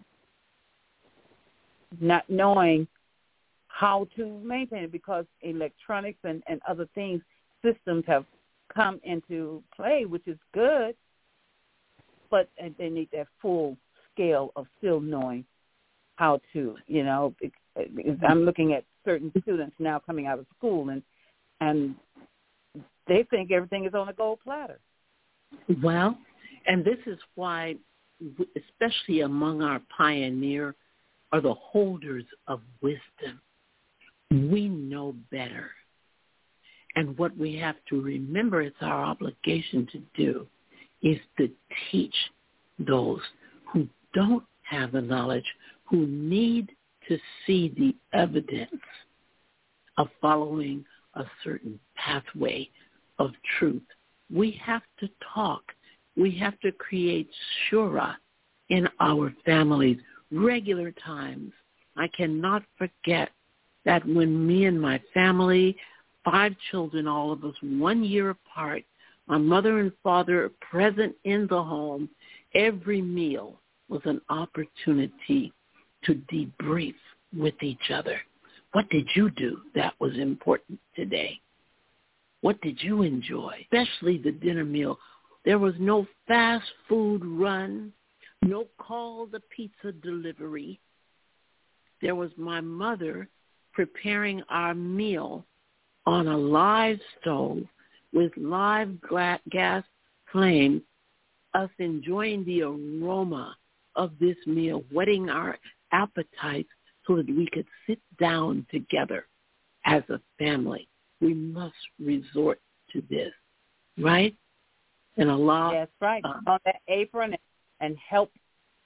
not knowing how to maintain it because electronics and, and other things, systems have come into play, which is good, but they need that full scale of still knowing how to, you know, because I'm looking at certain students now coming out of school and and they think everything is on a gold platter. Well, and this is why, especially among our pioneer, are the holders of wisdom. We know better. And what we have to remember it's our obligation to do is to teach those who don't have the knowledge, who need to see the evidence of following a certain pathway of truth. We have to talk. We have to create shura in our families, regular times. I cannot forget that when me and my family, five children, all of us, one year apart, my mother and father present in the home, every meal was an opportunity to debrief with each other. What did you do that was important today? What did you enjoy? Especially the dinner meal. There was no fast food run, no call the pizza delivery. There was my mother preparing our meal on a live stove with live gla- gas flame, us enjoying the aroma of this meal, whetting our appetites so that we could sit down together as a family. We must resort to this, right? And Allah. That's right. Uh, on that apron and help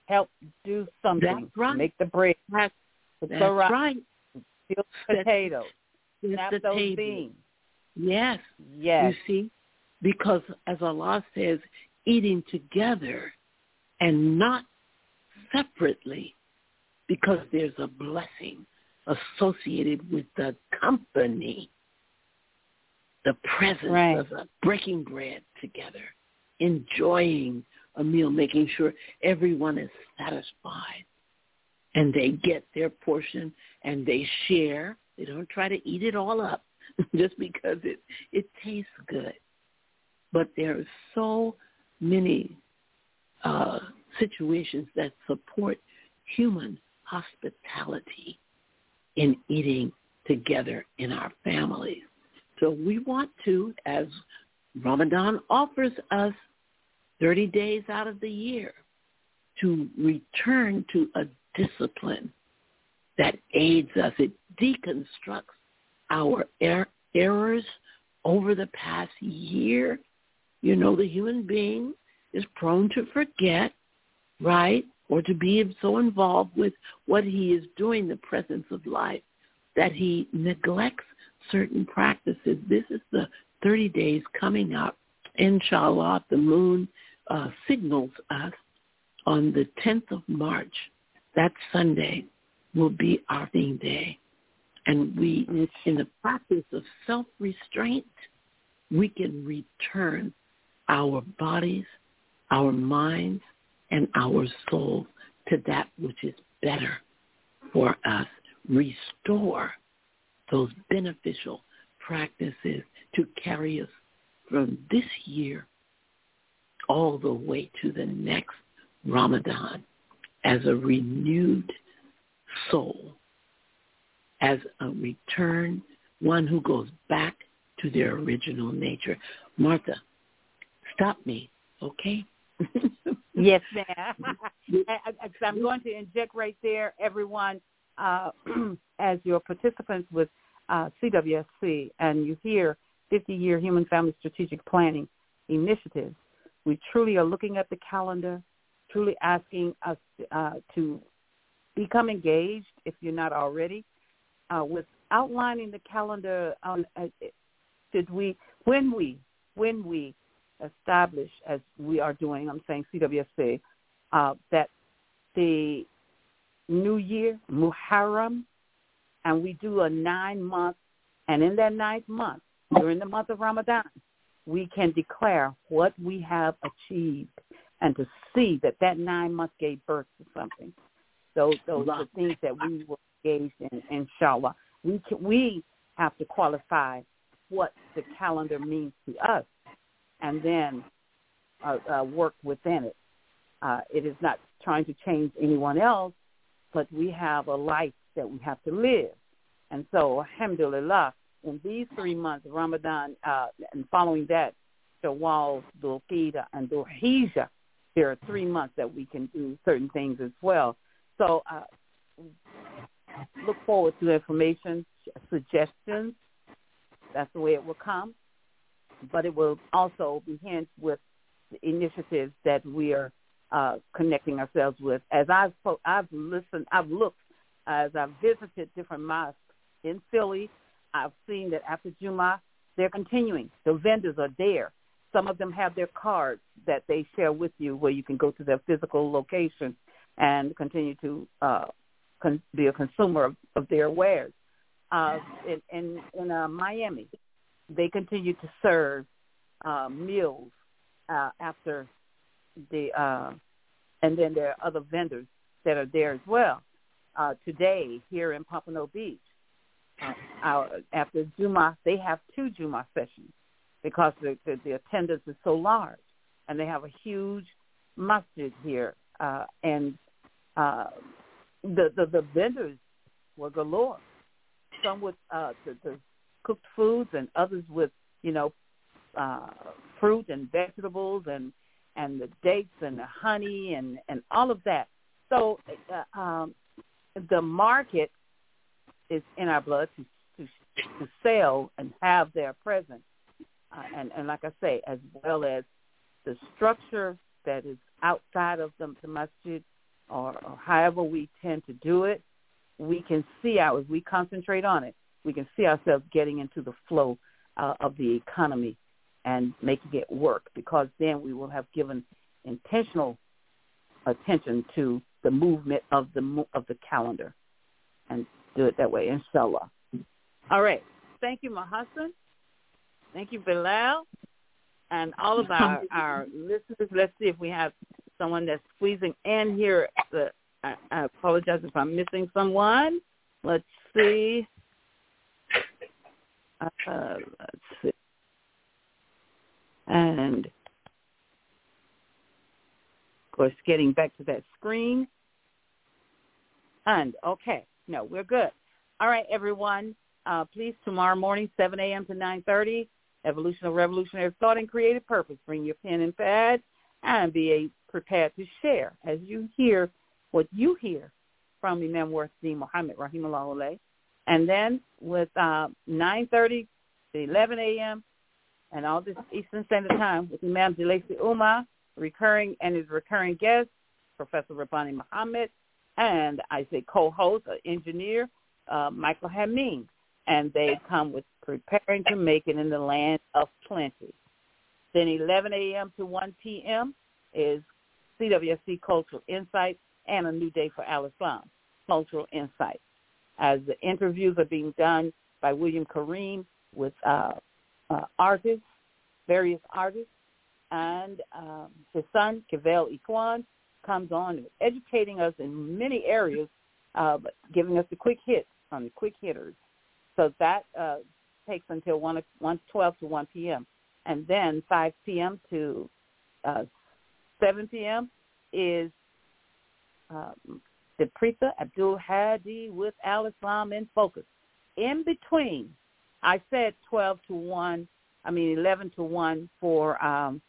help do something. That's right. Make the bread. That's, That's that's right. right. Peel potatoes. Set Snap the those table. beans. Yes. Yes. You see, because as Allah says, eating together and not separately, because there's a blessing associated with the company, the presence right. of a breaking bread together, enjoying a meal, making sure everyone is satisfied and they get their portion and they share. They don't try to eat it all up just because it, it tastes good. But there are so many uh, situations that support human hospitality in eating together in our families. So we want to, as Ramadan offers us thirty days out of the year, to return to a discipline that aids us. It deconstructs our er- errors over the past year. You know, the human being is prone to forget, right, or to be so involved with what he is doing, the presence of life, that he neglects certain practices. This is the thirty days coming up. Inshallah, the moon uh, signals us on the tenth of March. That Sunday will be our theme day. And we, in the practice of self-restraint, we can return our bodies, our minds, and our souls to that which is better for us. Restore those beneficial practices to carry us from this year all the way to the next Ramadan as a renewed soul, as a return, one who goes back to their original nature. Martha, stop me, okay? Yes, ma'am. I'm going to inject right there, everyone, uh, as your participants with uh, C W S C, and you hear fifty-year Human Family Strategic Planning Initiatives. We truly are looking at the calendar, truly asking us uh, to become engaged, if you're not already, uh, with outlining the calendar. On, uh, should we, when we, when we establish, as we are doing, I'm saying C W S C, uh, that the New Year, Muharram, and we do a nine-month, and in that ninth month, during the month of Ramadan, we can declare what we have achieved and to see that that nine months gave birth to something. Those, those are the things that we were engaged in, inshallah. We can, we have to qualify what the calendar means to us and then uh, uh, work within it. Uh, it is not trying to change anyone else, but we have a life that we have to live. And so, alhamdulillah, in these three months, Ramadan, uh, and following that, Shawwal, Dhul Qa'dah, and Dhul Hijjah, there are three months that we can do certain things as well. So uh, look forward to information, suggestions. That's the way it will come. But it will also be hinged with the initiatives that we are uh, connecting ourselves with. As I've, I've listened, I've looked, as I've visited different mosques in Philly, I've seen that after Jummah, they're continuing. The vendors are there. Some of them have their cards that they share with you where you can go to their physical location and continue to uh, con- be a consumer of, of their wares. Uh, in in, in uh, Miami, they continue to serve uh, meals uh, after the, uh, and then there are other vendors that are there as well. Uh, today, here in Pompano Beach, uh, our, after Jummah, they have two Jummah sessions because the, the, the attendance is so large, and they have a huge masjid here, uh, and uh, the, the the vendors were galore. Some with uh, the, the cooked foods, and others with you know uh, fruit and vegetables, and and the dates and the honey and, and all of that. So uh, um, the market is in our blood to to, to sell and have their presence. Uh, and, and like I say, as well as the structure that is outside of the, the masjid, or, or however we tend to do it, we can see our, if we concentrate on it, we can see ourselves getting into the flow uh, of the economy and making it work, because then we will have given intentional attention to the movement of the of the calendar and do it that way, inshallah. All right. Thank you, Mahassan. Thank you, Bilal. And all of our, our listeners, let's see if we have someone that's squeezing in here. The, I, I apologize if I'm missing someone. Let's see. Uh, let's see. And, of course, getting back to that screen. And, okay. No, we're good. All right, everyone. Uh, please, tomorrow morning, seven a.m. to nine thirty, Evolution of Revolutionary Thought and Creative Purpose. Bring your pen and pad and be a, prepared to share as you hear what you hear from Imam Worthdeen Muhammad, rahimahullah alayh. And then with uh, nine thirty to eleven a.m. and all this Eastern Standard Time with Imam Jalesi Umar, recurring and his recurring guest, Professor Rabbani Muhammad, and I say co-host, uh, engineer, uh, Michael Hameen. And they come with preparing to make it in the land of plenty. Then eleven a.m. to one p.m. is C W S C Cultural Insight and A New Day for Al-Islam, Cultural Insight. As the interviews are being done by William Kareem with uh, uh, artists, various artists, and um, his son, Cavell Equan, comes on educating us in many areas, uh, but giving us the quick hits on the quick hitters. So that uh, takes until one twelve to one p.m. And then five p.m. to uh, seven p.m. is uh, the Prita Abdul Hadi with Al-Islam in Focus. In between, I said twelve to one, I mean eleven to one for um,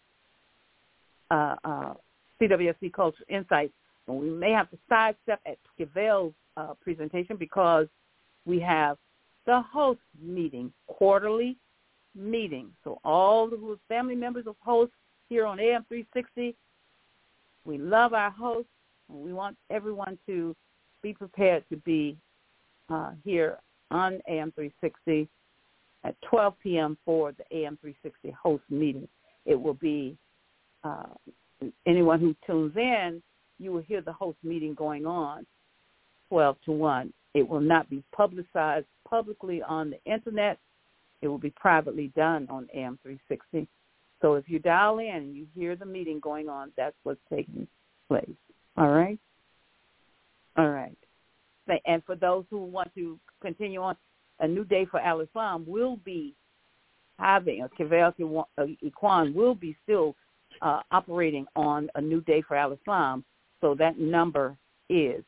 uh, uh, C W S C Culture Insights. And we may have to sidestep at Cavell's uh, presentation because we have the host meeting, quarterly meeting. So all the family members of hosts here on A M three sixty, we love our hosts, and we want everyone to be prepared to be uh, here on A M three sixty at twelve p.m. for the A M three sixty host meeting. It will be, uh, anyone who tunes in, you will hear the host meeting going on twelve to one. It will not be publicized publicly on the Internet. It will be privately done on A M three sixty. So if you dial in and you hear the meeting going on, that's what's taking place. All right? All right. And for those who want to continue on, A New Day for Al-Islam will be having, a Cavell Equan will be still uh, operating on A New Day for Al-Islam. So that number is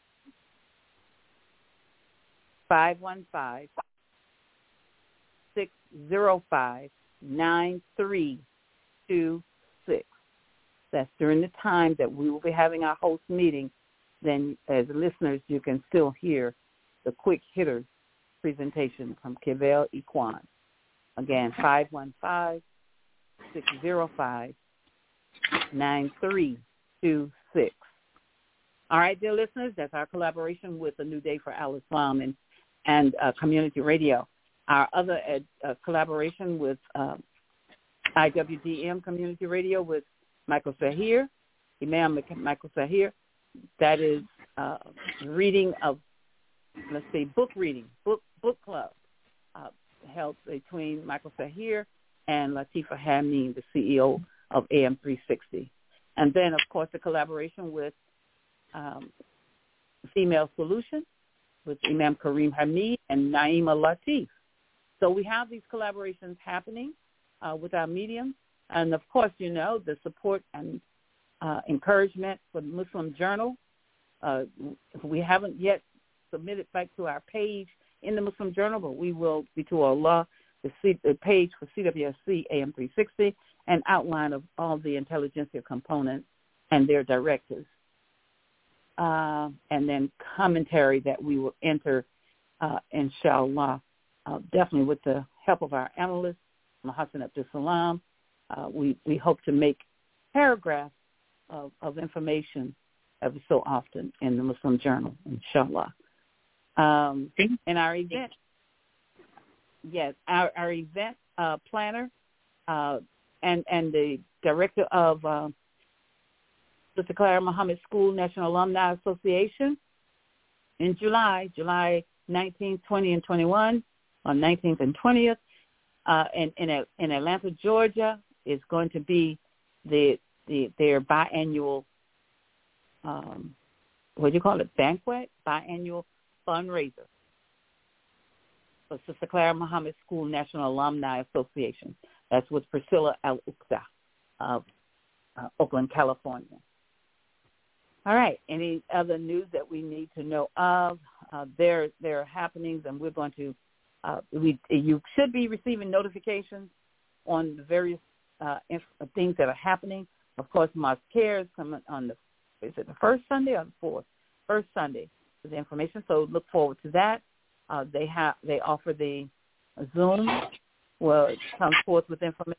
five one five, six zero five, nine three two six. That's during the time that we will be having our host meeting. Then as listeners, you can still hear the quick hitters presentation from Cavell Equan. Again, five one five, six zero five, nine three two six. All right, dear listeners, that's our collaboration with A New Day for Al-Islam and and uh, community radio. Our other uh, uh, collaboration with uh, I W D M Community Radio with Michael Sahir, Imam Michael Sahir. That is uh, reading of, let's say, book reading, book book club, uh, held between Michael Sahir and Latifa Hameen, the C E O of A M three sixty. And then, of course, the collaboration with um, Female Solution, with Imam Kareem Hamid and Naima Latif. So we have these collaborations happening uh, with our mediums. And, of course, you know, the support and uh, encouragement for the Muslim Journal. Uh, we haven't yet submitted back to our page in the Muslim Journal, but we will be to Allah, the, C, the page for C W S C A M three sixty, an outline of all the intelligentsia components and their directives. Uh, and then commentary that we will enter, uh, inshallah, uh, definitely with the help of our analyst, Mahassan Abdul Salam. Uh, we, we hope to make paragraphs of, of information every so often in the Muslim Journal, inshallah. Um, and our event, yes, our, our event uh, planner uh, and, and the director of uh, Sister Clara Muhammad School National Alumni Association in July, July nineteenth, twentieth, and twenty-first, on nineteenth and twentieth, uh, in, in, in Atlanta, Georgia, is going to be the, the their biannual, um, what do you call it, banquet, biannual fundraiser for Sister Clara Muhammad School National Alumni Association. That's with Priscilla Al-Uqda of uh, Oakland, California. All right. Any other news that we need to know of? Uh, there, there are happenings, and we're going to. Uh, we you should be receiving notifications on the various uh, inf- things that are happening. Of course, Mosque Care is coming on the. Is it the first Sunday or the fourth? First Sunday for the information. So look forward to that. Uh, they have they offer the Zoom. Well, it comes forth with information.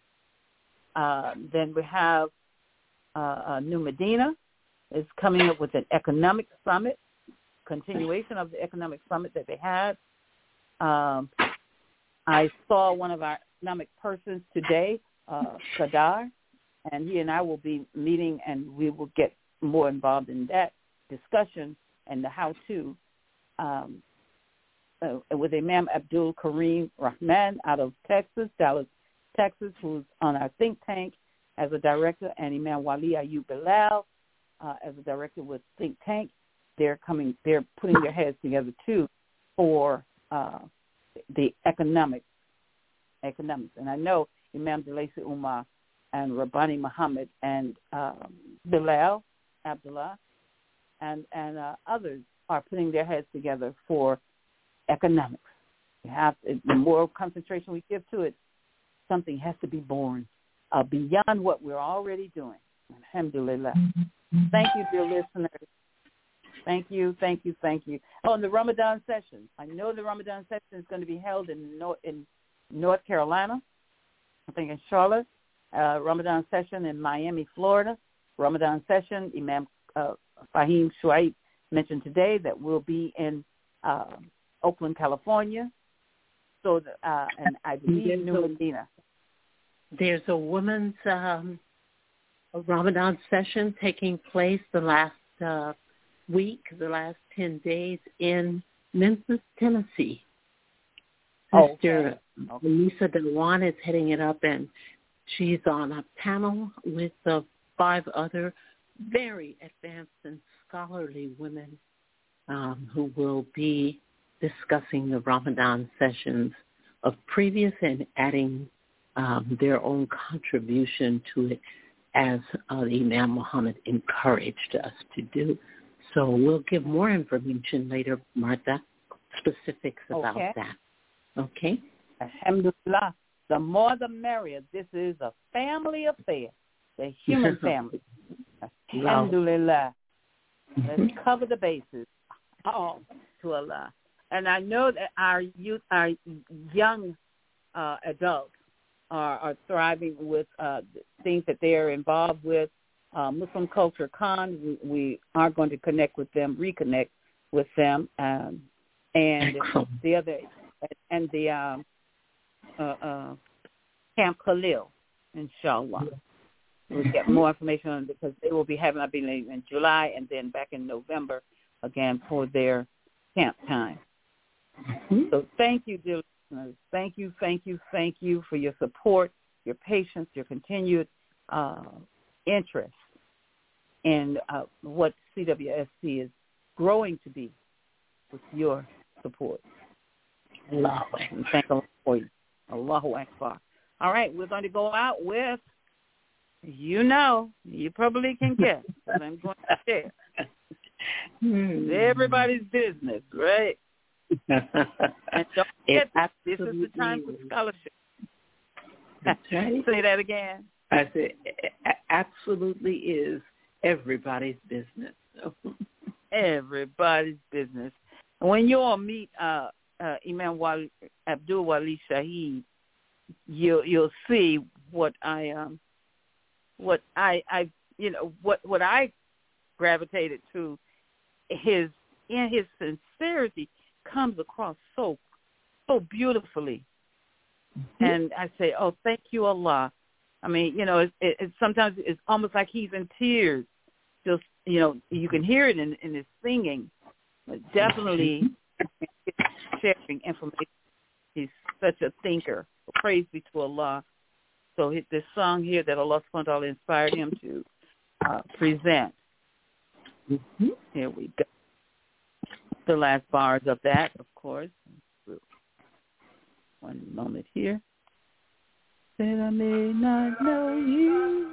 Uh, then we have uh, uh, New Medina is coming up with an economic summit, continuation of the economic summit that they had. Um, I saw one of our economic persons today, uh, Kadar, and he and I will be meeting, and we will get more involved in that discussion and the how-to um, uh, with Imam Abdul Kareem Rahman out of Texas, Dallas, Texas, who's on our think tank as a director, and Imam Wali Ayub Bilal uh, as a director with think tank. They're coming. They're putting their heads together too for uh, the economic economics. And I know Imam Delacy Umar and Rabbani Muhammad and um, Bilal Abdullah and and uh, others are putting their heads together for economics. You have to, the more concentration we give to it, something has to be born uh, beyond what we're already doing. Alhamdulillah. Thank you, dear listeners. Thank you, thank you, thank you. Oh, and the Ramadan session. I know the Ramadan session is going to be held in North, in North Carolina, I think in Charlotte. Uh, Ramadan session in Miami, Florida. Ramadan session, Imam uh, Fahim Shuaib mentioned today that we'll be in uh, Oakland, California. So, the, uh, and I believe New Medina. There's a women's um, a Ramadan session taking place the last uh, week, the last ten days in Memphis, Tennessee. Sister okay. okay. Lisa Dewan is heading it up, and she's on a panel with uh, five other very advanced and scholarly women um, who will be discussing the Ramadan sessions of previous and adding um, their own contribution to it as uh, Imam Muhammad encouraged us to do. So we'll give more information later, Martha, specifics about okay. that. Okay? Alhamdulillah. The more the merrier. This is a family affair, the human family. Alhamdulillah. Let's cover the bases. Oh, to Allah. And I know that our youth, our young uh, adults are, are thriving with uh, things that they are involved with. Uh, Muslim Culture Con, we, we are going to connect with them, reconnect with them, um, and the other, and the um, uh, uh, Camp Khalil, inshallah. We'll get more information on it because they will be having, I believe, in July and then back in November again for their camp time. Mm-hmm. So thank you, dear listeners. Thank you, thank you, thank you for your support, your patience, your continued uh, interest in uh, what C W S C is growing to be with your support. Allah. Thank Allah for you. Allahu Akbar. All right, we're going to go out with, you know, you probably can guess what I'm going to share. It's everybody's business, right? And don't forget, this is the time for scholarship. That's right. Say that again. I said, it absolutely is everybody's business. Everybody's business. When you all meet uh, uh, Imam Wali, Abdul Wali Shaheed, you'll you'll see what I um what I I you know what what I gravitated to his, in his sincerity comes across so, so beautifully. Mm-hmm. And I say, oh, thank you, Allah. I mean, you know, it, it, it, sometimes it's almost like he's in tears. Just, you know, you can hear it in, in his singing, but definitely sharing information. He's such a thinker. Praise be to Allah. So this song here that Allah subhanahu wa ta'ala inspired him to uh, present. Mm-hmm. Here we go. The last bars of that, of course. One moment here. That I may not know you.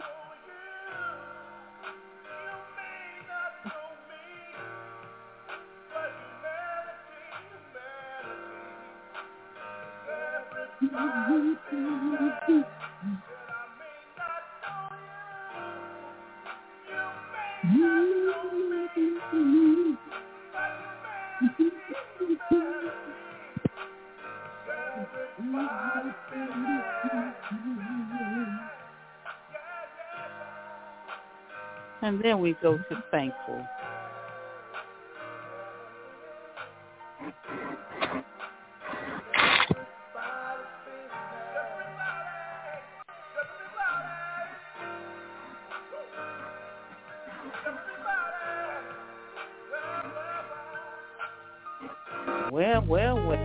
And then we go to thankful. Well, well, well.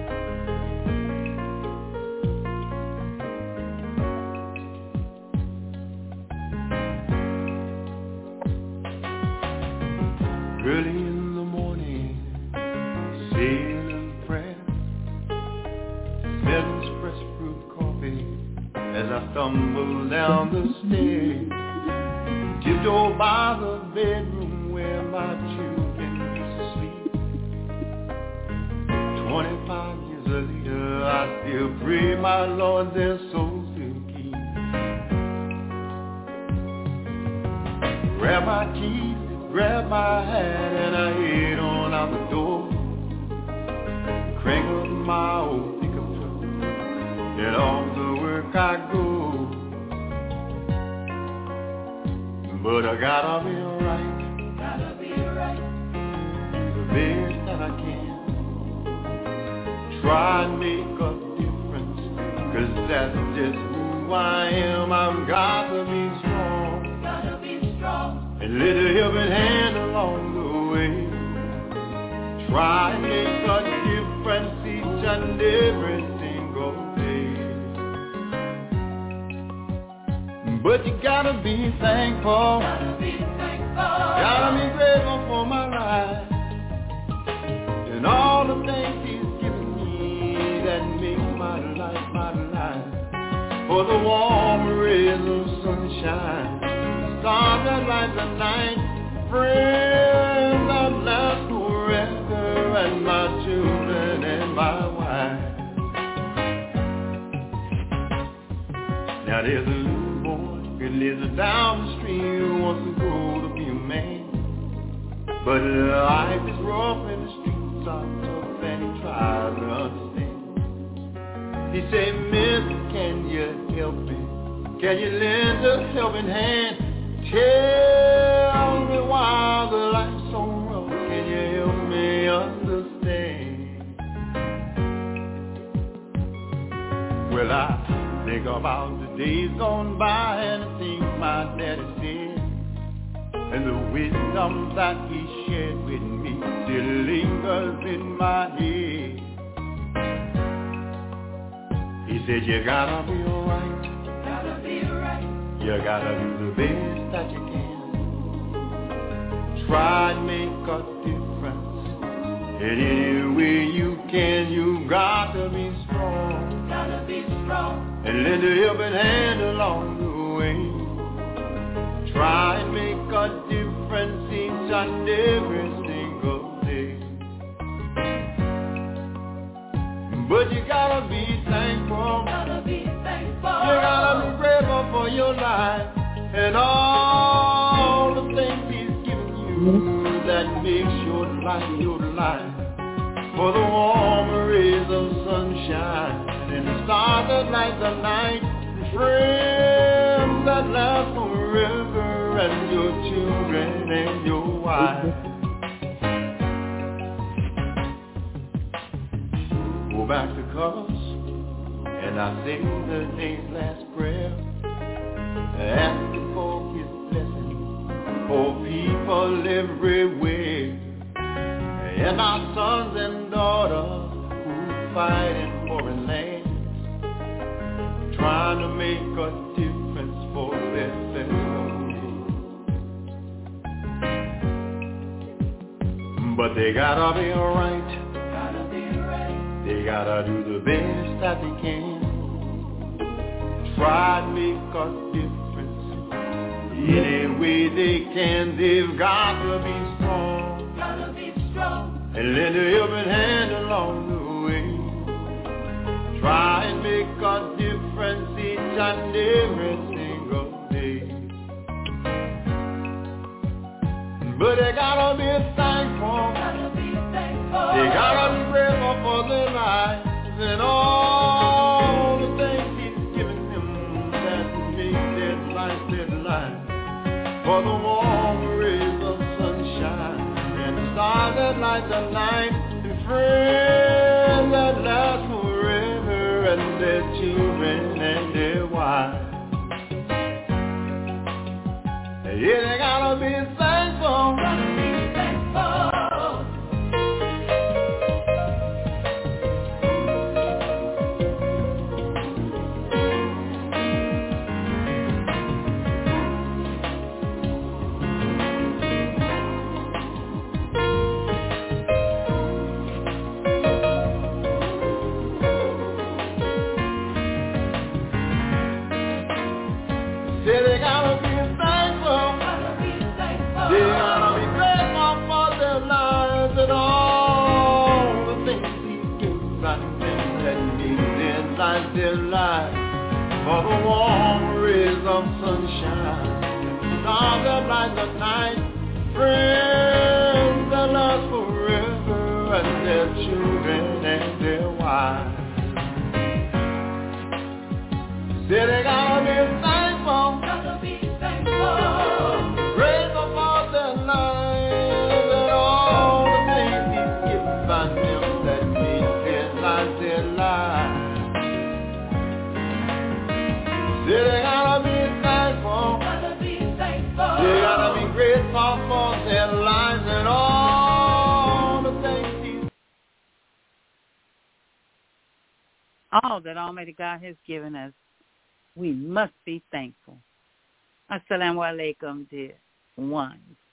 Early in the morning, sailing prayer, smelling fresh brewed coffee as I stumble down the stairs, tiptoe by the bedroom where my children used to sleep. Twenty-five years later, I still pray, my Lord, their souls to keep. Grab my keys, grab my hat, and I head on out the door. Crank up my old pickup truck, and on to work I go. But I gotta be right, gotta be right, do the best that I can. Try and make a difference, 'cause that's just who I am. I've got to be strong, gotta be strong, and let a helping hand along the way. Try and make a difference each and every single day. But you gotta be thankful, gotta be thankful, gotta be grateful for my life and all the things He's given me that make my life, my life. For the warm rays of sunshine, stars that light the night, friends that last forever, and my children and my wife. Now there's a little boy who lives down the street who wants to grow to be a man, but life is rough and the streets are tough, and he tries to understand. He said, "Miss, can you help me? Can you lend a helping hand? Tell me why the life's so rough. Can you help me understand?" Well, I think about the days gone by and the things my daddy said, and the wisdom that he shared with me still lingers in my head. He said, "You gotta be alright, gotta be right. You gotta do the best that you can. Try and make a difference in any way you can. You gotta be strong, gotta be strong, and lend a helping hand along the way. Try and make a difference each and every single day. But you gotta be thankful, gotta be thankful. You gotta be grateful for your life and all the things He's given you that makes your life your life. For the warm rays of sunshine and the stars that light the night, friends that last forever, and your children and your wife. Go back to cross, and I say the day's last prayer, asking for his blessing for people everywhere, and our sons and daughters who fight in foreign lands, trying to make a difference for their fellow men. But they gotta be alright. They gotta do the best that they can. Try to make a difference any way they can. They've got to be strong. Gotta be strong. And lend a helping hand along the way. Try and make a difference each and every single day. But they gotta be thankful. Gotta be thankful. They gotta be grateful for their lives and all the things he's given them that make their life their life. For the warm rays of sunshine and the stars that light the night, and friends that last forever, and their children and their wives. Yeah, they gotta be thankful. Gotta be thankful. Say they gotta be thankful. Gotta be thankful. They gotta be grateful for their lives and all the things he gives and things that make their life their life. For the warm rays of sunshine, stars that light the night, friends that last forever, and their children and their wives. Say they gotta be thankful. Gotta be thankful. Grateful for their lives and all the things he's given them that make their lives their lives. Say they gotta be thankful. Gotta be thankful. They gotta be grateful for their lives and all the things he's all that Almighty God has given us. We must be thankful. Assalamu alaikum, dear ones.